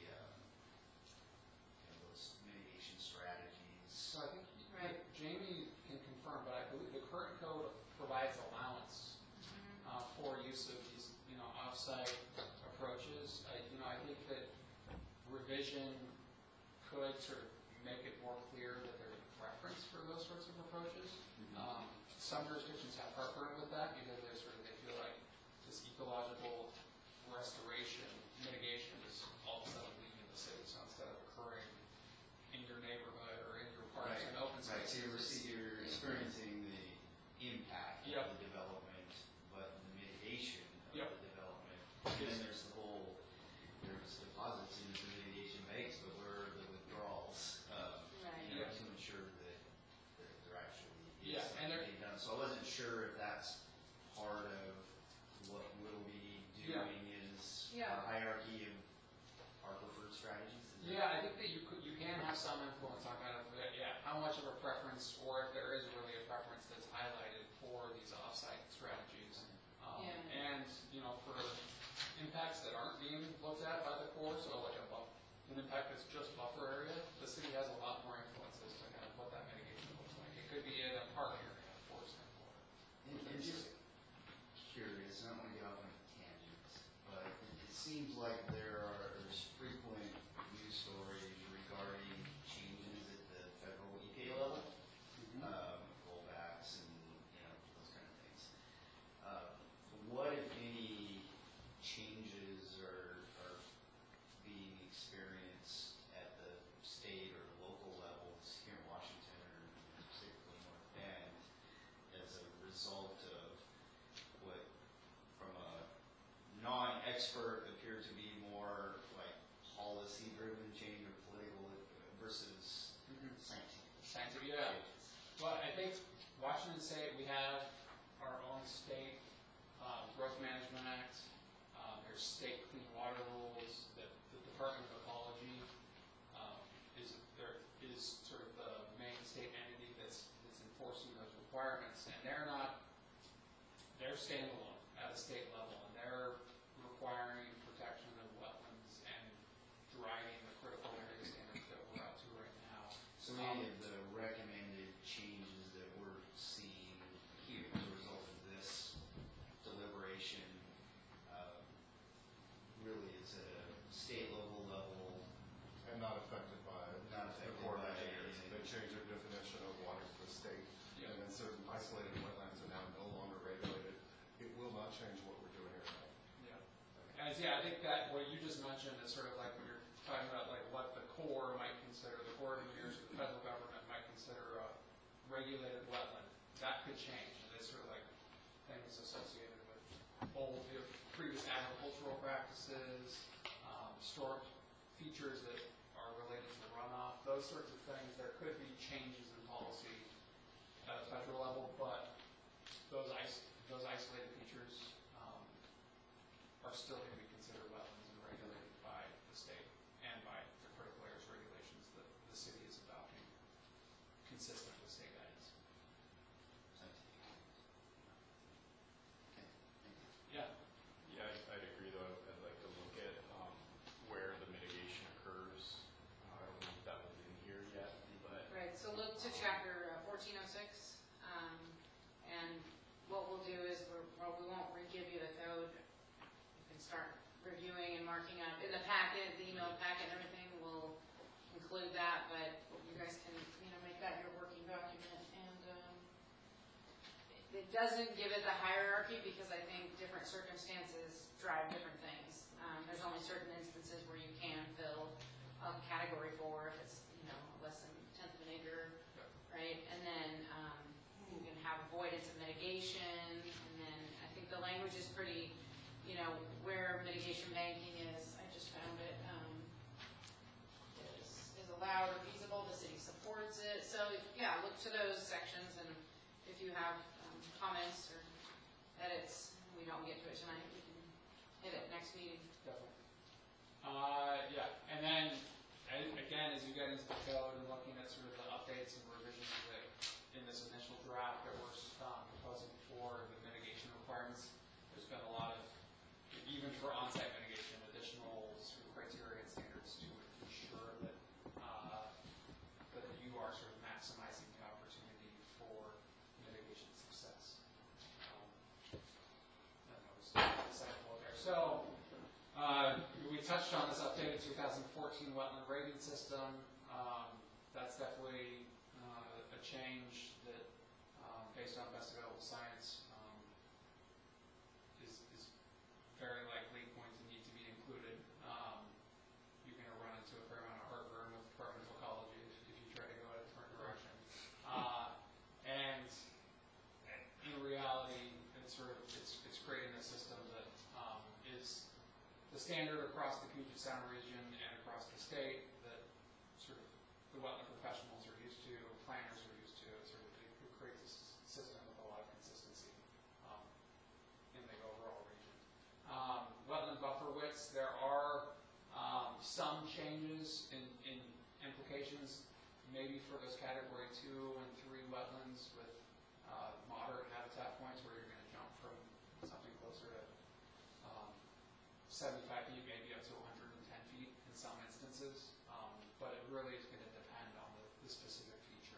those mitigation strategies? So I think Right. Jamie can confirm, but I believe the current code provides allowance for use of these, off-site approaches. I think that revision could sort of make it more clear that there's a preference for those sorts of approaches. Some jurisdictions have heartburn with that because they feel like this ecological restoration mitigation is all of a sudden leaving the city. So instead of occurring in your neighborhood sure if that's part of what we'll be Yeah. doing is Yeah. a hierarchy of our preferred strategies. Is that- Yeah, I think that you can have some influence on kind of, how much of a preference, or if there is really a preference that's highlighted for these offsite strategies. Yeah. And, for impacts that aren't being looked at by the Corps, so like an impact that's just buffer area, the city has a lot more influence as to kind of what that mitigation looks like. It could be in a park area, for example. And just curious, I don't want to get off on tangents, but it seems like there's frequent news stories regarding changes at the federal EPA level, rollbacks and, those kind of things. What, if any, changes are being experienced at the state or local levels here in Washington, or specifically North Bend, as a result of what, from a non-expert, appeared to be more like policy-driven change or political versus scientific? Yeah. Well, I think Washington State, we have our own state growth management act. There's state clean water rules. The Department of Ecology is sort of the main state entity that's enforcing those requirements, and they're standalone at a state level, and they're requiring protection of wetlands and driving the critical area standards that we're up to right now. So many of the recommended changes that we're seeing here as a result of this deliberation really is at a state level, And not affected by Not the affected Corps of by Engineers. anything. They changed their definition of water for the state, Yeah. and then certain isolated wetlands are now no longer regulated. It will not change what we're doing here tonight. Yeah. I think that what you just mentioned is sort of like when you're talking about like what the Corps might consider, the Corps of Engineers or the federal government might consider a regulated wetland. That could change. And it's sort of like things associated with previous agricultural practices, historic features that are related to runoff, those sorts of things. There could be changes in policy at a federal level, but those isolated features are still going to be considered wetlands and regulated by the state and by the critical areas regulations that the city is adopting, consistent with state guidance. Okay, thank you. Yeah. Yeah, I'd agree, though. I'd like to look at where the mitigation occurs. I don't know if that was in here yet, but Right, so look to chapter 1406, and what we'll do is, we won't re-give you the code. You can start reviewing and marking up. In the packet, the email packet and everything will include that, but you guys can, make that your working document. And it doesn't give it the hierarchy because I think different circumstances drive different things. There's only certain instances where you can fill category 4 if it's, less than a tenth of an acre, right? And then you can have avoidance of mitigation, and then I think the language is pretty, where mitigation banking is, I just found it, is allowed or feasible, the city supports it. So, yeah, look to those sections, and if you have comments or edits, we don't get to it tonight, we can hit it next meeting. Definitely. Yeah, and then, again, as you get into the code and looking at sort of the updates and revisions that in this initial draft that we're proposing for the mitigation requirements, there's been a lot of, even for on-site mitigation, additional sort of criteria and standards to ensure that that you are sort of maximizing the opportunity for mitigation success. And that was the second bullet there. So, we touched on this updated 2014 wetland rating system. That's definitely a change that, based on best available science, is very likely going to need to be included. You're going to run into a fair amount of heartburn with the Department of Ecology if you try to go a different direction. And in reality, it's creating a system that is the standard across the Puget Sound region and across the state that sort of the wetland professionals are used to, planners are used to. It creates a system with a lot of consistency. 75 feet, maybe up to 110 feet in some instances, but it really is going to depend on the specific feature.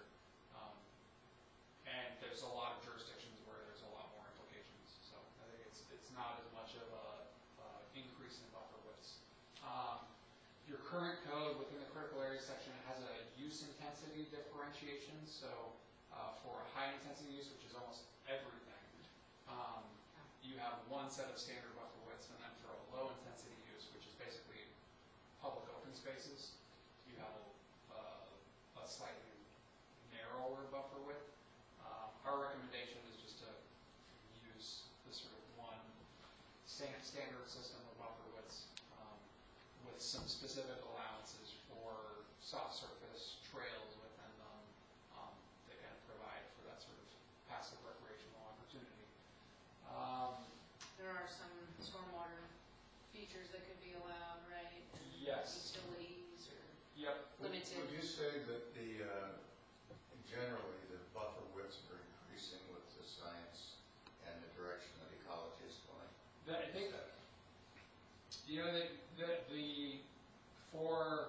And there's a lot of jurisdictions where there's a lot more implications, so I think it's not as much of a increase in buffer widths. Your current code within the critical area section has a use intensity differentiation, so for a high intensity use, which is almost everything, you have one set of standard buffer widths, and then for a low intensity use, which is basically public open spaces, you have a slightly narrower buffer width. Our recommendation is just to use the sort of one standard system of buffer widths with some specific allowances for soft surface trails within them that kind of provide for that sort of passive recreational opportunity. There are some stormwater features that could be allowed, right? Yes. Utilities or Yep. limited. Would you say that generally the buffer widths are increasing with the science and the direction that ecology is going? I think, for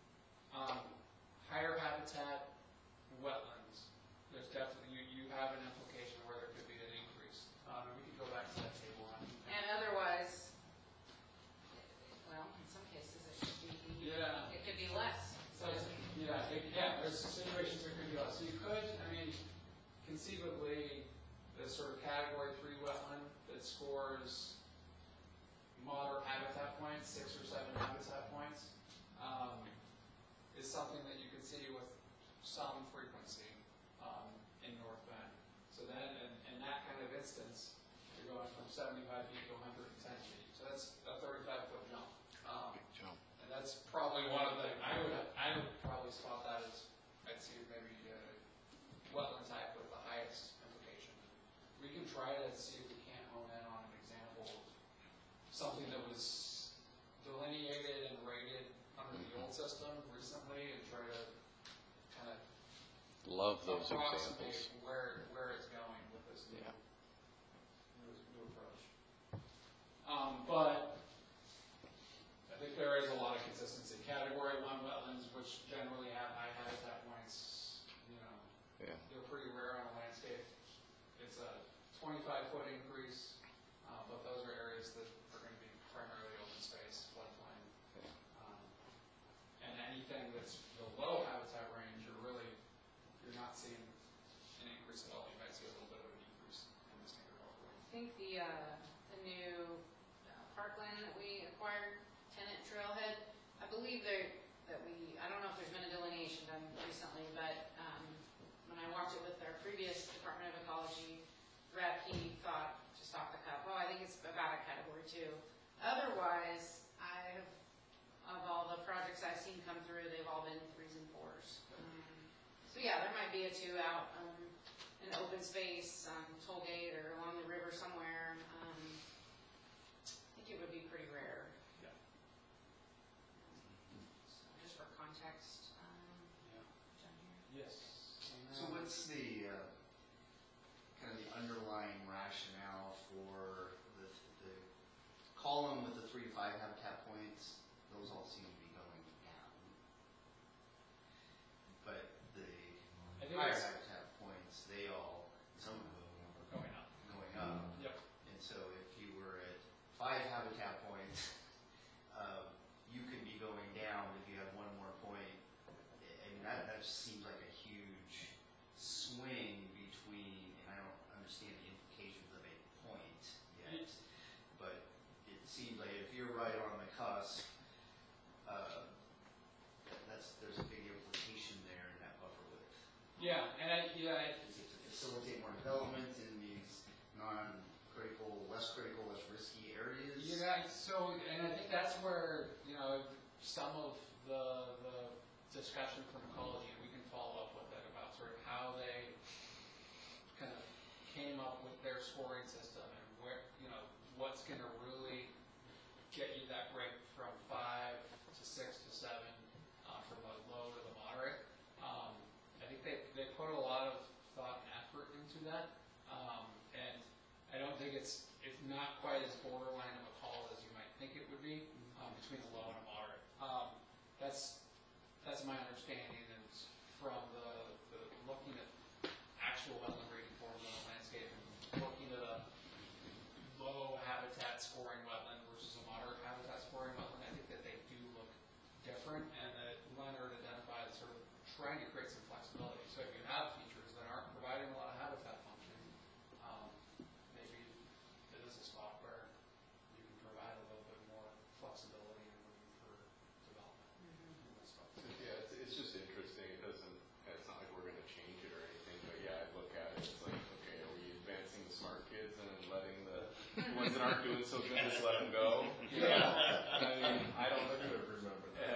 higher habitat wetlands, there's definitely, you have an implication where there could be an increase. And we can go back to that table. And otherwise, well, in some cases it could be, Yeah. it could be less. So, there's situations that could be less. So you could, conceivably, the sort of category 3 wetland that scores moderate habitat points, 6 or 7 habitat points, is something that you could see with some frequency in North Bend. So then, in that kind of instance, you're going from 75 feet to 110 feet. So that's a 35-foot jump. And that's probably one of the, I would probably spot that as, I'd see maybe wetland type with the highest implication. We can try to see if we can't hone in on an example of something that was delineated and rated under the old system recently and try to kind of Love those approximate examples. where it's going with this new, Yeah. new approach. But I think there is a lot of consistency. Category 1 wetlands, which generally have high habitat points, Yeah. they're pretty rare on a landscape. It's a 25-foot increase, but those are areas that are going to be primarily open space, floodplain. And anything that's below habitat range, you're not seeing an increase at all. You might see a little bit of a decrease in the standard buffer range. I think the new parkland that we acquired, Tenant Trailhead, I believe I don't know if there's been a delineation done recently, but when I walked it with our previous Department of Ecology rep, he thought, just off the cuff, I think it's about a category 2. Otherwise, of all the projects I've seen come through, they've all been 3s and 4s. So yeah, there might be a 2 out in open space on Tollgate or along the river somewhere. I think it would be pretty rare. Yeah. So just for context, down here. Yes. So what's the, kind of the underlying rationale for the column with the 3 to 5 habitat points? Those all seem to be going down. But the I think higher it's habitat points, some of them are going up. going up. Yep. And so if you were at 5 habitat points, you could be going down if you have one more point. I mean, that just seems like a huge swing between, and I don't understand the implications of a point yet, but it seems like if you're right on the cusp, there's a big implication there in that buffer width. Yeah, and Is it to facilitate more development in these non-critical, less risky areas? and I think that's where, some of the discussion from ecology, and we can follow up with it about sort of how they kind of came up with their scoring system and where, what's going to really get you that break from 5 to 6 to 7 from the low to the moderate. I think they put a lot of thought and effort into that, and I don't think it's not quite as borderline of a call as you might think it would be, between a low and a moderate. That's my understanding, and from the looking at actual wetland rating forms on the landscape, and looking at a low habitat scoring wetland versus a moderate habitat scoring wetland, I think that they do look different, and that Leonard identified sort of trying to create some flexibility. So if you have features that aren't providing a lot of habitat function, maybe it is a spot where you can provide a little bit more flexibility and room for development in those spots. Yeah, it's just interesting. It's not like we're going to change it or anything, but yeah, I look at it, it's like, okay, are we advancing the smart kids and then letting the ones that aren't doing so good, just let them go? Yeah. I mean, I don't I could have remembered that.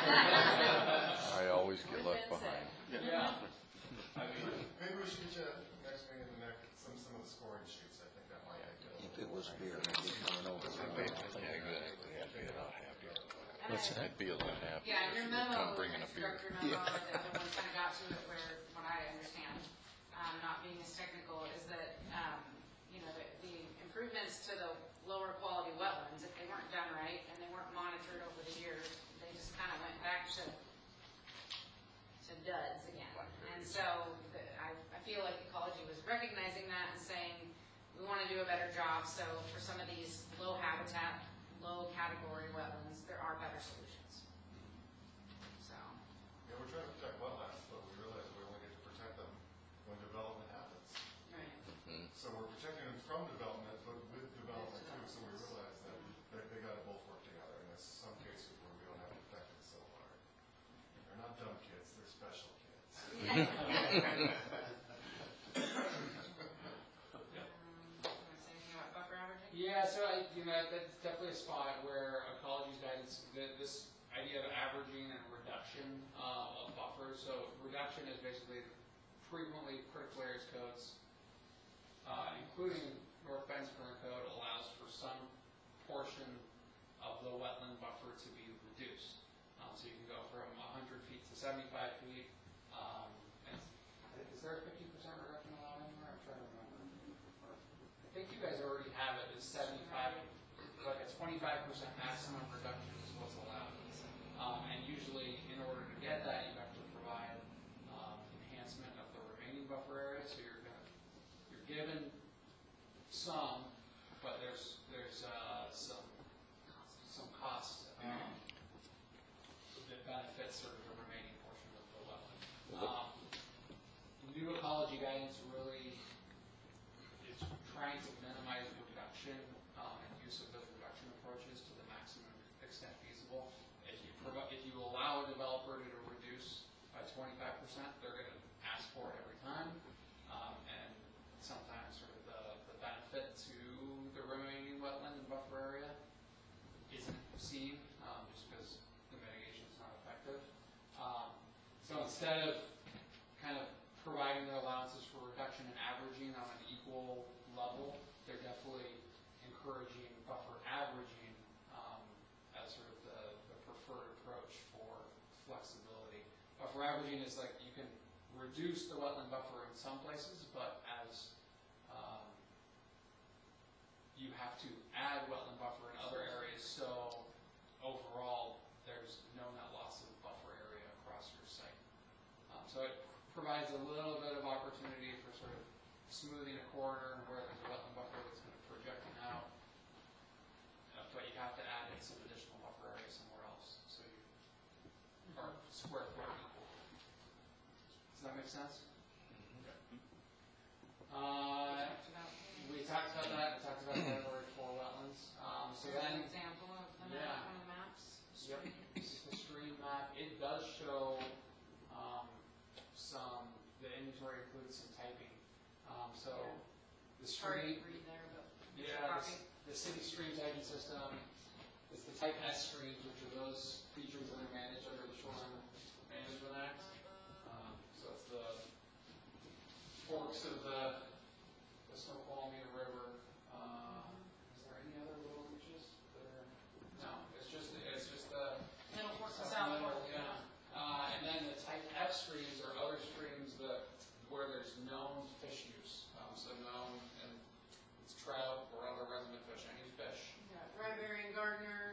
I always get left behind. Yeah. I mean, Maybe we should get you next meeting the next, some of the scoring sheets, I think that might be good. If it was beer, I'd be coming over. yeah, exactly. I'd be a lot happier. I'd be a lot happier. Yeah, in your memo, Come bringing a beer. director memo, or the other one kind of got to it where, what I understand, not being as technical, is that, you know, the improvements to the lower quality wetlands, if they weren't done right and they weren't monitored over the years, they just kind of went back to duds again. And so I feel like ecology was recognizing that and saying, we want to do a better job. So for some of these low habitat, low category wetlands, there are better solutions. So. Yeah, we're trying to protect wetlands, but we realize we only get to protect them when development happens. Right. So we're protecting them from development, but with development too, so we realize that they gotta both work together, and there's some cases where we don't have to protect them so hard. They're not dumb kids, they're special kids. Want to say anything about buffer averaging? Yeah, so that's definitely a spot where ecology's guidance, this idea of averaging and reduction of buffers. So reduction is basically frequently critical areas codes, including North Bend's current code, allows for some portion of the wetland buffer to be reduced. So you can go from 100 feet to 75 feet. And is there a 50% reduction allowed anywhere? I'm trying to remember. I think you guys already have it as 75, like a 25% maximum reduction is what's allowed. And usually, in order to get that, you have to provide enhancement of the remaining buffer area. So you're given some, but there's some cost that benefits sort of the remaining portion of the wetland. New ecology guidance really is trying to minimize reduction and use of those reduction approaches to the maximum extent feasible. If you allow a developer to reduce by 25%, they're going to ask for it every time, and sometimes sort of the benefit to the remaining wetland and buffer area isn't seen just because the mitigation is not effective. So instead of kind of providing their allowances for reduction and averaging on an equal level, they're definitely encouraging buffer averaging as sort of the preferred approach for flexibility. Buffer averaging is like you can reduce the wetland buffer in some places, but as you have to add wetland buffer in other areas, so overall there's no net loss of buffer area across your site. So it provides a little bit of opportunity for sort of smoothing a corridor where there's a wetland buffer that's kind of projecting out, but you have to add in some additional buffer area somewhere else, so you are square foot equal. Does that make sense? We talked about that. We talked about category 4 wetlands. So There's then, an example of the yeah. map, one of the maps. yep, this is the stream map. It does show the inventory includes some typing. So the Hard to stream, read there, but yeah, the city stream typing system is the type S streams, which are those features that are managed under the Shoreline Management Act. So it's the forks of the Snoqualmie River. Is there any other little beaches that are? No, it's just the middle fork to south fork. yeah. And then the type F streams are other streams where there's known fish use. So known, and it's trout or other resident fish, any fish. Yeah, Ryeberry and Gardner,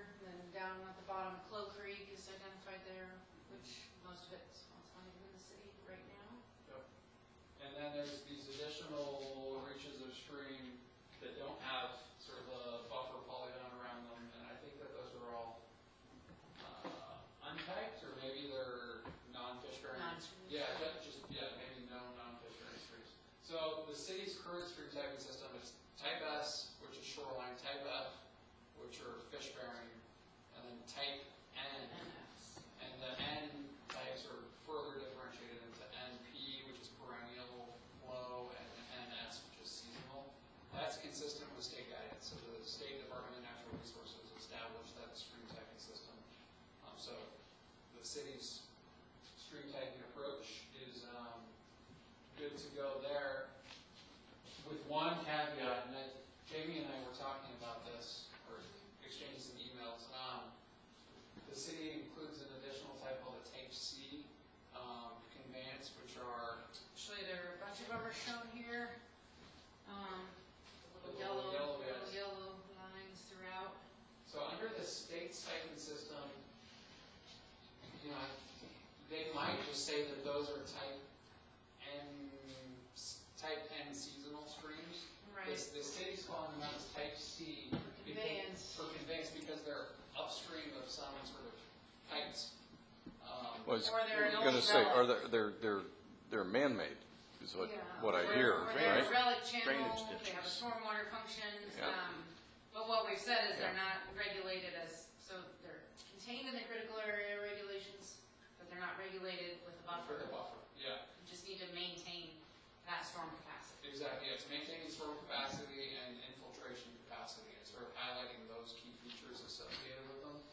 city's stream tagging approach is good to go there, with one caveat, and Jamie and I were talking about this, or exchanging some emails. The city includes an additional type called a Type C conveyance, which are Actually, there are a bunch of them are shown here. The Little little yellow, yellow little yellow lines throughout. So under the state stipend system, you know, they might just say that those are type N seasonal streams. Right. The city's calling them out as type C. Conveyance. For conveyance, because they're upstream of some sort of pipes. Was Or they're an going to old say, are relic. they're man-made, is what I Or- hear, Or they're right? a relic channel, Drainage they have a ditches. stormwater functions. Yeah. But what we've said is they're Yeah. not regulated as, so they're contained in the critical area regulations, but they're not regulated with a For buffer. the buffer, yeah. You just need to maintain that storm capacity. Exactly, it's maintaining storm capacity and infiltration capacity, and sort of highlighting those key features associated with them.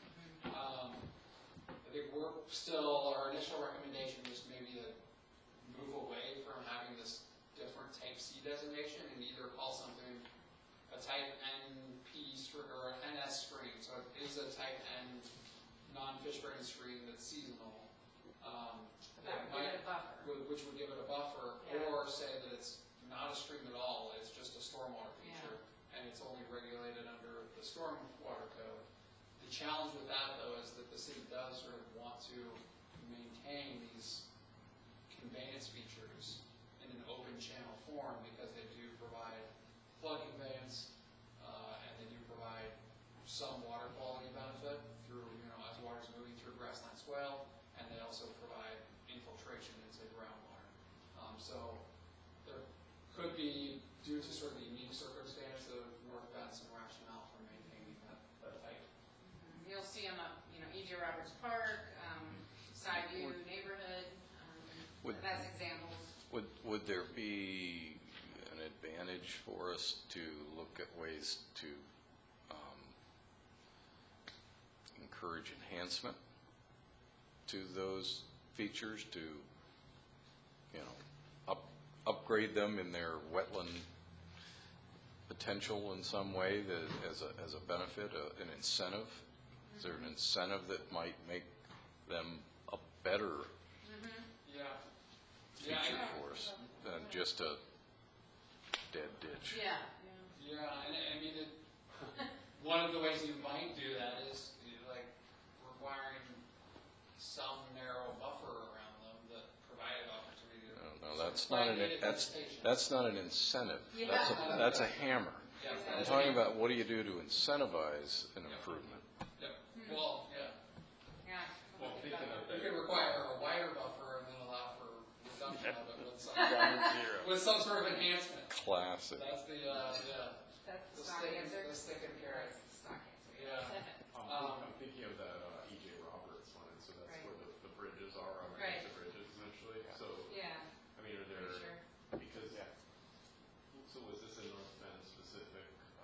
I think our initial recommendation was maybe to move away from having this different type C designation and either call something a type NP stream or an NS stream, so it is a type N non-fish bearing stream that's seasonal. That would give it a buffer. Which would give it a buffer, Yeah. or say that it's not a stream at all, it's just a stormwater feature, and it's only regulated under the stormwater code. The challenge with that, though, is that the city does sort of want to maintain these conveyance features in an open channel form, because they do provide flood conveyance, and they do provide some water quality benefit through, as water's moving through grassland swale, and they also provide infiltration into groundwater. So there could be, due to sort of the unique circumstance of North Benson rationale for maintaining that type. You'll see them up, E.J. Roberts Park, Sideview neighborhood, Would- that's examples. Would there be an advantage for us to look at ways to encourage enhancement to those features, to upgrade them in their wetland potential in some way, that as a benefit, an incentive? Is there an incentive that might make them a better Yeah. feature for us than just a dead ditch? Yeah. Yeah, and I mean, one of the ways you might do that is like requiring some narrow buffer around them that provided opportunity to. No, that's not that's not an incentive. Yeah. That's a hammer. Yeah, I'm talking about, what do you do to incentivize an improvement? Yep. Well, yeah. Yeah. Well, thinking of You that, could require a wider buffer and then allow for reduction of it with some sort of enhancement. Classic. That's the That's the the stock stick, answer. the stick and carrot. That's the stock answer. Yeah. I'm thinking of that E.J. Roberts one, and so that's Right. where the bridges are, on Right. the bridges essentially. So, Yeah, I mean, are for there, sure. because, so was this a North Bend specific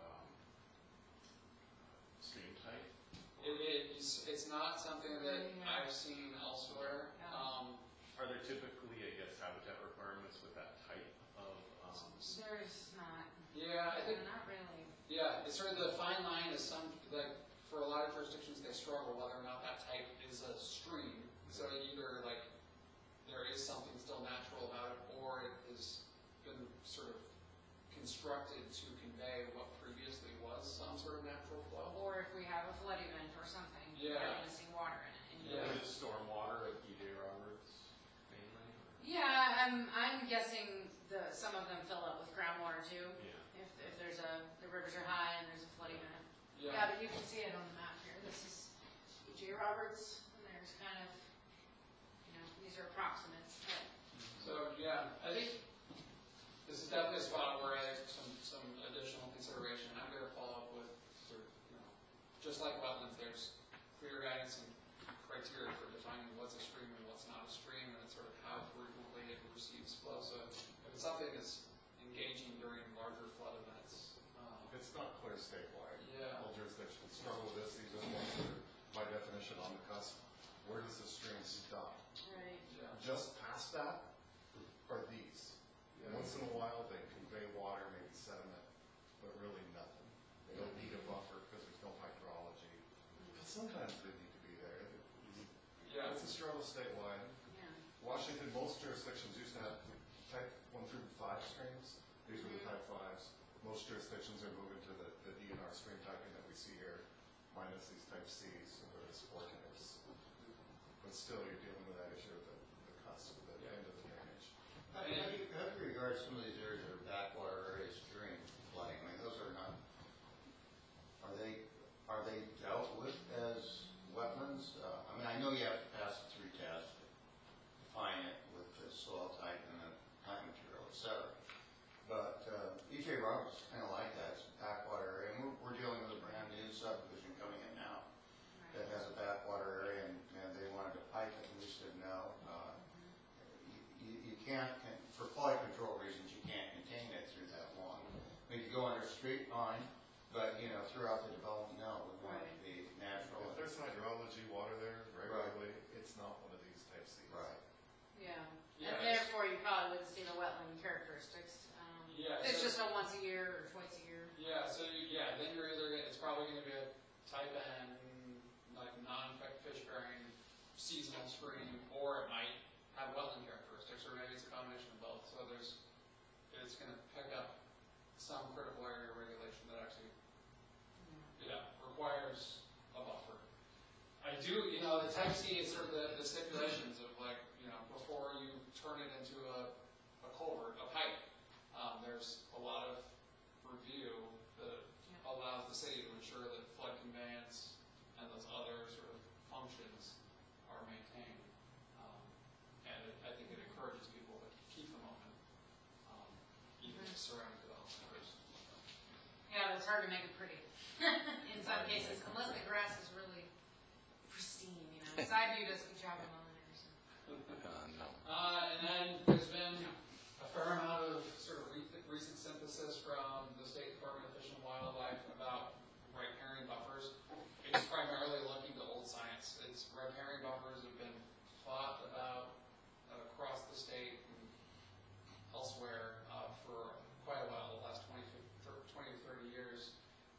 stream type? It's not something that I've seen elsewhere. Are there typically, I guess, habitat requirements with that type of, There's not, Yeah, I think, not really. yeah, it's sort of the fine line is for a lot of jurisdictions, they struggle whether or not that type is a stream. So either there is something still natural about it, or it has been sort of constructed to convey what previously was some sort of natural flow. Or if we have a flood event or something, we're Yeah. gonna see water in it. And Yeah. is it stormwater at E.J. Roberts mainly? Yeah, I'm guessing some of them fill up with groundwater too. Yeah. If the rivers are high and there's a flood event. Yeah, Yeah. but you can see it on the map here. This is E.J. Roberts, and there's kind of, these are approximates, but So, yeah, I think this is definitely a spot where I have some additional consideration. I'm going to follow up with sort of, just like wetlands, there's clear guidance and criteria for defining what's a stream and what's not a stream, and it's sort of how frequently it receives flow. So if it's something that's engaging during larger flood events, It's not clear statewide. Yeah. All jurisdictions struggle with this. These are the ones that are, by definition, on the cusp. where does the stream stop? Right. Just past that are these. Once in a while, they convey water, maybe sediment, but really nothing. They don't need a buffer because there's no hydrology. But sometimes they need to be there. Yeah. It's a struggle statewide. Yeah. Washington, most jurisdictions used to have type 1 through 5 streams. These were the type 5s. Most jurisdictions are moving to the DNR stream typing that we see here, minus these type Cs, where it's forkings. But still, you're dealing with that issue of the cusp, the end of the drainage. How do you regard some of these areas that are backwater areas during flooding? I mean, those are not, are they dealt with as wetlands? I mean, I know you have to pass the 3 tests to define it with the soil type and the plant material, et cetera. But E.J. Roberts is kind of like that. It's a backwater area. And we're dealing with a brand new subdivision coming in now that has a backwater area, and they wanted to pipe it, and we said no. You can't, for quality control reasons, you can't contain it through that long. I mean, you go under street, fine, but, you know, throughout the development, no, we want it to be natural. If there's hydrology, water there regularly, it's not one of these type Cs. Right. Yeah. Yeah, And therefore, you probably wouldn't see the wetland characteristics. Yeah, It's so- just a once a year or twice a year. Yeah, so then you're either, it's probably gonna be a type N, like non-infect fish bearing seasonal stream, or it might have wetland characteristics, or maybe it's a combination of both. So it's gonna pick up some critical area regulation that actually, requires a buffer. I do, the type C is sort of the stipulations of like, before you turn it into a culvert, a pipe, there's a lot of review that allows the city to ensure that flood conveyance and those other sort of functions are maintained. And I think it encourages people to keep them open, even if surrounding development. Yeah, but it's hard to make it pretty. In some cases, unless the grass is really pristine, Sideview does a good job of mowing it or something. No. And then there's been a fair amount of sort of recent synthesis from the State Department of Fish and Wildlife about riparian buffers. It's primarily looking to old science. Riparian buffers have been thought about across the state and elsewhere for quite a while, the last 20 to 30 years.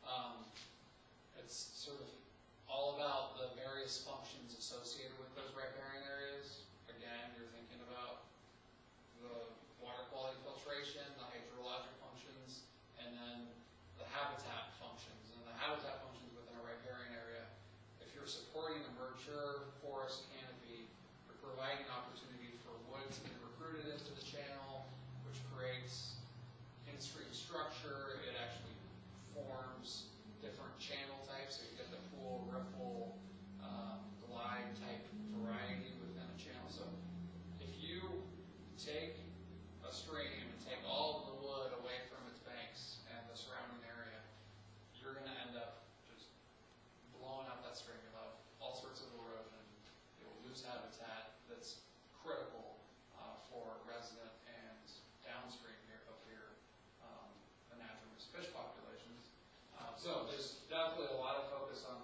It's sort of all about the various functions associated with those riparian areas. Again, you're thinking about the water quality filtration, the hydrologic functions, and then the habitat functions. And the habitat functions within a riparian area, if you're supporting a mature forest canopy, you're providing opportunity for wood to be recruited into the channel, which creates in-stream structure. It actually forms different channel types, so you get the pool, riffle, glide type variety within a channel. So if you take a stream and take all of the wood away from its banks and the surrounding area, you're going to end up just blowing out that stream. You'll have all sorts of erosion. You'll lose habitat that's critical for resident and downstream up here, anadromous fish populations. So there's definitely a lot of focus on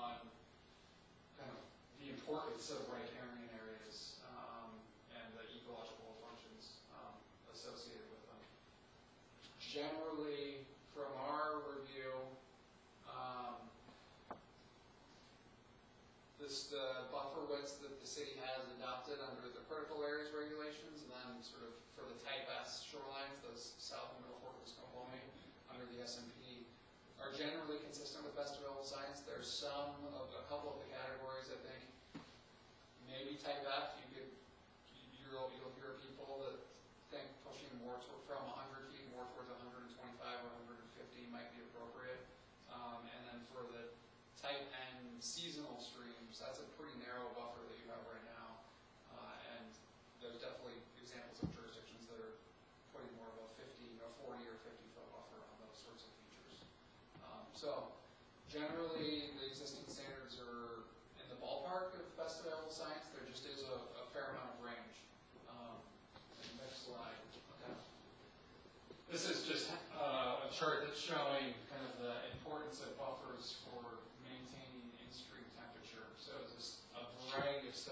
kind of the importance of riparian areas and the ecological functions associated with them. Generally, from our review, the buffer widths that the city has adopted under the critical areas regulations, and then sort of for the type S shorelines, those south and middle Fort Snoqualmie under the SMP, are generally consistent with best available science. There's a couple of the categories, I think, maybe type F, you'll hear people that think pushing more from 100 feet more towards 125 or 150 might be appropriate. And then for the type N seasonal streams, that's a pretty narrow buffer that you have right now. And there's definitely examples of jurisdictions that are putting more of a 40 or 50 foot buffer on those sorts of features. So generally, the existing standards are in the ballpark of best available science. There just is a fair amount of range. Next slide. Okay. This is just a chart that's showing kind of the importance of buffers for maintaining in-stream temperature. So there's a variety of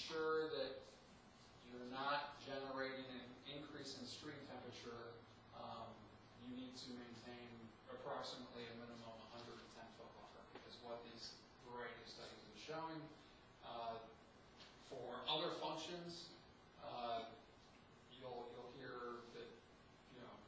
ensure that you're not generating an increase in stream temperature, you need to maintain approximately a minimum 110-foot buffer, is what these variety of studies are showing. For other functions, you'll hear that, you know,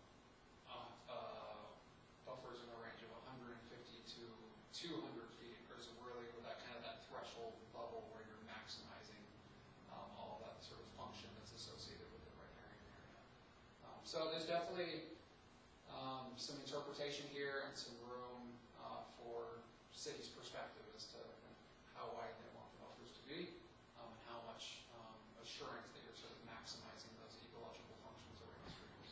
buffers in the range of 150 to 200 feet is really that kind of that threshold level where you're maximizing all of that sort of function that's associated with the riparian area. So there's definitely some interpretation here and some room for city's perspective as to how wide they want the buffers to be and how much assurance that you're sort of maximizing those ecological functions around streams.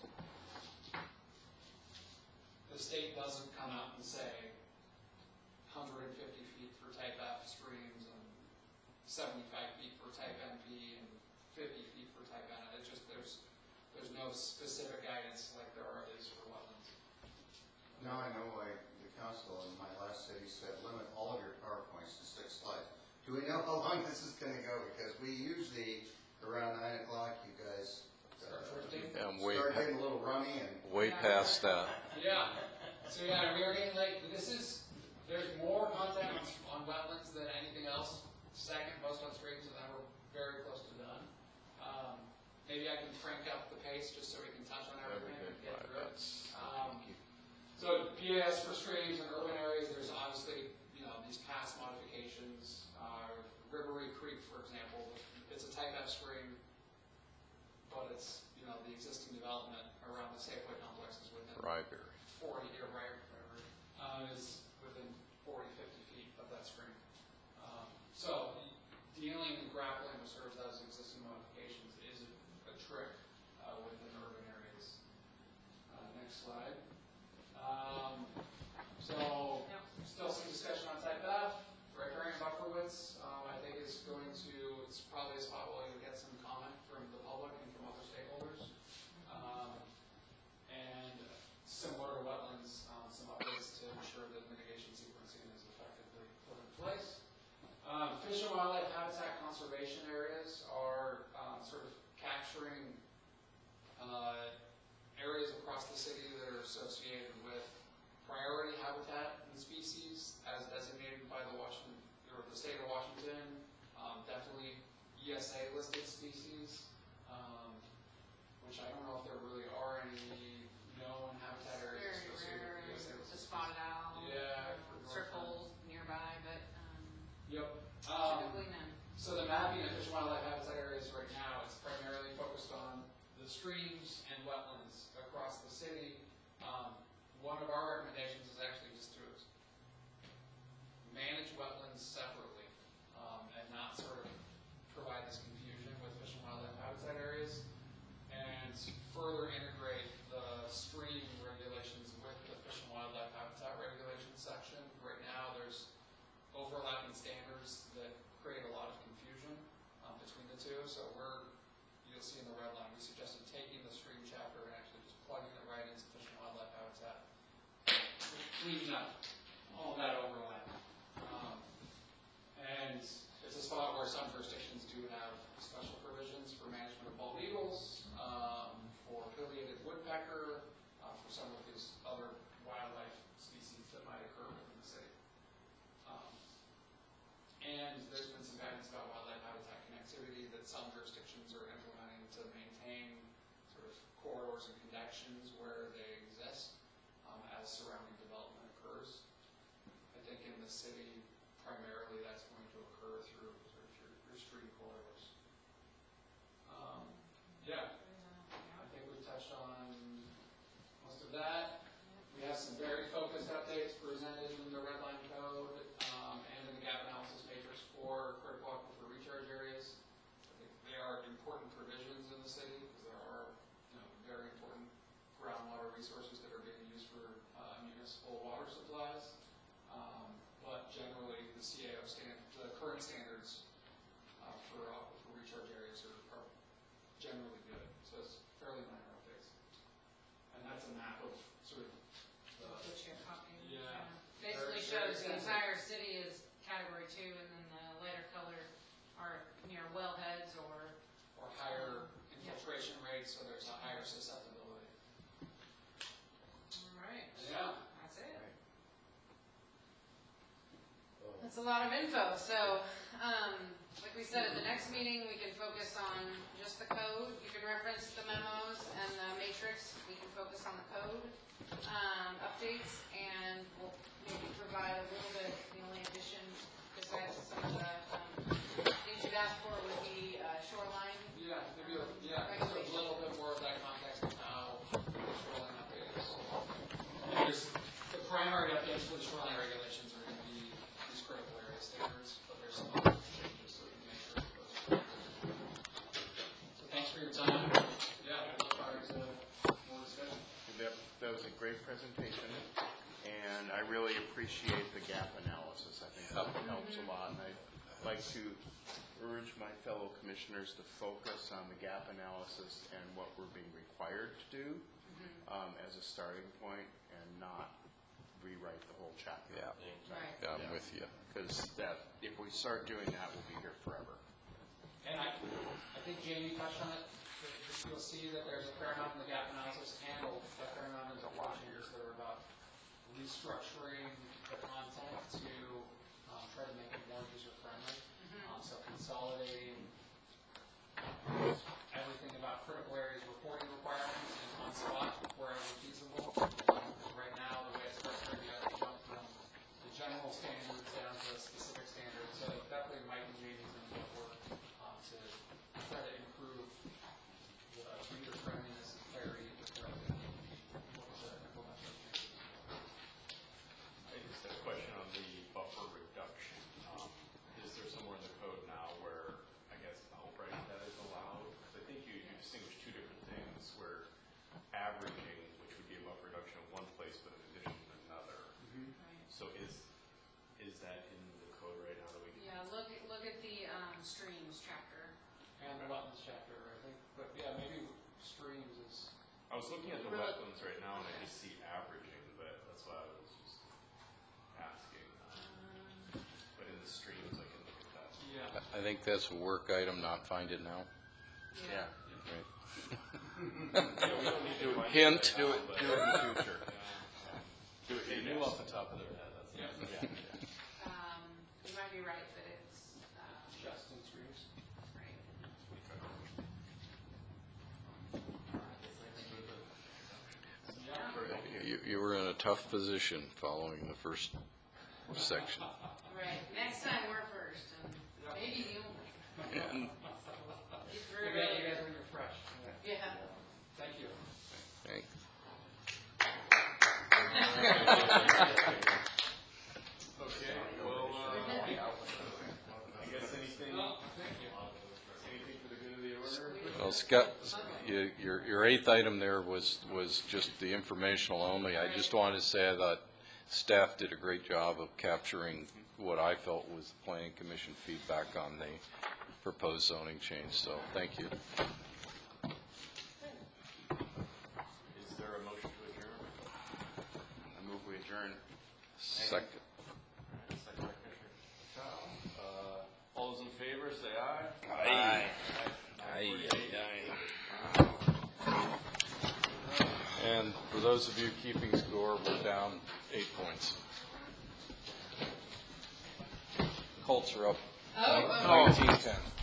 The state doesn't come out and say 150 feet for type F streams and 75 feet for type NP and 50 feet for type N. It's just there's no specific guidance like there is for wetlands. Now I know why the council in my last city said limit all of your PowerPoints to 6 slides. Do we know how long this is going to go? Because we usually, around 9 o'clock, you guys Start drifting. start getting a little rummy and Way past that. Yeah. So yeah, we are getting like there's more content on wetlands than anything else. Second most on streams, and then we're very close to done. Maybe I can crank up the pace just so we can touch on everything and get through it. So PAS for streams and urban areas, there's obviously, you know, these past modifications. Rivery Creek, for example, it's a type F stream, but it's, you know, the existing development around the Safeway complex is within Ryberry. 40 or is within 40, 50 feet of that stream. So dealing and grappling with sort of those existing modifications is a trick within urban areas. Next slide. So still some discussion on type F. Riparian buffer widths, I think is going to, it's probably a spot where you'll get some comment from the public and from other stakeholders. And similar to wetlands, some updates to ensure that mitigation sequencing is effectively put in place. Fish and wildlife habitat conservation areas are sort of capturing areas across the city that are associated with priority habitat and species as designated by the state of Washington. Definitely ESA listed species, which I don't know if there really are any known habitat areas Very associated rare, with ESA the listed spotted owl, Yeah, circles nearby, but Yep. typically none. So the mapping of fish and wildlife habitat areas right now is primarily focused on the streams and wetlands across the city. One of our recommendations is actually just to manage wetlands separately and not sort of provide this confusion with fish and wildlife habitat areas, and further integrate the stream regulations with the fish and wildlife habitat regulations section. Right now there's overlapping standards that create a lot of confusion between the two. So you'll see in the red line, we suggested taking the stream chapter and actually just plugging it right into fish and wildlife habitat, cleaning up all that overlap. And it's a spot where some jurisdictions do have special provisions for management of bald eagles, for pileated woodpecker, for some of these other wildlife species that might occur within the city. And there's been some guidance about wildlife habitat connectivity that some jurisdictions are implementing to maintain sort of corridors and connections where they exist as surrounding development occurs. I think in the city, primarily that's going to occur through sort of your stream corridors. Yeah, I think we've touched on most of that. We have some very focused updates presented in the Redline Code and in the gap analysis matrix for critical aquifer recharge areas. I think they are important provisions in the city because there are, you know, very important groundwater resources that are being used for municipal water supplies. But generally, the CAO the current standards for aquifer recharge areas are generally good. So it's fairly minor updates. And that's a map of sort of the Which you're copying. Yeah. Basically Very shows the extensive. entire city is category 2, and then the lighter color are near wellheads That's a lot of info. So, like we said, at the next meeting, we can focus on just the code. You can reference the memos and the matrix. We can focus on the code updates, and we'll maybe provide a little bit, the only addition, besides some of the things you've asked for, would be shoreline. Yeah, maybe, just a little bit more of that context of how the shoreline updates. There's, the primary updates for the shoreline regulations are going to be these critical area standards, but there's some other changes so we can make sure it goes through. So thanks for your time. Yeah, I look forward to more discussion. That was a great presentation, and I really appreciate the gap analysis. I think that helps a lot, and I'd like to urge my fellow commissioners to focus on the gap analysis and what we're being required to do as a starting point, and not rewrite the whole chapter. Yeah, Right. yeah, I'm with you. Because that, if we start doing that, we'll be here forever. And I think Jamie touched on it. You'll see that there's a fair amount in the gap analysis and a fair amount in the changes that are about restructuring the content to try to make it more user-friendly. So consolidating everything about critical areas reporting requirements and on spot wherever feasible. Right now, the way it's structured, you have to jump from the general standards down to specific standards. So definitely Mike and Jamie's going to work to try to improve the user friendliness and clarity of the code and what was implement those changes. I just had a question on the buffer reduction. Is there somewhere in the code now where, I guess, outright that is allowed? Because I think you distinguish two different things, where averaging, which would be a buffer reduction in one place, but in addition in another. So is that in the code right now that we can? Yeah, look at the streams chapter. And the wetlands chapter, I think, but yeah, maybe streams is. I was looking at the wetlands right now, and I just see averaging, but that's why I was just asking. But in the streams, I can look at that. Yeah. I think that's a work item, not find it now. Yeah. Right. Yeah, we don't need to find Hint. it right now, but- Do it in the future. Do it, they knew off the top of their head, that's. Yeah. You might be right, but it's, Just in streams. right. You were in a tough position following the first section. Right, next time we're first, and maybe the only. Yeah. Get You through guys it. are fresh. Yeah. Thank you. Thanks. Okay, well, I guess anything for the good of the order? Well, Scott, your eighth item there was just the informational only. I just wanted to say that staff did a great job of capturing what I felt was the planning commission feedback on the proposed zoning change, so thank you. Is there a motion to adjourn? I move we adjourn. Second. Second by Commissioner Chow. All those in favor, say aye. Aye. And for those of you keeping score, we're down 8 points. Colts are up 19-10.